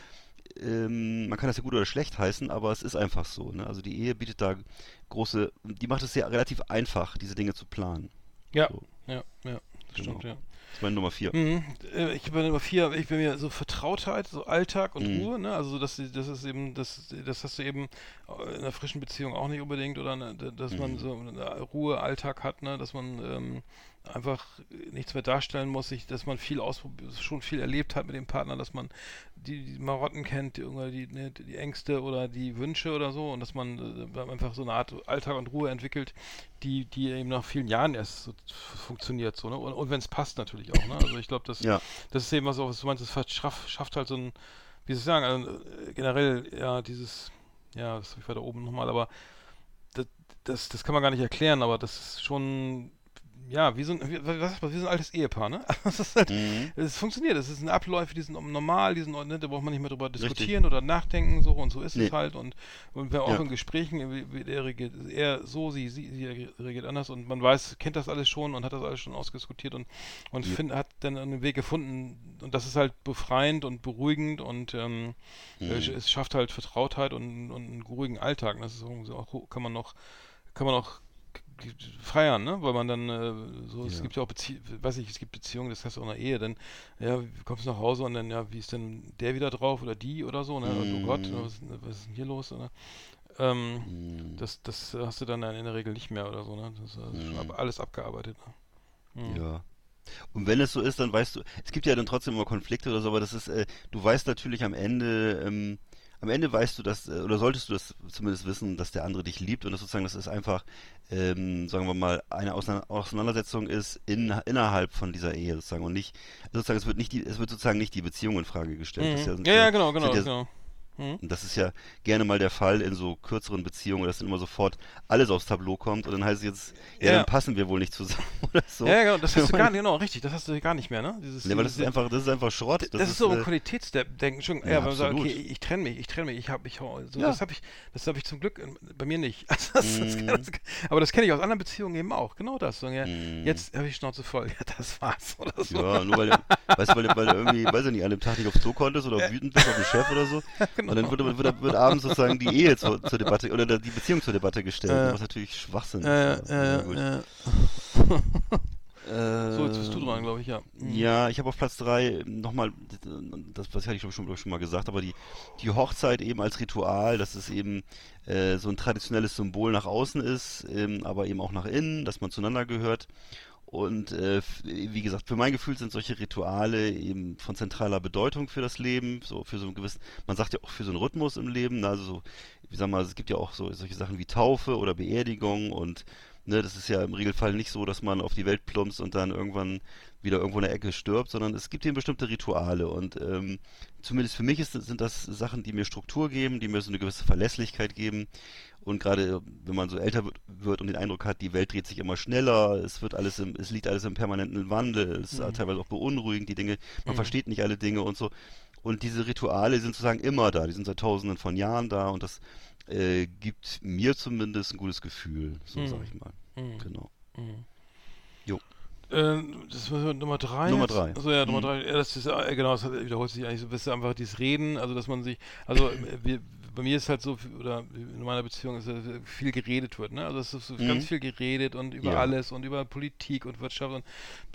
ähm, man kann das ja gut oder schlecht heißen, aber es ist einfach so. Ne? Also die Ehe bietet da große, die macht es sehr relativ einfach, diese Dinge zu planen. Ja, So, ja, ja, das genau. stimmt, ja. Das ist meine Nummer vier. Mhm. Äh, Ich bin Nummer vier, ich bin mir so Vertrautheit, so Alltag und Mhm. Ruhe, ne? Also so, dass die- das ist eben, das, das hast du eben in einer frischen Beziehung auch nicht unbedingt, oder ne, dass man Mhm. so eine Ruhe, Alltag hat, ne? Dass man ähm, einfach nichts mehr darstellen muss, sich, dass man viel ausprobiert, schon viel erlebt hat mit dem Partner, dass man die, die Marotten kennt, die, irgendwie die, ne, die Ängste oder die Wünsche oder so, und dass man äh, einfach so eine Art Alltag und Ruhe entwickelt, die, die eben nach vielen Jahren erst so f- funktioniert, so, ne? Und, und wenn es passt natürlich auch, ne? Also ich glaube, das, Ja. das ist eben was, auch, was du meinst, es verschafft, schafft halt so ein, wie soll ich sagen, also, äh, generell, ja, dieses, ja, das habe ich weiter oben nochmal, aber das, das, das kann man gar nicht erklären, aber das ist schon, ja, wie so ein, wie, was, sagt man, wie so ein altes Ehepaar, ne? Das ist halt, Mhm. es funktioniert, es sind Abläufe, die sind normal, die sind, ne, da braucht man nicht mehr drüber Richtig. diskutieren oder nachdenken, so, und so ist Nee. es halt, und, und wir auch Ja. in Gesprächen, wie, wie der reagiert, er so, sie, sie, sie reagiert anders, und man weiß, kennt das alles schon und hat das alles schon ausdiskutiert, und, und Ja. find, hat dann einen Weg gefunden, und das ist halt befreiend und beruhigend, und ähm, Mhm. äh, es schafft halt Vertrautheit und, und einen ruhigen Alltag. Das ist irgendwie auch, kann man noch, kann man auch g- g- feiern, ne? Weil man dann äh, so, es Ja. gibt ja auch Beziehungen, weiß ich, es gibt Beziehungen, das heißt auch in der Ehe, dann, ja, wie kommst du nach Hause und dann, ja, wie ist denn der wieder drauf oder die oder so, ne? Und, oh Gott, Mhm. was, was ist denn hier los, ne? Ähm, Mhm. das, das hast du dann in der Regel nicht mehr oder so, ne? Das ist also schon Mhm. ab, alles abgearbeitet. Ne? Mhm. Ja. Und wenn es so ist, dann weißt du, es gibt ja dann trotzdem immer Konflikte oder so, aber das ist, äh, du weißt natürlich am Ende, ähm, am Ende weißt du das, äh, oder solltest du das zumindest wissen, dass der andere dich liebt, und das sozusagen, das ist einfach, ähm, sagen wir mal, eine Ausna- Auseinandersetzung ist in, innerhalb von dieser Ehe sozusagen, und nicht, sozusagen, es wird nicht die, es wird sozusagen nicht die Beziehung in Frage gestellt. Das ist Mhm. sind Ja, ja, genau, genau, sind ja, genau. Mhm. Und das ist ja gerne mal der Fall in so kürzeren Beziehungen, dass dann immer sofort alles aufs Tableau kommt und dann heißt es jetzt, ja, Ja. dann passen wir wohl nicht zusammen oder so. Ja, ja, genau, das hast du gar nicht, genau, richtig, das hast du gar nicht mehr, ne? Dieses, Nee, aber das ist dieses- einfach, das ist einfach Schrott. Das, Das, ist so ein äh, Qualitätsdenken, schon, ja, ja, wenn man sagt, absolut. okay, ich trenne mich, ich trenne mich, ich habe, ich hau- so, Ja. das habe ich, das habe ich zum Glück in, bei mir nicht. Also das, das, Mhm. das, aber das kenne ich aus anderen Beziehungen eben auch, genau das. So, ja, Mhm. jetzt habe ich Schnauze voll, ja, das war's oder so. Ja, nur weil, weißt du, weil, weil du irgendwie, weiß ich nicht, an dem Tag nicht aufs Klo konntest oder wütend bist auf den Chef oder so. Genau. Und dann wird, wird, wird abends sozusagen die Ehe zur, zur Debatte oder die Beziehung zur Debatte gestellt, Äh. was natürlich Schwachsinn Äh, ist. äh, Ja, gut. äh, Äh, so, jetzt bist du dran, glaube ich, ja. Mhm. Ja, ich habe auf Platz drei nochmal, das was hatte ich glaube ich schon, glaub ich, schon mal gesagt, aber die, die Hochzeit eben als Ritual, dass es eben äh, so ein traditionelles Symbol nach außen ist, ähm, aber eben auch nach innen, dass man zueinander gehört. Und äh, f- wie gesagt, für mein Gefühl sind solche Rituale eben von zentraler Bedeutung für das Leben, so für so einen gewissen, man sagt ja auch für so einen Rhythmus im Leben, ne, also so, wie sag mal, es gibt ja auch so solche Sachen wie Taufe oder Beerdigung, und ne, das ist ja im Regelfall nicht so, dass man auf die Welt plumpst und dann irgendwann wieder irgendwo in der Ecke stirbt, sondern es gibt eben bestimmte Rituale, und ähm, zumindest für mich ist, sind das Sachen, die mir Struktur geben, die mir so eine gewisse Verlässlichkeit geben. Und gerade wenn man so älter wird, wird und den Eindruck hat, die Welt dreht sich immer schneller, es wird alles im, es liegt alles im permanenten Wandel, es ist Mhm. teilweise auch beunruhigend, die Dinge, man Mhm. versteht nicht alle Dinge und so. Und diese Rituale sind sozusagen immer da, die sind seit Tausenden von Jahren da, und das äh, gibt mir zumindest ein gutes Gefühl, so Mhm. sag ich mal. Mhm. Genau. Mhm. Jo. Ähm, das war Nummer drei. Nummer jetzt? drei. Also ja, Nummer Mhm. drei. Ja, das ist äh, genau, das hat- wiederholt sich eigentlich so ein bisschen einfach dieses Reden, also dass man sich, also äh, wir, bei mir ist halt so, oder in meiner Beziehung ist äh, viel geredet wird, ne? Also es ist so Mhm. ganz viel geredet und über Ja. alles und über Politik und Wirtschaft und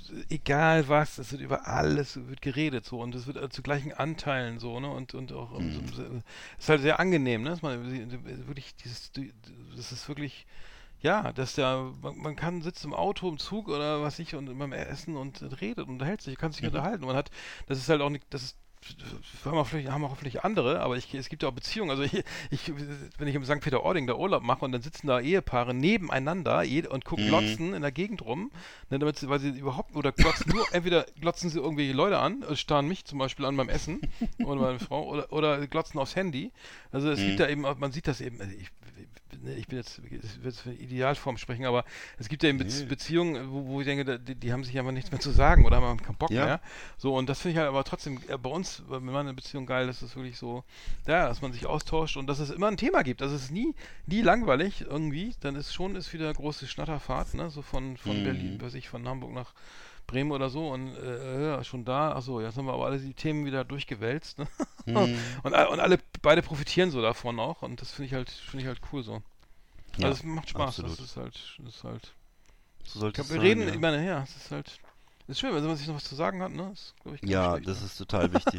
egal was, es wird über alles wird geredet so, und es wird äh, zu gleichen Anteilen so, ne? Und und auch ähm, Mhm. so, ist halt sehr angenehm, ne? Dass man wirklich dieses, das ist wirklich, ja, dass der, man, man kann sitzt im Auto, im Zug oder was ich, und beim Essen und redet und unterhält sich, kann sich Mhm. unterhalten. Und man hat, das ist halt auch nicht, das ist, haben auch vielleicht, haben auch hoffentlich andere, aber ich, es gibt ja auch Beziehungen. Also ich, ich wenn ich im Sankt Peter-Ording da Urlaub mache und dann sitzen da Ehepaare nebeneinander je, und gucken, Mhm. glotzen in der Gegend rum, ne, damit sie, weil sie überhaupt, oder glotzen nur, entweder glotzen sie irgendwelche Leute an, äh, starren mich zum Beispiel an beim Essen oder meine Frau, oder, oder glotzen aufs Handy. Also es Mhm. gibt da eben, auch- man sieht das eben, also ich, ich bin jetzt, ich will jetzt für Idealform sprechen, aber es gibt ja eben Be Nee. Beziehungen, wo, wo ich denke, da- die, die haben sich einfach nichts mehr zu sagen oder haben keinen Bock Ja. mehr. So, und das finde ich halt aber trotzdem äh, bei uns, bei meiner Beziehung geil, dass es wirklich so, ja, dass man sich austauscht und dass es immer ein Thema gibt. Also es ist nie, nie langweilig irgendwie, dann ist schon ist wieder große Schnatterfahrt, ne, so von, von Mhm. Berlin, weiß ich, von Hamburg nach Bremen oder so und äh, ja, schon da, achso, jetzt haben wir aber alle die Themen wieder durchgewälzt, ne? Mhm. und, und alle, beide profitieren so davon auch und das finde ich halt, finde ich halt cool so. Ja, also es macht Spaß, absolut. das ist halt, das ist halt, So sollte ich es glaub, wir sein, reden, ja. ich meine, ja, es ist halt, ist schön, wenn man sich noch was zu sagen hat, ne? Ist, glaub ich, gar nicht Ja, schlecht, das ne? ist total wichtig.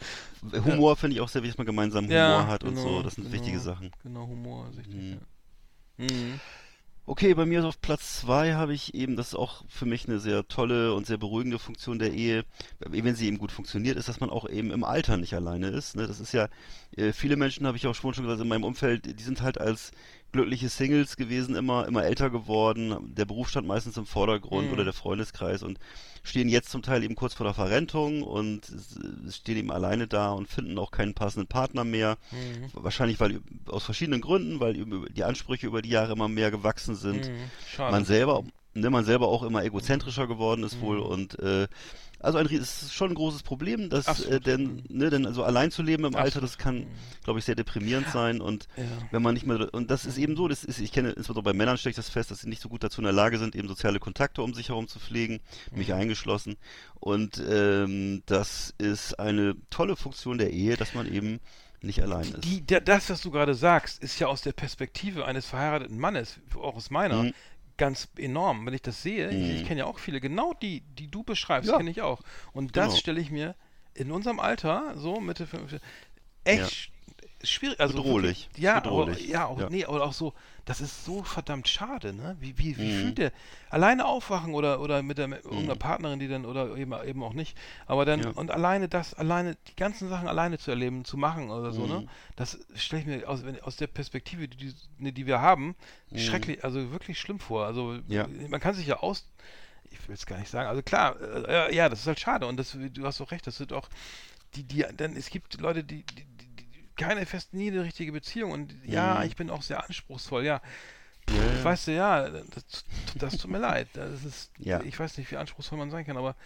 Humor finde ich auch sehr wichtig, dass man gemeinsam Humor Ja, hat und genau, so. Das sind genau, wichtige Sachen. Genau, Humor, richtig, Mhm. ja. Mhm. Okay, bei mir ist auf Platz zwei habe ich eben, das ist auch für mich eine sehr tolle und sehr beruhigende Funktion der Ehe, wenn sie eben gut funktioniert, ist, dass man auch eben im Alter nicht alleine ist. Ne? Das ist ja, äh, viele Menschen habe ich auch schon schon gesagt in meinem Umfeld, die sind halt als glückliche Singles gewesen, immer, immer älter geworden. Der Beruf stand meistens im Vordergrund Mhm. oder der Freundeskreis und stehen jetzt zum Teil eben kurz vor der Verrentung und s- stehen eben alleine da und finden auch keinen passenden Partner mehr. Mhm. Wahrscheinlich weil aus verschiedenen Gründen, weil über- die Ansprüche über die Jahre immer mehr gewachsen sind. Mhm. Schade. Man selber, ne, man selber auch immer egozentrischer geworden ist wohl Mhm. und äh, also ein, ries- es ist schon ein großes Problem, dass äh, Absolut. denn, ne, denn also allein zu leben im Alter, das kann, Mhm. glaube ich, sehr deprimierend sein und Ja. wenn man nicht mehr und das ist eben so, das ist, ich kenne insbesondere bei Männern stelle ich das fest, dass sie nicht so gut dazu in der Lage sind, eben soziale Kontakte um sich herum zu pflegen, mich Mhm. eingeschlossen und ähm, das ist eine tolle Funktion der Ehe, dass man eben nicht allein ist. Die, da, das, was du gerade sagst, ist ja aus der Perspektive eines verheirateten Mannes, auch aus meiner, Mhm. ganz enorm. Wenn ich das sehe, ich, Mhm. ich kenne ja auch viele, genau die, die du beschreibst, Ja. kenne ich auch. Und das Genau. stelle ich mir in unserem Alter, so Mitte fünfzig, echt Ja. sch- schwierig, also Bedrohlich. wirklich- ja, Bedrohlich. Aber, ja, auch, Ja. nee, aber auch so, das ist so verdammt schade, ne? Wie, wie, wie Mhm. fühlt der? Alleine aufwachen oder, oder mit der mit irgendeiner Partnerin, die dann, oder eben, eben auch nicht, aber dann, Ja. und alleine das, alleine, die ganzen Sachen alleine zu erleben, zu machen oder so, ne? Mhm. Das stelle ich mir aus, wenn, aus der Perspektive, die, die, die wir haben, Mhm. schrecklich, also wirklich schlimm vor. Also Ja. man kann sich ja aus, ich will es gar nicht sagen, also klar, äh, ja, das ist halt schade und das, du hast auch recht, das sind auch die, die, denn es gibt Leute, die, die, die, die keine fest, nie eine richtige Beziehung und ja, Mhm. ich bin auch sehr anspruchsvoll, ja. Ja, ja. Weißt du, ja, das, das tut mir leid. Das ist, Ja. ich weiß nicht, wie anspruchsvoll man sein kann, aber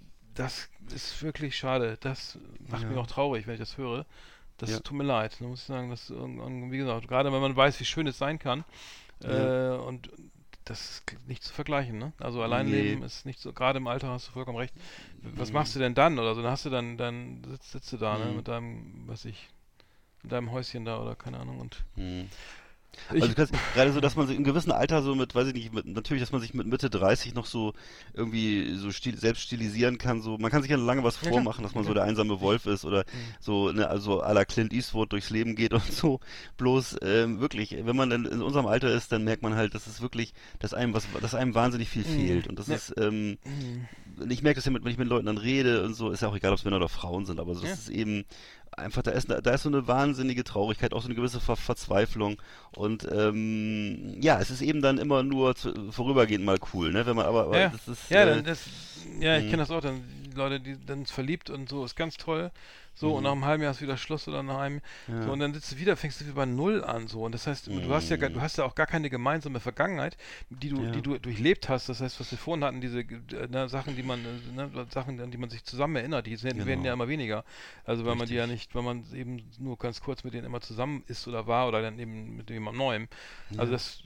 das ist wirklich schade. Das macht Ja. mich auch traurig, wenn ich das höre. Das Ja. tut mir leid. Da muss ich sagen, dass irgendwann, wie gesagt, gerade wenn man weiß, wie schön es sein kann, Ja. äh, und das ist nicht zu vergleichen, ne? Also allein Nee. leben ist nicht so, gerade im Alter hast du vollkommen recht. Was Mhm. machst du denn dann? Oder so, dann hast du dann, dann sitzt, sitzt du da, ne, Mhm. mit deinem, was ich, mit deinem Häuschen da oder keine Ahnung und Mhm. ich, Also du kannst- gerade so, dass man sich im gewissen Alter so mit, weiß ich nicht, mit, natürlich, dass man sich mit Mitte dreißig noch so irgendwie so stil, selbst stilisieren kann. So, man kann sich ja lange was Ja, vormachen, klar. dass man so Ja. der einsame Wolf ist oder so, ne, also à la Clint Eastwood durchs Leben geht und so. Bloß ähm, wirklich, wenn man dann in unserem Alter ist, dann merkt man halt, dass es wirklich, dass einem was, dass einem wahnsinnig viel Mhm. fehlt. Und das Ja. ist, ähm, Mhm. ich merke das ja, mit, wenn ich mit Leuten dann rede und so, ist ja auch egal, ob es Männer oder Frauen sind, aber so, das Ja. ist eben einfach, da ist, da ist so eine wahnsinnige Traurigkeit, auch so eine gewisse Ver Verzweiflung und ähm, ja, es ist eben dann immer nur zu, vorübergehend mal cool, ne, wenn man aber, aber Ja, das ist, ja, äh, dann das, ja, ich mhm. kenne das auch, dann die Leute, die dann verliebt und so, ist ganz toll. So, und Mhm. nach einem halben Jahr ist wieder Schluss oder nach einem, Ja. so, und dann sitzt du wieder, fängst du wieder bei Null an, so, und das heißt, du hast ja, gar- du hast ja auch gar keine gemeinsame Vergangenheit, die du, Ja. die du durchlebt hast, das heißt, was wir vorhin hatten, diese äh, ne, Sachen, die man, äh, ne, Sachen, an die man sich zusammen erinnert, die sind, werden Genau. ja immer weniger, also weil man die Richtig. ja nicht, weil man eben nur ganz kurz mit denen immer zusammen ist oder war, oder dann eben mit jemand Neuem, also Ja. das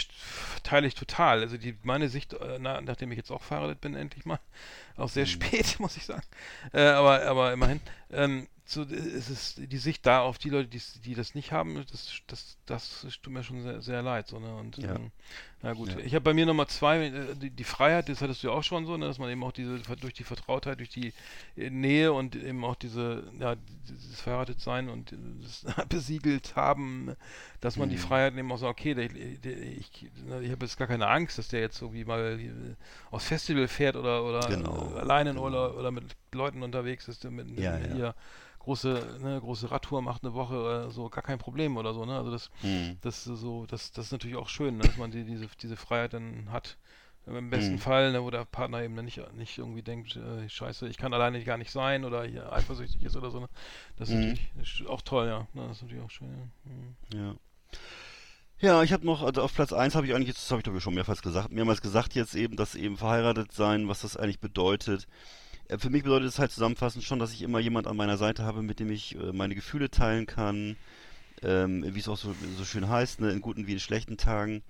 teile ich total. Also die meine Sicht, äh, na, nachdem ich jetzt auch verheiratet bin, endlich mal, auch sehr Mhm. spät, muss ich sagen. Äh, aber, aber immerhin, ähm, so äh, es ist die Sicht da auf die Leute, die, die das nicht haben, das, das, das tut mir schon sehr, sehr leid. So, ne? Und Ja. ähm, na gut, Ja. ich habe bei mir Nummer zwei, äh, die, die Freiheit, das hattest du ja auch schon so, ne? Dass man eben auch diese, durch die Vertrautheit, durch die äh, Nähe und eben auch diese, ja, dieses Verheiratetsein und das besiegelt haben, ne? Dass man die Mhm. Freiheit eben auch so, okay, der, der, ich, ne, ich habe jetzt gar keine Angst, dass der jetzt irgendwie mal äh, aufs Festival fährt oder, oder Genau, äh, alleine in genau. Urlaub oder mit Leuten unterwegs ist, der mit, mit Ja, mit ja. hier große, ne, große Radtour macht eine Woche oder so, gar kein Problem oder so, ne? Also das, Mhm. das ist so, das, das ist natürlich auch schön, ne, dass man die, diese, diese Freiheit dann hat. Im besten Mhm. Fall, ne, wo der Partner eben dann nicht, nicht irgendwie denkt, äh, scheiße, ich kann alleine gar nicht sein oder hier eifersüchtig ist oder so, ne? Das ist Mhm. natürlich ist auch toll, ja. Ne, das ist natürlich auch schön, ja. Mhm. Ja. Ja, ich habe noch, also auf Platz eins habe ich eigentlich, jetzt, das habe ich glaube ich schon mehrmals gesagt, mehrmals gesagt jetzt eben, dass eben verheiratet sein, was das eigentlich bedeutet. Äh, Für mich bedeutet es halt zusammenfassend schon, dass ich immer jemand an meiner Seite habe, mit dem ich äh, meine Gefühle teilen kann, ähm, wie es auch so, so schön heißt, ne, in guten wie in schlechten Tagen.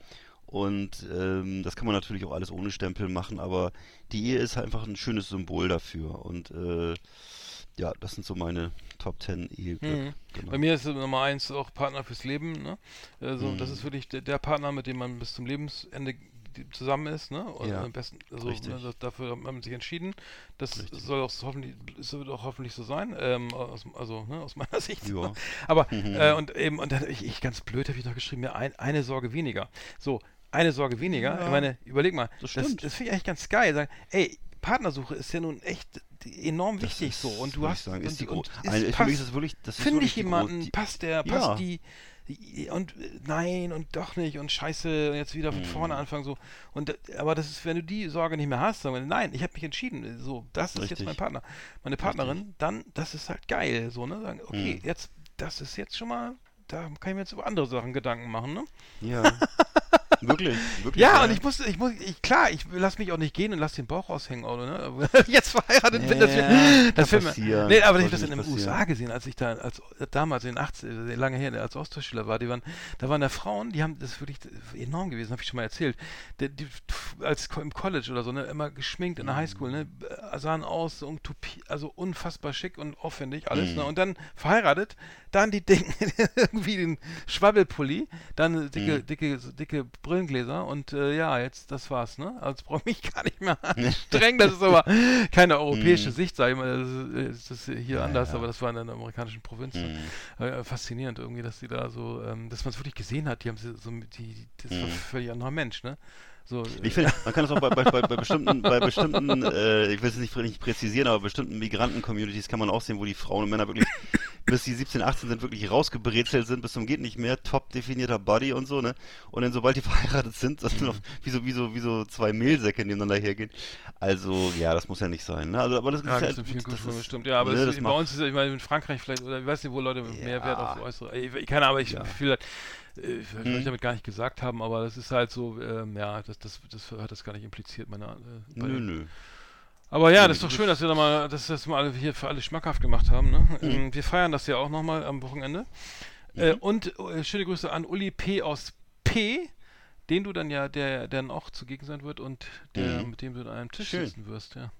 Und ähm, das kann man natürlich auch alles ohne Stempel machen, aber die Ehe ist halt einfach ein schönes Symbol dafür. Und äh, ja, das sind so meine Top zehn Eheglück. Mhm. Genau. Bei mir ist Nummer eins auch Partner fürs Leben. Ne? Also Mhm. das ist wirklich der, der Partner, mit dem man bis zum Lebensende zusammen ist, ne? Und Ja, am besten, also richtig. ne, das, dafür hat man sich entschieden. Das Richtig. soll auch so hoffentlich, es wird auch hoffentlich so sein. Ähm, aus, also ne, aus meiner Sicht. Ja. Aber Mhm. äh, und eben und dann ich, ich ganz blöd habe ich noch geschrieben, ja, ein, eine Sorge weniger. So eine Sorge weniger. Ja. Ich meine, überleg mal, Das das, stimmt. das finde ich eigentlich ganz geil. Sagen, ey, Partnersuche ist ja nun echt enorm Das wichtig ist, so und du würd hast ich sagen, ist und, die Gro- und eine, ist, für mich ist passt, das wirklich, das ist finde wirklich ich die Gro- jemanden, die, passt der, Ja. passt die, die und äh, nein und doch nicht und scheiße und jetzt wieder von Mhm. vorne anfangen so und äh, aber das ist, wenn du die Sorge nicht mehr hast, sagen wir, nein, ich habe mich entschieden, so das ist Richtig. jetzt mein Partner, meine Partnerin, dann das ist halt geil, so ne, sagen, okay, Mhm. jetzt das ist jetzt schon mal, da kann ich mir jetzt über andere Sachen Gedanken machen, ne? Ja. Wirklich, wirklich. Ja, und ich muss, ich muss, ich, klar, ich lass mich auch nicht gehen und lass den Bauch raushängen, oder, ne? Aber jetzt verheiratet bin, das, Ja, das kann Film. passieren. Nee, aber ich habe Sollte das in nicht den U S A passieren. gesehen, als ich da, als damals in den achtziger, lange her, als Austauschschüler war, die waren, da waren da Frauen, die haben, das ist wirklich enorm gewesen, habe ich schon mal erzählt, die, die, als im College oder so, ne, immer geschminkt in der Highschool, ne, sahen aus, um Tupi, also unfassbar schick und aufwendig, alles, Mhm. ne, und dann verheiratet, dann die Dinge, irgendwie den Schwabbelpulli, dann dicke, Mhm. dicke, dicke Brillengläser und äh, ja, jetzt, das war's, ne? Also brauche ich mich gar nicht mehr anstrengen. Das ist aber keine europäische Mhm. Sicht, sag ich mal. Das ist, das ist hier Ja, anders, ja. aber das war in den amerikanischen Provinzen. Mhm. Äh, faszinierend irgendwie, dass die da so, ähm, dass man es wirklich gesehen hat. Die haben sie so, die, das war Mhm. ein völlig anderer Mensch, ne? So, Ich finde, man kann das auch bei, bei, bei, bei bestimmten, bei bestimmten äh, ich will es nicht, nicht präzisieren, aber bestimmten Migranten-Communities kann man auch sehen, wo die Frauen und Männer wirklich bis die siebzehn, achtzehn sind, wirklich rausgebrezelt sind, bis zum geht nicht mehr, top definierter Body und so, ne? Und dann sobald die verheiratet sind, das sind noch wie so, wie so, wie so zwei Mehlsäcke nebeneinander hergehen. Also, ja, das muss ja nicht sein, ne? Also, aber das ja, ist gibt's halt, in vielen das Kulturen ist- bestimmt. Ja, aber ne, das das ist, bei macht- uns ist ja, ich meine, in Frankreich vielleicht, oder ich weiß nicht, wo Leute mehr Wert auf Ja. äußere. Ich, ich keine Ahnung, aber ich Ja. fühle äh, ich will Hm. ich damit gar nicht gesagt haben, aber das ist halt so, ähm, ja, das, das, das hat das gar nicht impliziert, meine äh, bei Nö, den- nö. Aber ja, Nee, das ist doch das schön, ist- dass wir da mal, dass wir das mal alle hier für alle schmackhaft gemacht haben. Ne? Mhm. Ähm, Wir feiern das ja auch nochmal am Wochenende. Äh, und äh, schöne Grüße an Uli P. aus P., den du dann ja, der, der dann auch zugegen sein wird und der, Mhm. mit dem du an einem Tisch Schön. sitzen wirst. Ja.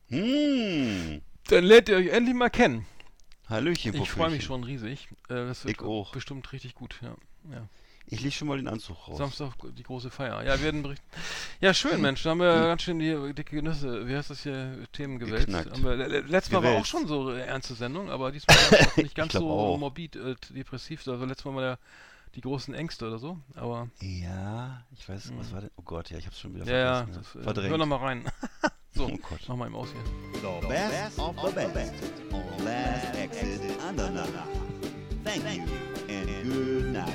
Hm. Dann lernt ihr euch endlich mal kennen. Hallöchen, Ich freue mich Popöchen. schon riesig. Äh, das wird Ich auch. bestimmt richtig gut. Ja. Ja. Ich leg schon mal den Anzug raus. Samstag die große Feier. Ja, wir werden berichten. Ja, schön, Mensch. Da haben wir ganz schön die dicke Nüsse, wie heißt das hier, Themen gewälzt. Geknackt. Haben wir, le- le- letztes Mal war auch Gewälzt. schon so eine ernste Sendung, aber diesmal war es auch nicht ganz glaub so auch. morbid, äh, depressiv. Also letztes Mal war der, die großen Ängste oder so. Aber Ja, ich weiß, was war denn? Oh Gott, ja, ich hab's schon wieder ja, ja, vergessen. das, äh, Verdrängt. hör noch mal rein. so, Oh Gott. mach mal im Aus hier. The best of the best on Last Exit Andernach. Thank you and good night.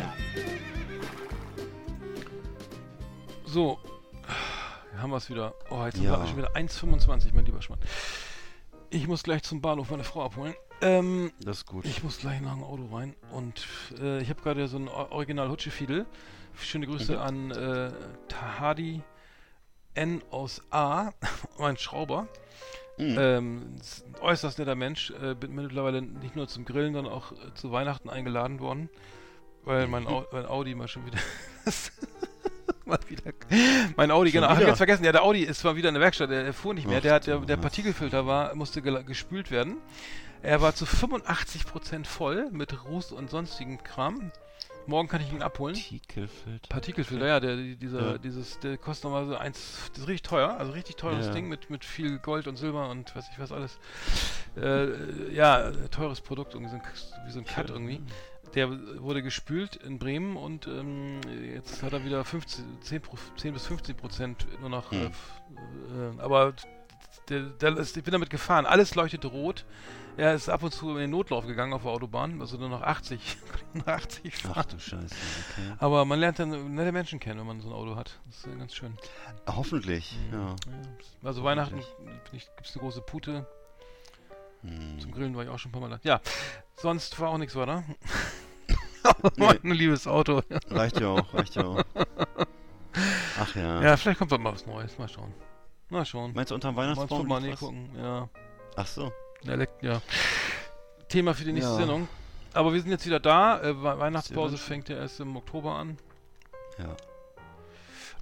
So, haben wir es wieder. Oh, jetzt Ja. haben wir schon wieder eins fünfundzwanzig, mein lieber Schmann. Ich muss gleich zum Bahnhof meine Frau abholen. Ähm, Das ist gut. Ich muss gleich nach dem Auto rein und äh, ich habe gerade so ein O- Original Hutschefiedel. Schöne Grüße Mhm. an äh, Tahadi N aus A, mein Schrauber. Mhm. Ähm, ist ein äußerst netter Mensch. Äh, bin mittlerweile nicht nur zum Grillen, sondern auch äh, zu Weihnachten eingeladen worden, weil mein, Au mein Audi mal schon wieder... mal wieder mein Audi, Schon genau. Hab ich wieder? ganz vergessen. Ja, der Audi ist mal wieder in der Werkstatt. Der, der fuhr nicht mehr. Ach Der, hat, der, du der was. Partikelfilter war, musste gel- gespült werden. Er war zu fünfundachtzig Prozent voll mit Ruß und sonstigem Kram. Morgen kann ich ihn abholen. Partikelfilter. Partikelfilter, ja, der, die- dieser, Ja. dieses, der kostet nochmal so eins, das ist richtig teuer, also richtig teures Ja. Ding mit, mit viel Gold und Silber und weiß ich was alles. Äh, ja, teures Produkt, irgendwie so ein, wie so ein Cut irgendwie. Der wurde gespült in Bremen und ähm, jetzt hat er wieder fünfzehn, zehn, Pro- zehn bis fünfzehn Prozent nur noch. Hm. Äh, f- äh, aber der, der ist, ich bin damit gefahren. Alles leuchtete rot. Er ist ab und zu in den Notlauf gegangen auf der Autobahn, also nur noch achtzig. nur noch achtzig Ach fahren. du Scheiße, okay. Aber man lernt dann nette Menschen kennen, wenn man so ein Auto hat. Das ist äh, ganz schön. Hoffentlich, ja. Ja. Also Weihnachten gibt es eine große Pute. Hm. Zum Grillen war ich auch schon ein paar Mal da. Ja, sonst war auch nichts weiter. mein liebes Auto. Reicht ja auch, reicht ja auch. Ach ja. Ja, vielleicht kommt doch mal was Neues. Mal schauen. Mal schauen. Meinst du unterm Mal Weihnachtsbaum mal liegt nee, was? gucken. Ja. Ach so. Elekt ja. Thema für die nächste Ja. Sendung. Aber wir sind jetzt wieder da. Äh, We- Weihnachtspause Sehr fängt ja erst im Oktober an. Ja.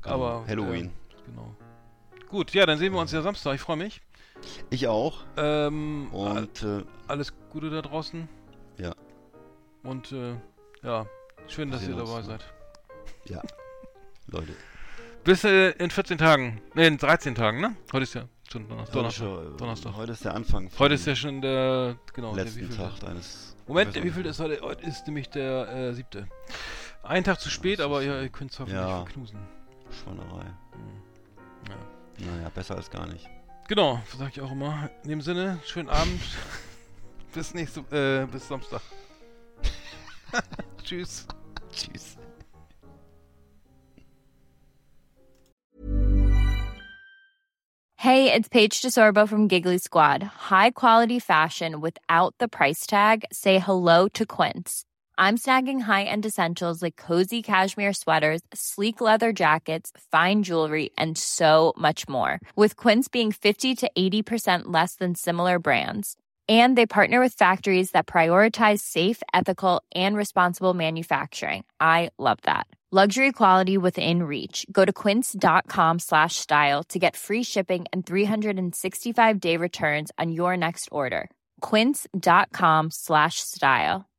Aber Halloween. Äh, genau. Gut, ja, dann sehen wir uns ja Samstag. Ich freue mich. Ich auch. Ähm, Und äh, alles Gute da draußen. Ja. Und äh, ja, schön, dass sehen ihr uns. dabei seid. Ja, Leute. Bis äh, in vierzehn Tagen. Ne, in dreizehn Tagen, ne? Heute ist ja schon Donnerstag. Heute, Donnerstag. schon, Donnerstag. heute ist der Anfang Heute ist ja schon der, genau, letzten der Tag deines... Moment, wie viel ist heute? Heute ist nämlich der äh, siebte. Ein Tag zu spät, aber ihr, ihr könnt es hoffentlich Ja. verknusen. Schweinerei. Hm. Ja. Naja, besser als gar nicht. Genau, sag ich auch immer. In dem Sinne, schönen Abend. bis nächste, äh, bis Samstag. Tschüss. Tschüss. Hey, it's Paige DeSorbo from Giggly Squad. High quality fashion without the price tag. Say hello to Quince. I'm snagging high-end essentials like cozy cashmere sweaters, sleek leather jackets, fine jewelry, and so much more. With Quince being fifty to eighty percent less than similar brands. And they partner with factories that prioritize safe, ethical, and responsible manufacturing. I love that. Luxury quality within reach. Go to quince.com slash style to get free shipping and three sixty-five day returns on your next order. Quince.com slash style.